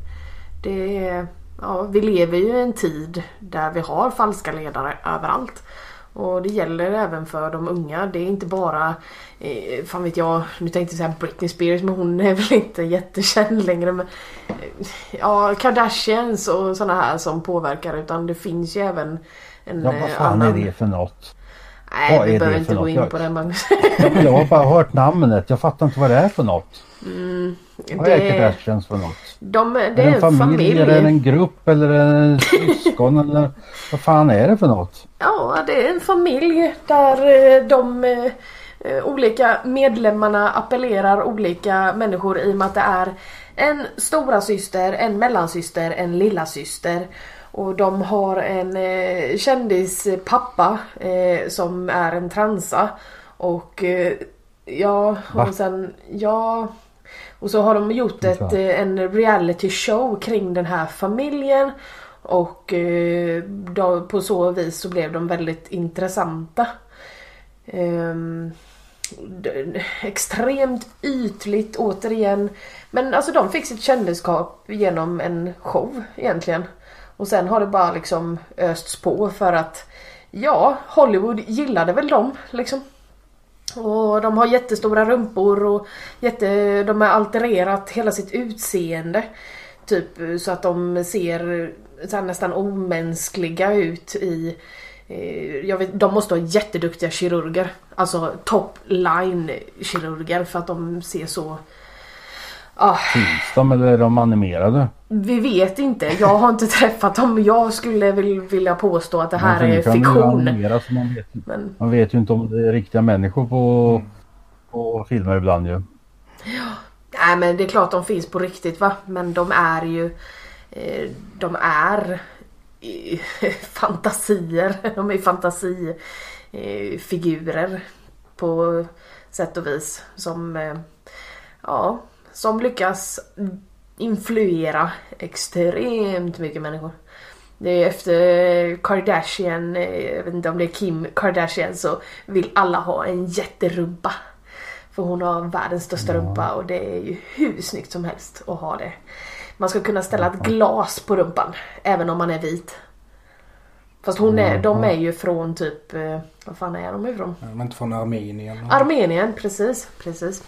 det ja, vi lever ju i en tid där vi har falska ledare överallt, och det gäller även för de unga. Det är inte bara eh, fan vet jag, nu tänkte jag säga Britney Spears, men hon är väl inte jättekänd längre, men ja, Kardashians och såna här som påverkar, utan det finns ju även en ja, vad fan annan... är det för något? Nej, vad vi är behöver det inte för gå något? in Jag... på det, Magnus. Jag har bara hört namnet. Jag fattar inte vad det är för något. Mm, vad det... är Kardashians för något? De, det är det en, en familj, familj? Eller är det en grupp? Eller en syskon? Eller vad fan är det för något? Ja, det är en familj där de eh, olika medlemmarna appellerar olika människor, i och med att det är en stora syster, en mellansyster, en lilla syster. Och de har en eh, kändispappa eh, som är en transa. Och eh, ja, och sen ja, och så har de gjort ett, eh, en reality show kring den här familjen. Och eh, då, på så vis så blev de väldigt intressanta. Ehm, d- extremt ytligt återigen. Men alltså de fick sitt kändisskap genom en show egentligen. Och sen har det bara liksom östs på för att ja, Hollywood gillade väl dem liksom. Och de har jättestora rumpor och jätte, de har altererat hela sitt utseende. Typ så att de ser så här nästan omänskliga ut i... Jag vet, de måste ha jätteduktiga kirurger. Alltså top line kirurger, för att de ser så... Ah, Finns de eller är de animerade? vi vet inte. Jag har inte träffat dem. Jag skulle vill, vilja påstå att det här Men är kan ju fiktion. animeras, så man, vet, ju- Men man vet ju inte om det är riktiga människor på, på filmer ibland ju. nej, men det är klart de finns på riktigt, va? Men de är ju eh, de är eh, fantasier. De är fantasifigurer på sätt och vis som eh, ja, som lyckas influera extremt mycket människor. Det är efter Kardashian, eh, jag vet inte om det är Kim Kardashian, så vill alla ha en jätterumpa. För hon har världens största rumpa och det är ju hur snyggt som helst att ha det. Man ska kunna ställa ett glas på rumpan även om man är vit. Fast hon är, de är ju från typ, eh, vad fan är de ifrån? Men inte från Armenien. Armenien, precis, precis.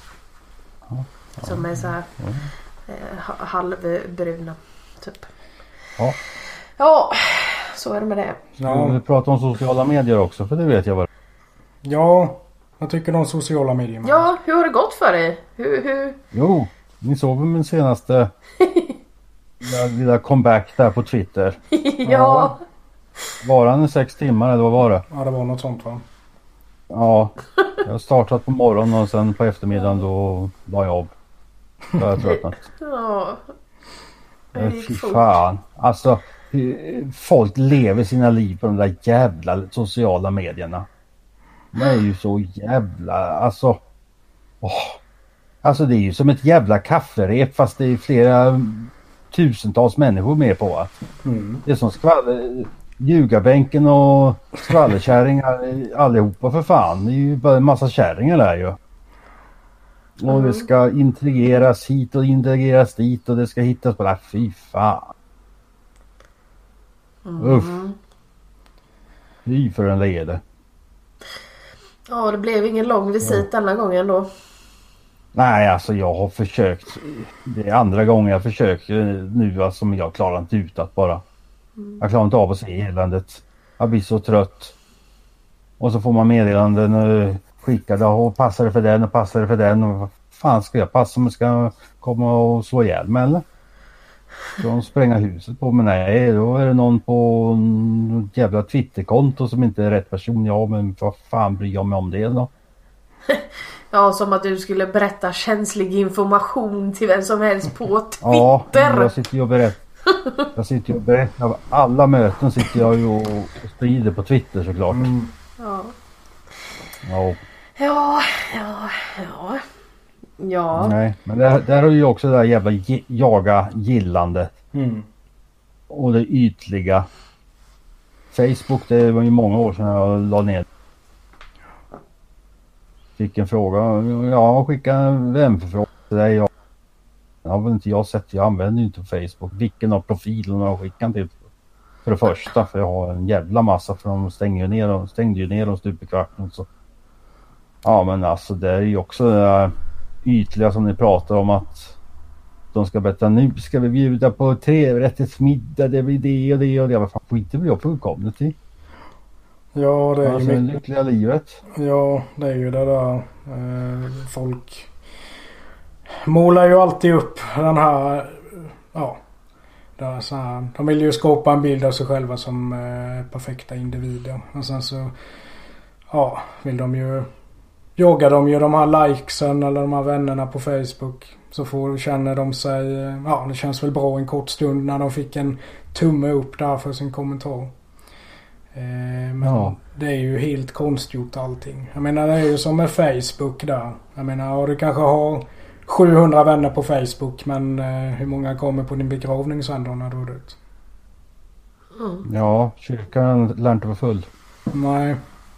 Som är så här eh, ha- halvbruna typ. Ja. Ja, så är det med det. Vi Ja, pratar om sociala medier också, för det vet jag vad. ja, jag tycker de sociala medierna. Ja, hur har det gått för dig? Hur, hur? Jo, ni såg väl min senaste lilla, lilla comeback där på Twitter. Ja. Var han i sex timmar eller vad var det? Ja, det var något sånt, va? Ja, jag har startat på morgonen och sen på eftermiddagen då var jag av. Då har jag tröttnat. Ja. Det Men gick fy fort. fan. Alltså, hur- folk lever sina liv på de där jävla sociala medierna. Det är ju så jävla, alltså. Åh. Alltså det är ju som ett jävla kafferep fast det är flera tusentals människor med på att. Mm. Det är som skvaller, ljugarbänken och skvallerkärringar allihopa för fan. Det är ju bara en massa kärringar där ju. Och det ska intrigeras hit och intrigeras dit och det ska hittas på där. Fy fan. Uff. Fy för en lede. Ja, det blev ingen lång visit denna gången då. Nej, alltså jag har försökt. Det är andra gången jag försöker nu, alltså, men jag klarar inte ut att bara. Jag klarar inte av att se eländet. Jag blir så trött. Och så får man meddelanden och skickade och passar det för den och passar det för den. Och vad fan ska jag passa om jag ska komma och slå ihjäl mig eller? Ska de spränga huset på mig? Nej, då är det någon på en jävla Twitterkonto som inte är rätt person. Ja, men vad fan bryr jag mig om det då? Ja, som att du skulle berätta känslig information till vem som helst på Twitter. Ja, jag sitter ju och berättar. Jag sitter ju och berättar. Alla möten sitter jag ju och sprider på Twitter såklart. Mm. Ja. Ja, Ja, ja, ja. Ja. nej. Men där, där har ju också det där jävla ge- jaga gillande. Mm. Och det ytliga. Facebook, det var ju många år sedan jag la ner. Fick en fråga. Ja, skicka en vänförfrågan till dig. Jag har väl inte jag sett. Jag använder ju inte Facebook. Vilken av profilerna jag skickar till. För det första. För jag har en jävla massa. För de stänger ju ner dem. Stängde ju ner dem stup i kvarten. Så. Ja, men alltså det är ju också det där ytliga som ni pratar om att de ska berätta nu ska vi bjuda på trerättersmiddag, det blir det och det och det. Vad fan, skiter väl jag fullkomligt i? Ja, det är Alltså ju det mycket. lyckliga livet. Ja, det är ju det där. Eh, folk målar ju alltid upp den här. Ja. Det är så här, de vill ju skapa en bild av sig själva som eh, perfekta individer. Och sen så. Ja, vill de ju. Jagar de ju de här likesen eller de här vännerna på Facebook. Så får, känner de sig. Ja, det känns väl bra en kort stund när de fick en tumme upp där för sin kommentar. Eh, men Ja. det är ju helt konstgjort allting. Jag menar det är ju som med Facebook där. Jag menar ja, du kanske har sjuhundra vänner på Facebook men eh, hur många kommer på din begravning sen då när du är dött? Ja, kyrkan lär inte vara full. Nej.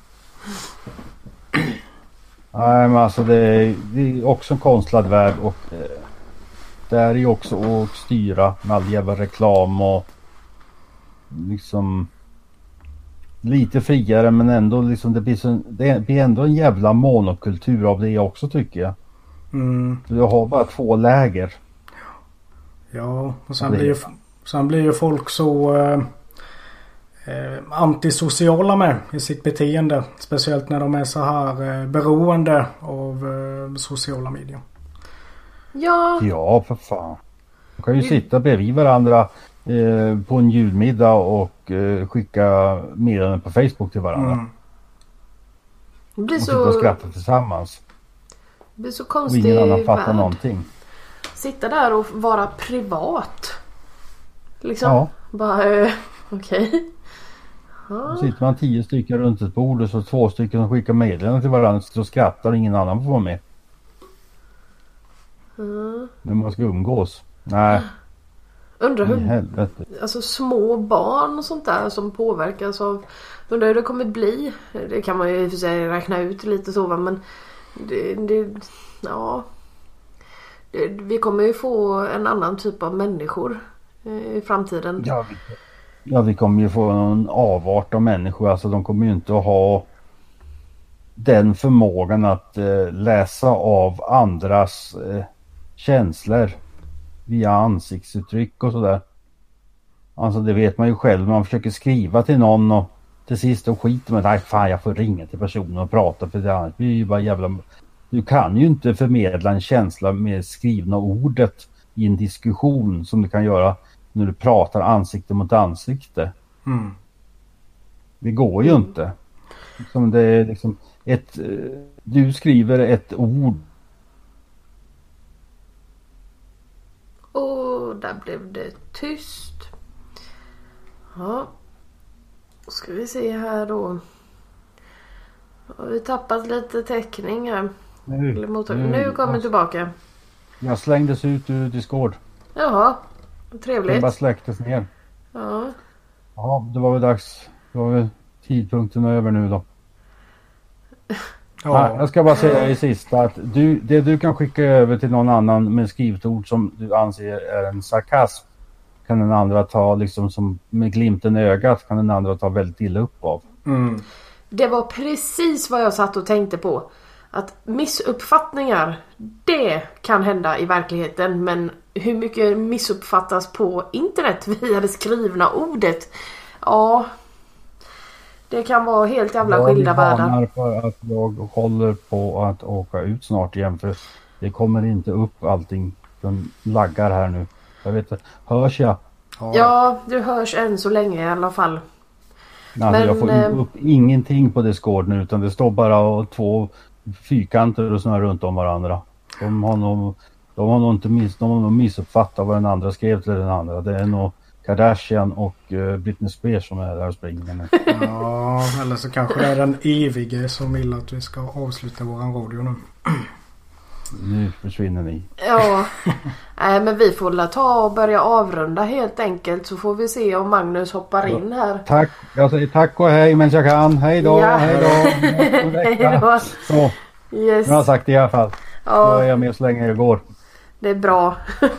Nej, men alltså det är, det är också en konstlad värld och eh, det är ju också att styra med all jävla reklam och liksom lite friare men ändå liksom det blir, så, det blir ändå en jävla monokultur av det också tycker jag. Mm. För du har bara två läger. Ja, och sen Det- blir ju, sen blir ju folk så eh, eh, antisociala med i sitt beteende. Speciellt när de är så här eh, beroende av eh, sociala medier. Ja. Ja, för fan. Man kan ju sitta bredvid varandra eh, på en julmiddag och eh, skicka meddelanden på Facebook till varandra. Mm. Det blir Och sitta och så, skratta tillsammans. det blir så Och konstigt. ingen annan fattar värld. någonting. Sitta där och vara privat. Liksom. Ja. Bara, eh, okej. Då sitter man tio stycken runt ett bord och så två stycken som skickar meddelanden till varandra och skrattar och ingen annan får vara med. Mm. När man ska umgås. Nej, Undrar i hur, helvete. alltså små barn och sånt där som påverkas av, undrar hur det kommer bli. Det kan man ju i och för sig räkna ut lite så, va, men det, det ja det, vi kommer ju få en annan typ av människor eh, i framtiden. Ja vi, ja, vi kommer ju få en avart av människor. Alltså de kommer ju inte att ha den förmågan att eh, läsa av andras eh, känslor via ansiktsuttryck och sådär. Alltså det vet man ju själv. Man försöker skriva till någon och till sist och skiter med, nej fan jag får ringa till personen och prata för det annars blir ju bara jävla... Du kan ju inte förmedla en känsla med skrivna ordet i en diskussion som du kan göra när du pratar ansikte mot ansikte. Mm. Det går ju inte. Som det är liksom ett... Du skriver ett ord. Och där blev det tyst. Ja. Ska vi se här då. Har vi tappat lite täckning här. Nu, Eller mottag- nu kommer jag, tillbaka. jag slängdes ut ur Discord. Jaha. Den Trevligt. bara släcktes ner. Ja. Ja, det var väl dags. Det var väl tidpunkten över nu då. Ja. Nej, jag ska bara säga i sista att du, det du kan skicka över till någon annan med skrivet ord som du anser är en sarkasm kan den andra ta liksom som med glimten i ögat kan den andra ta väldigt illa upp av. Mm. Det var precis vad jag satt och tänkte på. Att missuppfattningar, det kan hända i verkligheten. Men hur mycket missuppfattas på internet via det skrivna ordet? Ja, det kan vara helt jävla skilda världar. Jag varnar för att jag håller på att åka ut snart igen för det kommer inte upp allting som laggar här nu. Jag vet inte, hörs jag? Ja, du hörs än så länge i alla fall. Nej, Men, jag får eh, upp ingenting på Discord nu utan det står bara två fyrkanter och sådana runt om varandra. De har nog, de har nog inte miss, de har nog missuppfattat vad den andra skrev till den andra. Det är nog Kardashian och uh, Britney Spears som är där och springer nu. Ja, eller så kanske det är den evige som vill att vi ska avsluta våran radio nu. Nu försvinner ni. Ja, nej, men vi får väl ta och börja avrunda helt enkelt. Så får vi se om Magnus hoppar in här. Tack, jag säger tack och hej men jag kan. Hej då, Ja. hej då. Hej då. Så, Yes. nu har jag sagt det i alla fall. Då är Ja, jag med så länge det går. det är bra.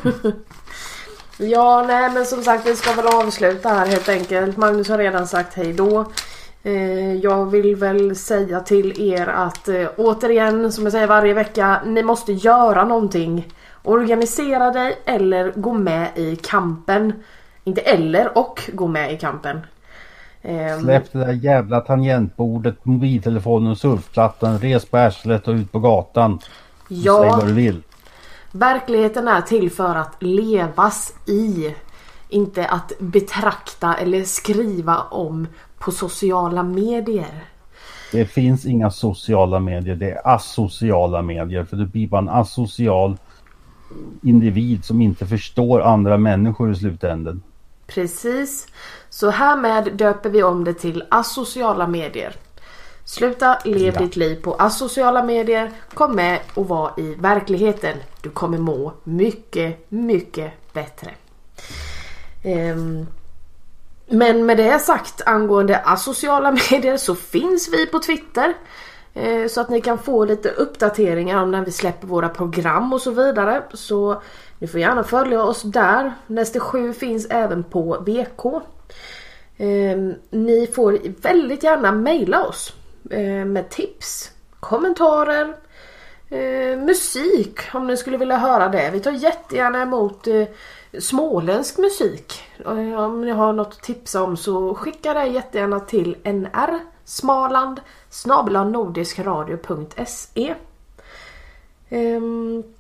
Ja, nej men som sagt vi ska väl avsluta här helt enkelt. Magnus har redan sagt hej då. Eh, jag vill väl säga till er att eh, återigen som jag säger varje vecka, ni måste göra någonting. Organisera dig eller gå med i kampen. Inte eller och gå med i kampen. Eh, Släpp det där jävla tangentbordet, mobiltelefonen och surfplattan. Res på arslet och ut på gatan. Säg ja, vad du vill. verkligheten är till för att levas i. Inte att betrakta eller skriva om på sociala medier. Det finns inga sociala medier, det är asociala medier. För du blir bara en asocial individ som inte förstår andra människor i slutändan. Precis. Så härmed döper vi om det till asociala medier. Sluta lev Ja. ditt liv på asociala medier. Kom med och var i verkligheten. Du kommer må mycket, mycket bättre. Ehm, Men med det sagt angående asociala medier så finns vi på Twitter. Eh, Så att ni kan få lite uppdateringar om när vi släpper våra program och så vidare. Så ni får gärna följa oss där. Nästa sju finns även på V K. Eh, Ni får väldigt gärna mejla oss eh, med tips, kommentarer, eh, musik om ni skulle vilja höra det. Vi tar jättegärna emot eh, småländsk musik. Eh, Om ni har något att tipsa om så skicka det jättegärna till nr smaland snabel-a nordiskradio punkt se. Ehm,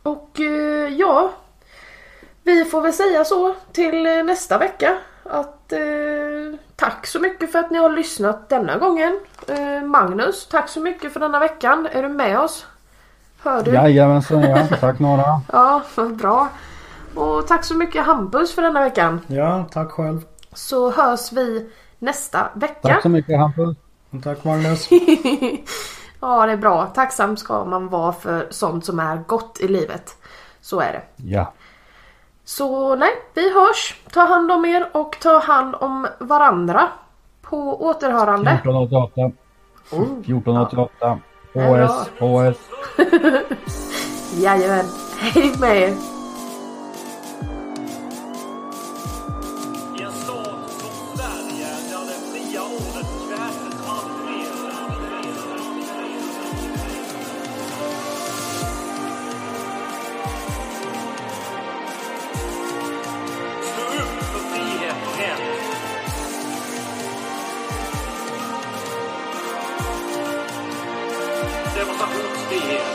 Och eh, ja, vi får väl säga så till eh, nästa vecka. Att eh, tack så mycket för att ni har lyssnat denna gången. eh, Magnus, tack så mycket för denna veckan. Är du med oss? Hör du? Jajamensan, ja. Tack Nora. Ja, bra. Och tack så mycket Hampus för denna veckan. Ja, tack själv. Så hörs vi nästa vecka. Tack så mycket Hampus. Tack Magnus. Ja, det är bra. Tacksam ska man vara för sånt som är gott i livet. Så är det. Ja. Så nej, vi hörs. Ta hand om er och ta hand om varandra. På återhörande. fjorton åttioåtta. Oh. fjorton åttioåtta. Ja. H S. H S. Jajamän. Hej med er. I en stad som Sverige där det fria ordet kvävs allt mer. Stå upp för frihet och hem. Demonstrationsfrihet.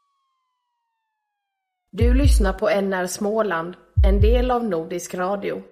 Du lyssnar på N R Småland, en del av Nordisk Radio.